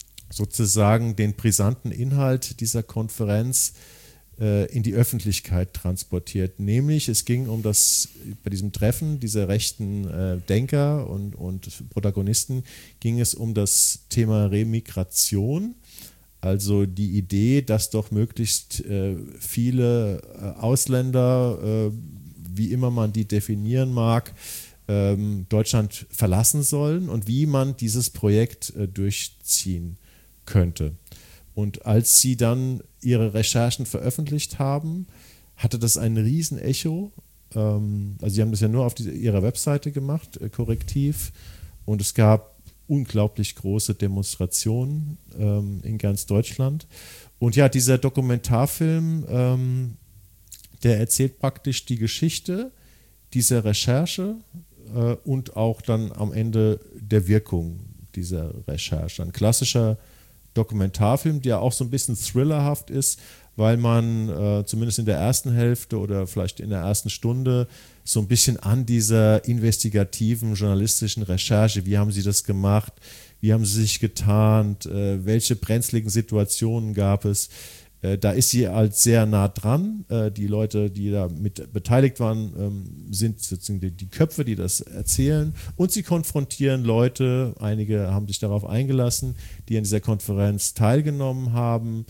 sozusagen den brisanten Inhalt dieser Konferenz äh, in die Öffentlichkeit transportiert. Nämlich, es ging um das, bei diesem Treffen dieser rechten äh, Denker und, und Protagonisten ging es um das Thema Remigration. Also die Idee, dass doch möglichst äh, viele äh, Ausländer, äh, wie immer man die definieren mag, ähm, Deutschland verlassen sollen und wie man dieses Projekt äh, durchziehen könnte. Und als sie dann ihre Recherchen veröffentlicht haben, hatte das ein Riesenecho. Ähm, also sie haben das ja nur auf die, ihrer Webseite gemacht, äh, Korrektiv. Und es gab unglaublich große Demonstrationen ähm, in ganz Deutschland. Und ja, dieser Dokumentarfilm, ähm, der erzählt praktisch die Geschichte dieser Recherche äh, und auch dann am Ende der Wirkung dieser Recherche. Ein klassischer Dokumentarfilm, der auch so ein bisschen thrillerhaft ist, weil man äh, zumindest in der ersten Hälfte oder vielleicht in der ersten Stunde so ein bisschen an dieser investigativen journalistischen Recherche, wie haben sie das gemacht, wie haben sie sich getarnt, äh, welche brenzligen Situationen gab es, äh, da ist sie halt sehr nah dran. Äh, die Leute, die da mit beteiligt waren, ähm, sind sozusagen die, die Köpfe, die das erzählen, und sie konfrontieren Leute, einige haben sich darauf eingelassen, die an dieser Konferenz teilgenommen haben,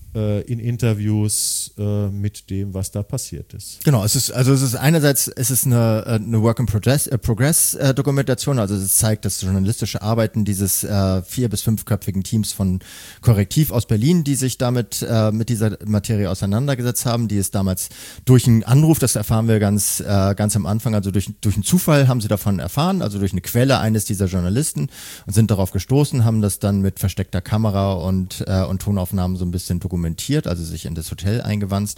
in Interviews äh, mit dem, was da passiert ist. Genau, es ist, also es ist einerseits, es ist eine, eine Work in Progress, äh, Progress äh, Dokumentation, also es zeigt das journalistische Arbeiten dieses äh, vier- bis fünfköpfigen Teams von Korrektiv aus Berlin, die sich damit äh, mit dieser Materie auseinandergesetzt haben, die es damals durch einen Anruf, das erfahren wir ganz, äh, ganz am Anfang, also durch, durch einen Zufall haben sie davon erfahren, also durch eine Quelle eines dieser Journalisten, und sind darauf gestoßen, haben das dann mit versteckter Kamera und, äh, und Tonaufnahmen so ein bisschen dokumentiert, also sich in das Hotel eingewanzt.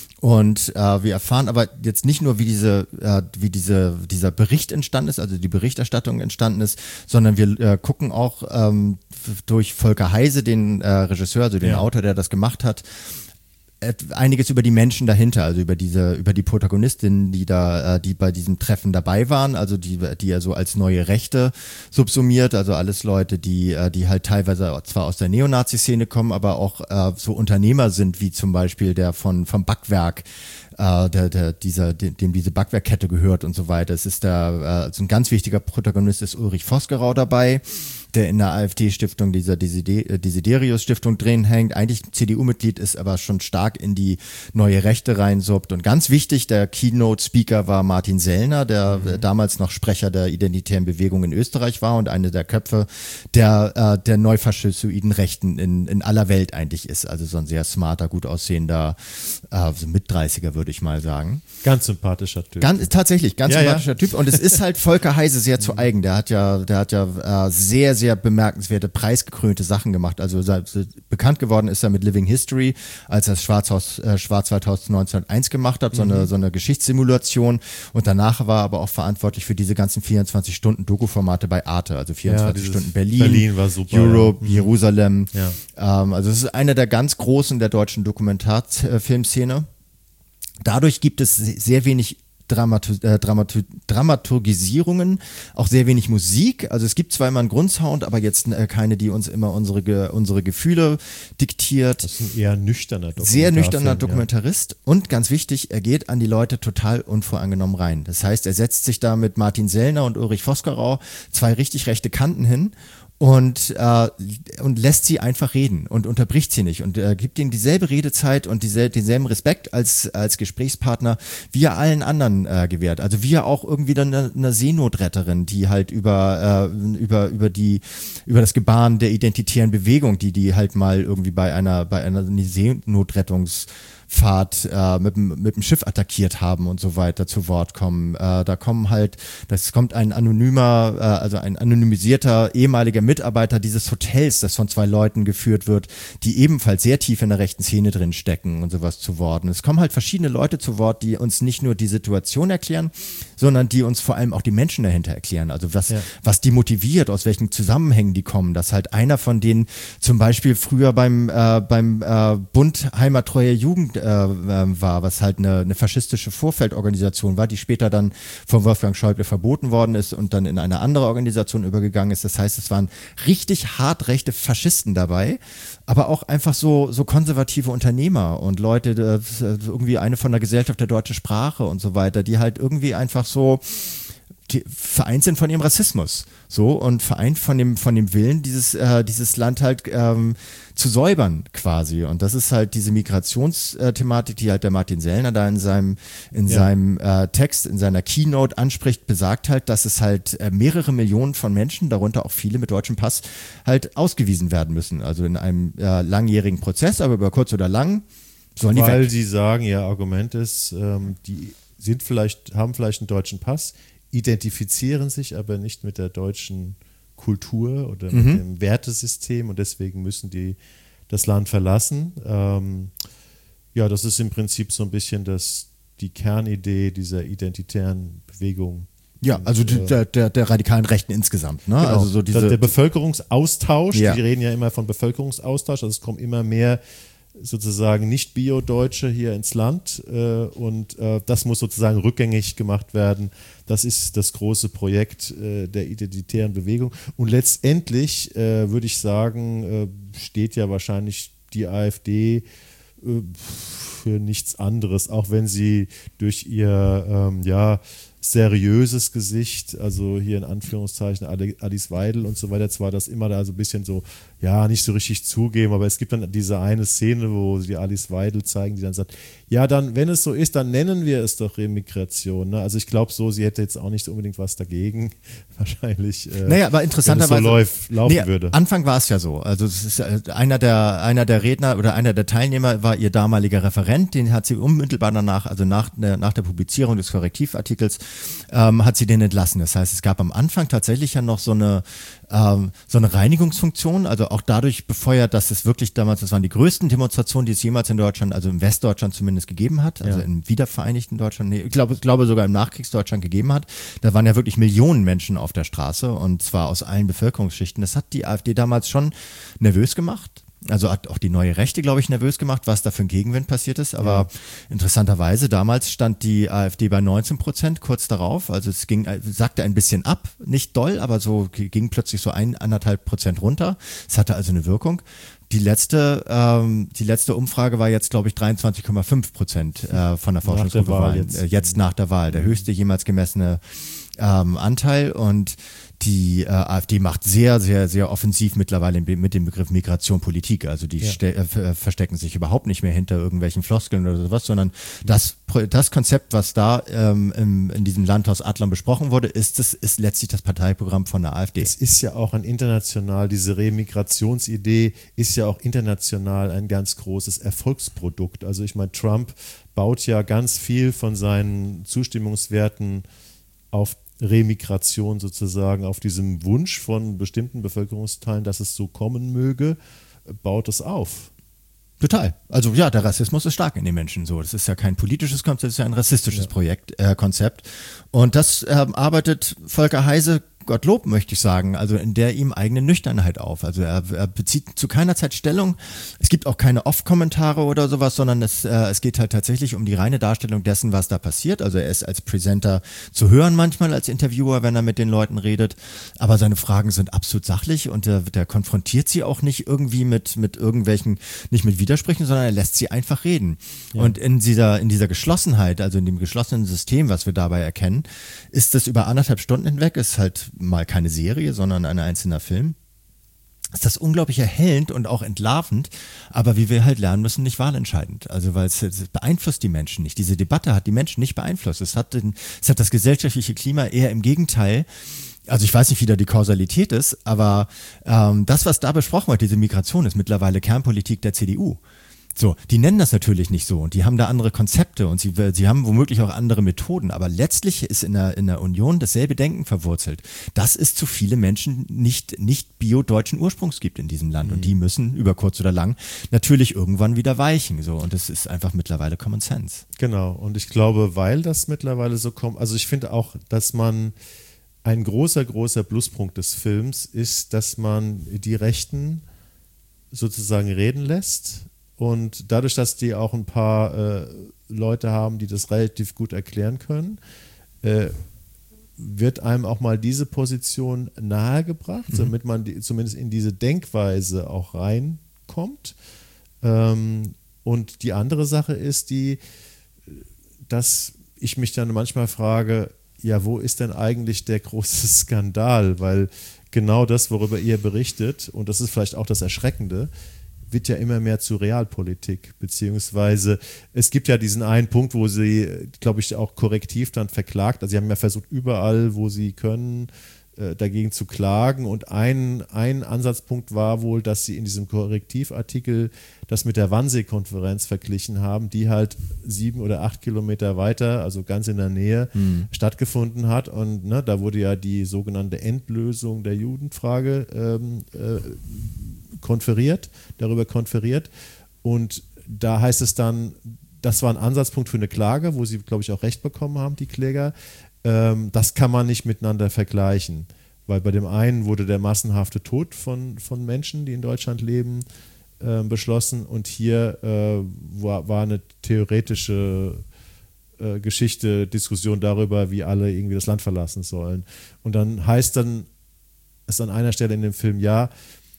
Und äh, wir erfahren aber jetzt nicht nur, wie diese, äh, wie diese, dieser Bericht entstanden ist, also die Berichterstattung entstanden ist, sondern wir äh, gucken auch ähm, durch Volker Heise, den äh, Regisseur, also den ja. Autor, der das gemacht hat, einiges über die Menschen dahinter, also über diese, über die Protagonistinnen, die da, äh, die bei diesem Treffen dabei waren, also die, die er so als neue Rechte subsumiert, also alles Leute, die, äh, die halt teilweise zwar aus der Neonazi-Szene kommen, aber auch äh, so Unternehmer sind, wie zum Beispiel der von vom Backwerk, äh, der, der, dieser, dem, dem diese Backwerkkette gehört und so weiter. Es ist da, äh, so ein ganz wichtiger Protagonist ist Ulrich Vosgerau dabei, der in der AfD-Stiftung, dieser Desiderius-Stiftung drin hängt, eigentlich C D U-Mitglied ist, aber schon stark in die neue Rechte reinsuppt. Und ganz wichtig, der Keynote-Speaker war Martin Sellner, der mhm. damals noch Sprecher der Identitären Bewegung in Österreich war und eine der Köpfe der, äh, der neufaschistoiden Rechten in, in aller Welt eigentlich ist. Also so ein sehr smarter, gut aussehender, äh, so Mit-dreißiger würde ich mal sagen. Ganz sympathischer Typ. Ganz, tatsächlich, ganz ja, sympathischer ja. Typ. Und es ist halt Volker Heise sehr zu eigen. Der hat ja, der hat ja äh, sehr, sehr bemerkenswerte, preisgekrönte Sachen gemacht. Also bekannt geworden ist er mit Living History, als er das Schwarzhaus, äh, Schwarzwaldhaus neunzehnhunderteins gemacht hat, so eine, mhm. so eine Geschichtssimulation. Und danach war er aber auch verantwortlich für diese ganzen vierundzwanzig Stunden Doku-Formate bei Arte, also vierundzwanzig ja, Stunden Berlin, Berlin war super, Europe, ja. Jerusalem. Ja. Ähm, also es ist einer der ganz großen der deutschen Dokumentarfilmszene. Dadurch gibt es sehr wenig Dramatu äh, Dramatu Dramaturgisierungen, auch sehr wenig Musik. Also es gibt zwar immer einen Grundsound, aber jetzt äh, keine, die uns immer unsere, Ge unsere Gefühle diktiert. Das ist ein eher nüchterner Dokumentarfilm. Sehr nüchterner Dokumentarist. Ja. Und ganz wichtig, er geht an die Leute total unvoreingenommen rein. Das heißt, er setzt sich da mit Martin Sellner und Ulrich Vosgerau zwei richtig rechte Kanten hin und äh, und lässt sie einfach reden und unterbricht sie nicht und äh, gibt ihnen dieselbe Redezeit und diesel denselben Respekt als als Gesprächspartner, wie er allen anderen äh, gewährt. Also wie er auch irgendwie dann eine, eine Seenotretterin, die halt über äh, über über die über das Gebaren der identitären Bewegung, die die halt mal irgendwie bei einer bei einer Seenotrettungs Fahrt äh, mit, mit dem Schiff attackiert haben und so weiter zu Wort kommen. Äh, da kommen halt, das kommt ein anonymer, äh, also ein anonymisierter ehemaliger Mitarbeiter dieses Hotels, das von zwei Leuten geführt wird, die ebenfalls sehr tief in der rechten Szene drin stecken und sowas zu Wort. Und es kommen halt verschiedene Leute zu Wort, die uns nicht nur die Situation erklären, sondern die uns vor allem auch die Menschen dahinter erklären. Also was, ja. was die motiviert, aus welchen Zusammenhängen die kommen. Dass halt einer von denen zum Beispiel früher beim, äh, beim äh, Bund Heimattreuer Jugend war, was halt eine, eine faschistische Vorfeldorganisation war, die später dann von Wolfgang Schäuble verboten worden ist und dann in eine andere Organisation übergegangen ist. Das heißt, es waren richtig hart rechte Faschisten dabei, aber auch einfach so, so konservative Unternehmer und Leute, irgendwie eine von der Gesellschaft der deutschen Sprache und so weiter, die halt irgendwie einfach so die vereint sind von ihrem Rassismus, so und vereint von dem von dem Willen, dieses äh, dieses Land halt ähm, zu säubern quasi. Und das ist halt diese Migrationsthematik, die halt der Martin Sellner da in seinem in ja. seinem äh, Text, in seiner Keynote anspricht, besagt halt, dass es halt äh, mehrere Millionen von Menschen, darunter auch viele mit deutschem Pass, halt ausgewiesen werden müssen. Also in einem äh, langjährigen Prozess, aber über kurz oder lang sollen die weg. Weil sie sagen, ihr Argument ist, ähm, die sind vielleicht, haben vielleicht einen deutschen Pass, identifizieren sich aber nicht mit der deutschen Kultur oder mit mhm. dem Wertesystem und deswegen müssen die das Land verlassen. Ähm, ja, das ist im Prinzip so ein bisschen das, die Kernidee dieser identitären Bewegung. Ja, also und, der, der, der radikalen Rechten insgesamt. Ne? Genau, also so diese der, der Bevölkerungsaustausch, ja. die reden ja immer von Bevölkerungsaustausch, also es kommen immer mehr sozusagen nicht Bio-Deutsche hier ins Land äh, und äh, das muss sozusagen rückgängig gemacht werden. Das ist das große Projekt äh, der identitären Bewegung und letztendlich äh, würde ich sagen, äh, steht ja wahrscheinlich die AfD äh, für nichts anderes, auch wenn sie durch ihr ähm, ja seriöses Gesicht, also hier in Anführungszeichen Alice Weidel und so weiter, zwar das immer da so ein bisschen so, ja, nicht so richtig zugeben, aber es gibt dann diese eine Szene, wo sie die Alice Weidel zeigen, die dann sagt, ja, dann, wenn es so ist, dann nennen wir es doch Remigration. Ne? Also ich glaube so, sie hätte jetzt auch nicht unbedingt was dagegen, wahrscheinlich, äh, naja, aber interessanterweise, wenn es so läuft, laufen nee, würde. Anfang war es ja so, also es ist einer der, einer der Redner oder einer der Teilnehmer war ihr damaliger Referent, den hat sie unmittelbar danach, also nach der, nach der Publizierung des Korrektivartikels, ähm, hat sie den entlassen. Das heißt, es gab am Anfang tatsächlich ja noch so eine, ähm, so eine Reinigungsfunktion, also auch dadurch befeuert, dass es wirklich damals, das waren die größten Demonstrationen, die es jemals in Deutschland, also im Westdeutschland zumindest gegeben hat, also ja. im wiedervereinigten Deutschland, nee, ich glaube, ich glaube sogar im Nachkriegsdeutschland gegeben hat. Da waren ja wirklich Millionen Menschen auf der Straße und zwar aus allen Bevölkerungsschichten. Das hat die AfD damals schon nervös gemacht. Also hat auch die neue Rechte, glaube ich, nervös gemacht, was da für ein Gegenwind passiert ist. Aber ja. interessanterweise, damals stand die AfD bei neunzehn Prozent kurz darauf. Also es ging, sagte ein bisschen ab, nicht doll, aber so ging plötzlich so ein, anderthalb Prozent runter. Es hatte also eine Wirkung. Die letzte, ähm, die letzte Umfrage war jetzt, glaube ich, dreiundzwanzig Komma fünf Prozent äh, von der Forschungsgruppe Wahl, jetzt. Äh, jetzt nach der Wahl. Der höchste jemals gemessene ähm, Anteil. Und die äh, AfD macht sehr, sehr, sehr offensiv mittlerweile mit dem Begriff Migration Politik. Also die ja. ste- äh, verstecken sich überhaupt nicht mehr hinter irgendwelchen Floskeln oder sowas, sondern das, das Konzept, was da ähm, im, in diesem Landhaus Adlon besprochen wurde, ist, das, ist letztlich das Parteiprogramm von der AfD. Es ist ja auch ein international, diese Remigrationsidee ist ja auch international ein ganz großes Erfolgsprodukt. Also ich meine, Trump baut ja ganz viel von seinen Zustimmungswerten auf Remigration sozusagen, auf diesem Wunsch von bestimmten Bevölkerungsteilen, dass es so kommen möge, baut es auf. Total. Also ja, der Rassismus ist stark in den Menschen so. Das ist ja kein politisches Konzept, das ist ja ein rassistisches ja. Projekt, äh, Konzept. Und das äh, arbeitet Volker Heise, Gottlob, möchte ich sagen, also in der ihm eigene Nüchternheit auf. Also er, er bezieht zu keiner Zeit Stellung. Es gibt auch keine Off-Kommentare oder sowas, sondern es, äh, es geht halt tatsächlich um die reine Darstellung dessen, was da passiert. Also er ist als Presenter zu hören manchmal, als Interviewer, wenn er mit den Leuten redet. Aber seine Fragen sind absolut sachlich und der, der konfrontiert sie auch nicht irgendwie mit, mit irgendwelchen, nicht mit Widersprüchen, sondern er lässt sie einfach reden. Ja. Und in dieser, in dieser Geschlossenheit, also in dem geschlossenen System, was wir dabei erkennen, ist das über anderthalb Stunden hinweg, ist halt mal keine Serie, sondern ein einzelner Film, ist das unglaublich erhellend und auch entlarvend, aber wie wir halt lernen müssen, nicht wahlentscheidend. Also weil es, es beeinflusst die Menschen nicht. Diese Debatte hat die Menschen nicht beeinflusst. Es hat, den, es hat das gesellschaftliche Klima eher im Gegenteil. Also ich weiß nicht, wie da die Kausalität ist, aber ähm, das, was da besprochen wird, diese Migration, ist mittlerweile Kernpolitik der C D U. So, die nennen das natürlich nicht so und die haben da andere Konzepte und sie, sie haben womöglich auch andere Methoden, aber letztlich ist in der, in der Union dasselbe Denken verwurzelt, dass es zu viele Menschen nicht, nicht bio-deutschen Ursprungs gibt in diesem Land mhm. und die müssen über kurz oder lang natürlich irgendwann wieder weichen, so, und das ist einfach mittlerweile Common Sense. Genau, und ich glaube, weil das mittlerweile so kommt, also ich finde auch, dass man ein großer, großer Pluspunkt des Films ist, dass man die Rechten sozusagen reden lässt. Und dadurch, dass die auch ein paar äh, Leute haben, die das relativ gut erklären können, äh, wird einem auch mal diese Position nahegebracht, mhm. damit man die, zumindest in diese Denkweise auch reinkommt. Ähm, und die andere Sache ist die, dass ich mich dann manchmal frage, ja, wo ist denn eigentlich der große Skandal? Weil genau das, worüber ihr berichtet, und das ist vielleicht auch das Erschreckende, wird ja immer mehr zu Realpolitik, beziehungsweise es gibt ja diesen einen Punkt, wo sie, glaube ich, auch korrektiv dann verklagt, also sie haben ja versucht, überall, wo sie können, äh, dagegen zu klagen, und ein, ein Ansatzpunkt war wohl, dass sie in diesem Korrektivartikel das mit der Wannsee-Konferenz verglichen haben, die halt sieben oder acht Kilometer weiter, also ganz in der Nähe, mhm. stattgefunden hat, und ne, da wurde ja die sogenannte Endlösung der Judenfrage ähm, äh, konferiert, darüber konferiert, und da heißt es dann, das war ein Ansatzpunkt für eine Klage, wo sie, glaube ich, auch Recht bekommen haben, die Kläger. Ähm, das kann man nicht miteinander vergleichen, weil bei dem einen wurde der massenhafte Tod von, von Menschen, die in Deutschland leben, äh, beschlossen, und hier äh, war, war eine theoretische äh, Geschichte, Diskussion darüber, wie alle irgendwie das Land verlassen sollen. Und dann heißt dann es an einer Stelle in dem Film, ja,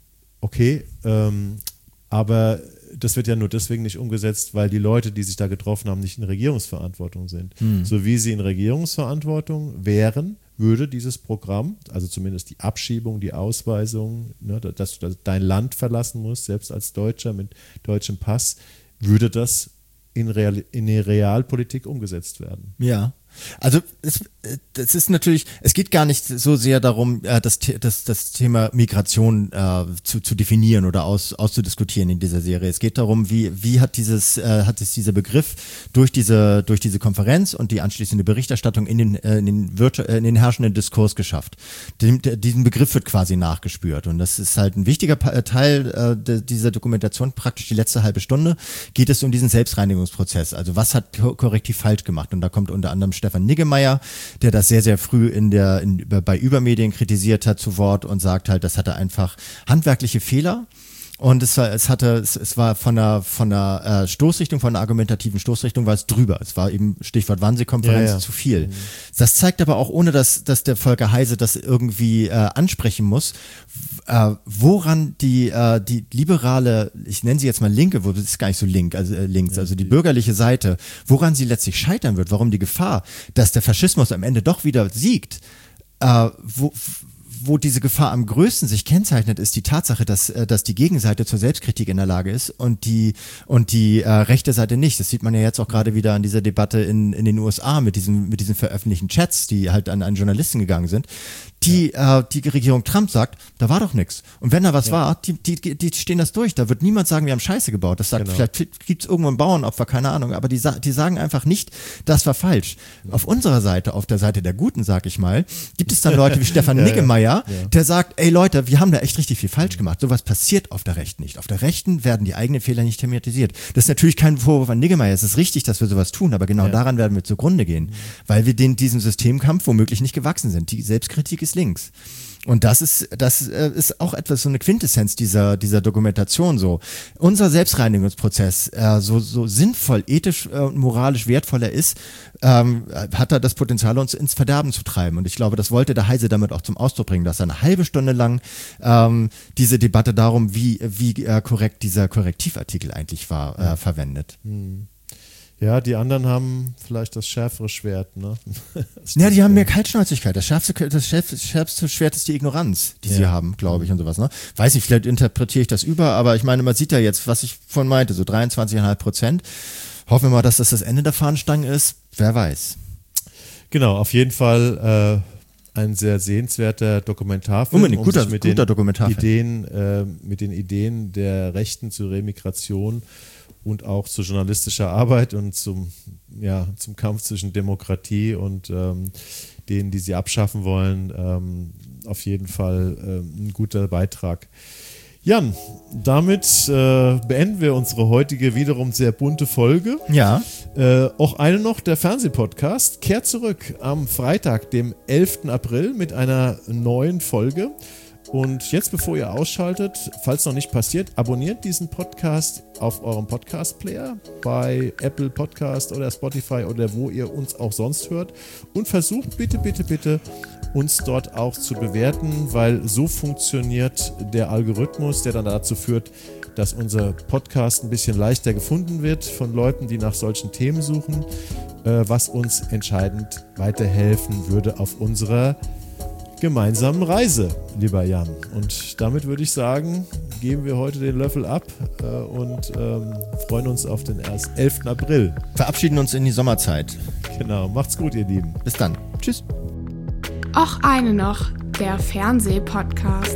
okay, ähm, aber das wird ja nur deswegen nicht umgesetzt, weil die Leute, die sich da getroffen haben, nicht in Regierungsverantwortung sind. Hm. So wie sie in Regierungsverantwortung wären, würde dieses Programm, also zumindest die Abschiebung, die Ausweisung, ne, dass du dein Land verlassen musst, selbst als Deutscher mit deutschem Pass, würde das in, Real, in eine Realpolitik umgesetzt werden. Ja. Also es, das ist natürlich, es geht gar nicht so sehr darum, das, das, das Thema Migration äh, zu, zu definieren oder aus, auszudiskutieren in dieser Serie. Es geht darum, wie, wie hat dieses, äh, hat es dieser Begriff durch diese, durch diese Konferenz und die anschließende Berichterstattung in den, äh, in den, Wirtschaft, äh, in den herrschenden Diskurs geschafft. Dem, der, diesen Begriff wird quasi nachgespürt, und das ist halt ein wichtiger Teil äh, de, dieser Dokumentation. Praktisch die letzte halbe Stunde geht es um diesen Selbstreinigungsprozess. Also was hat Korrektiv falsch gemacht? Und da kommt unter anderem Stefan Niggemeier, der das sehr, sehr früh in der, in, bei Übermedien kritisiert hat, zu Wort und sagt halt, das hatte einfach handwerkliche Fehler. Und es war, es hatte, es, es war von der, von der äh, Stoßrichtung, von der argumentativen Stoßrichtung war es drüber. Es war eben Stichwort Wannsee-Konferenz ja, ja. zu viel. Mhm. Das zeigt aber auch, ohne dass, dass der Volker Heise das irgendwie äh, ansprechen muss, äh, woran die, äh, die liberale, ich nenne sie jetzt mal Linke, wo das ist gar nicht so link, also äh, links, also die bürgerliche Seite, woran sie letztlich scheitern wird, warum die Gefahr, dass der Faschismus am Ende doch wieder siegt, äh, wo, wo diese Gefahr am größten sich kennzeichnet, ist die Tatsache, dass, äh, dass die Gegenseite zur Selbstkritik in der Lage ist und die, und die äh, rechte Seite nicht. Das sieht man ja jetzt auch gerade wieder an dieser Debatte in, in den U S A mit diesen, mit diesen veröffentlichten Chats, die halt an, an Journalisten gegangen sind. Die, ja. äh, die Regierung Trump sagt, da war doch nichts. Und wenn da was ja. war, die, die, die stehen das durch. Da wird niemand sagen, wir haben Scheiße gebaut. Das sagt, genau. vielleicht gibt es irgendwo ein Bauernopfer, keine Ahnung. Aber die, die sagen einfach nicht, das war falsch. Ja. Auf unserer Seite, auf der Seite der Guten, sag ich mal, gibt es dann Leute wie Stefan ja, Niggemeier, ja. der sagt, ey Leute, wir haben da echt richtig viel falsch gemacht. Sowas passiert auf der Rechten nicht. Auf der Rechten werden die eigenen Fehler nicht thematisiert. Das ist natürlich kein Vorwurf an Niggemeier. Es ist richtig, dass wir sowas tun, aber genau ja. daran werden wir zugrunde gehen. Mhm. Weil wir den, diesem Systemkampf womöglich nicht gewachsen sind. Die Selbstkritik ist links. Und das ist, das ist auch etwas, so eine Quintessenz dieser, dieser Dokumentation so. Unser Selbstreinigungsprozess, äh, so, so sinnvoll, ethisch und äh, moralisch wertvoll er ist, ähm, hat er das Potenzial, uns ins Verderben zu treiben. Und ich glaube, das wollte der Heise damit auch zum Ausdruck bringen, dass er eine halbe Stunde lang ähm, diese Debatte darum, wie, wie äh, korrekt dieser Korrektivartikel eigentlich war, äh, verwendet. Hm. Ja, die anderen haben vielleicht das schärfere Schwert, ne? Ja, die haben mehr Kaltschnäuzigkeit. Das schärfste, das schärfste Schwert ist die Ignoranz, die ja. sie haben, glaube ich, und sowas, ne? Weiß ich, vielleicht interpretiere ich das über, aber ich meine, man sieht ja jetzt, was ich von meinte, so dreiundzwanzig Komma fünf Prozent. Hoffen wir mal, dass das das Ende der Fahnenstange ist. Wer weiß. Genau, auf jeden Fall äh, ein sehr sehenswerter Dokumentarfilm. Unbedingt, guter, um mit guter den Dokumentarfilm. Ideen, äh, mit den Ideen der Rechten zur Remigration und auch zu journalistischer Arbeit und zum, ja, zum Kampf zwischen Demokratie und ähm, denen, die sie abschaffen wollen, ähm, auf jeden Fall ähm, ein guter Beitrag. Jan, damit äh, beenden wir unsere heutige wiederum sehr bunte Folge. Ja. Äh, auch eine noch, der Fernsehpodcast kehrt zurück am Freitag, dem elften April mit einer neuen Folge. Und jetzt, bevor ihr ausschaltet, falls noch nicht passiert, abonniert diesen Podcast auf eurem Podcast-Player bei Apple Podcast oder Spotify oder wo ihr uns auch sonst hört und versucht bitte, bitte, bitte uns dort auch zu bewerten, weil so funktioniert der Algorithmus, der dann dazu führt, dass unser Podcast ein bisschen leichter gefunden wird von Leuten, die nach solchen Themen suchen, was uns entscheidend weiterhelfen würde auf unserer gemeinsamen Reise, lieber Jan. Und damit würde ich sagen, geben wir heute den Löffel ab äh, und ähm, freuen uns auf den elften April. Verabschieden uns in die Sommerzeit. Genau, macht's gut, ihr Lieben. Bis dann. Tschüss. Och eine noch, der Fernsehpodcast.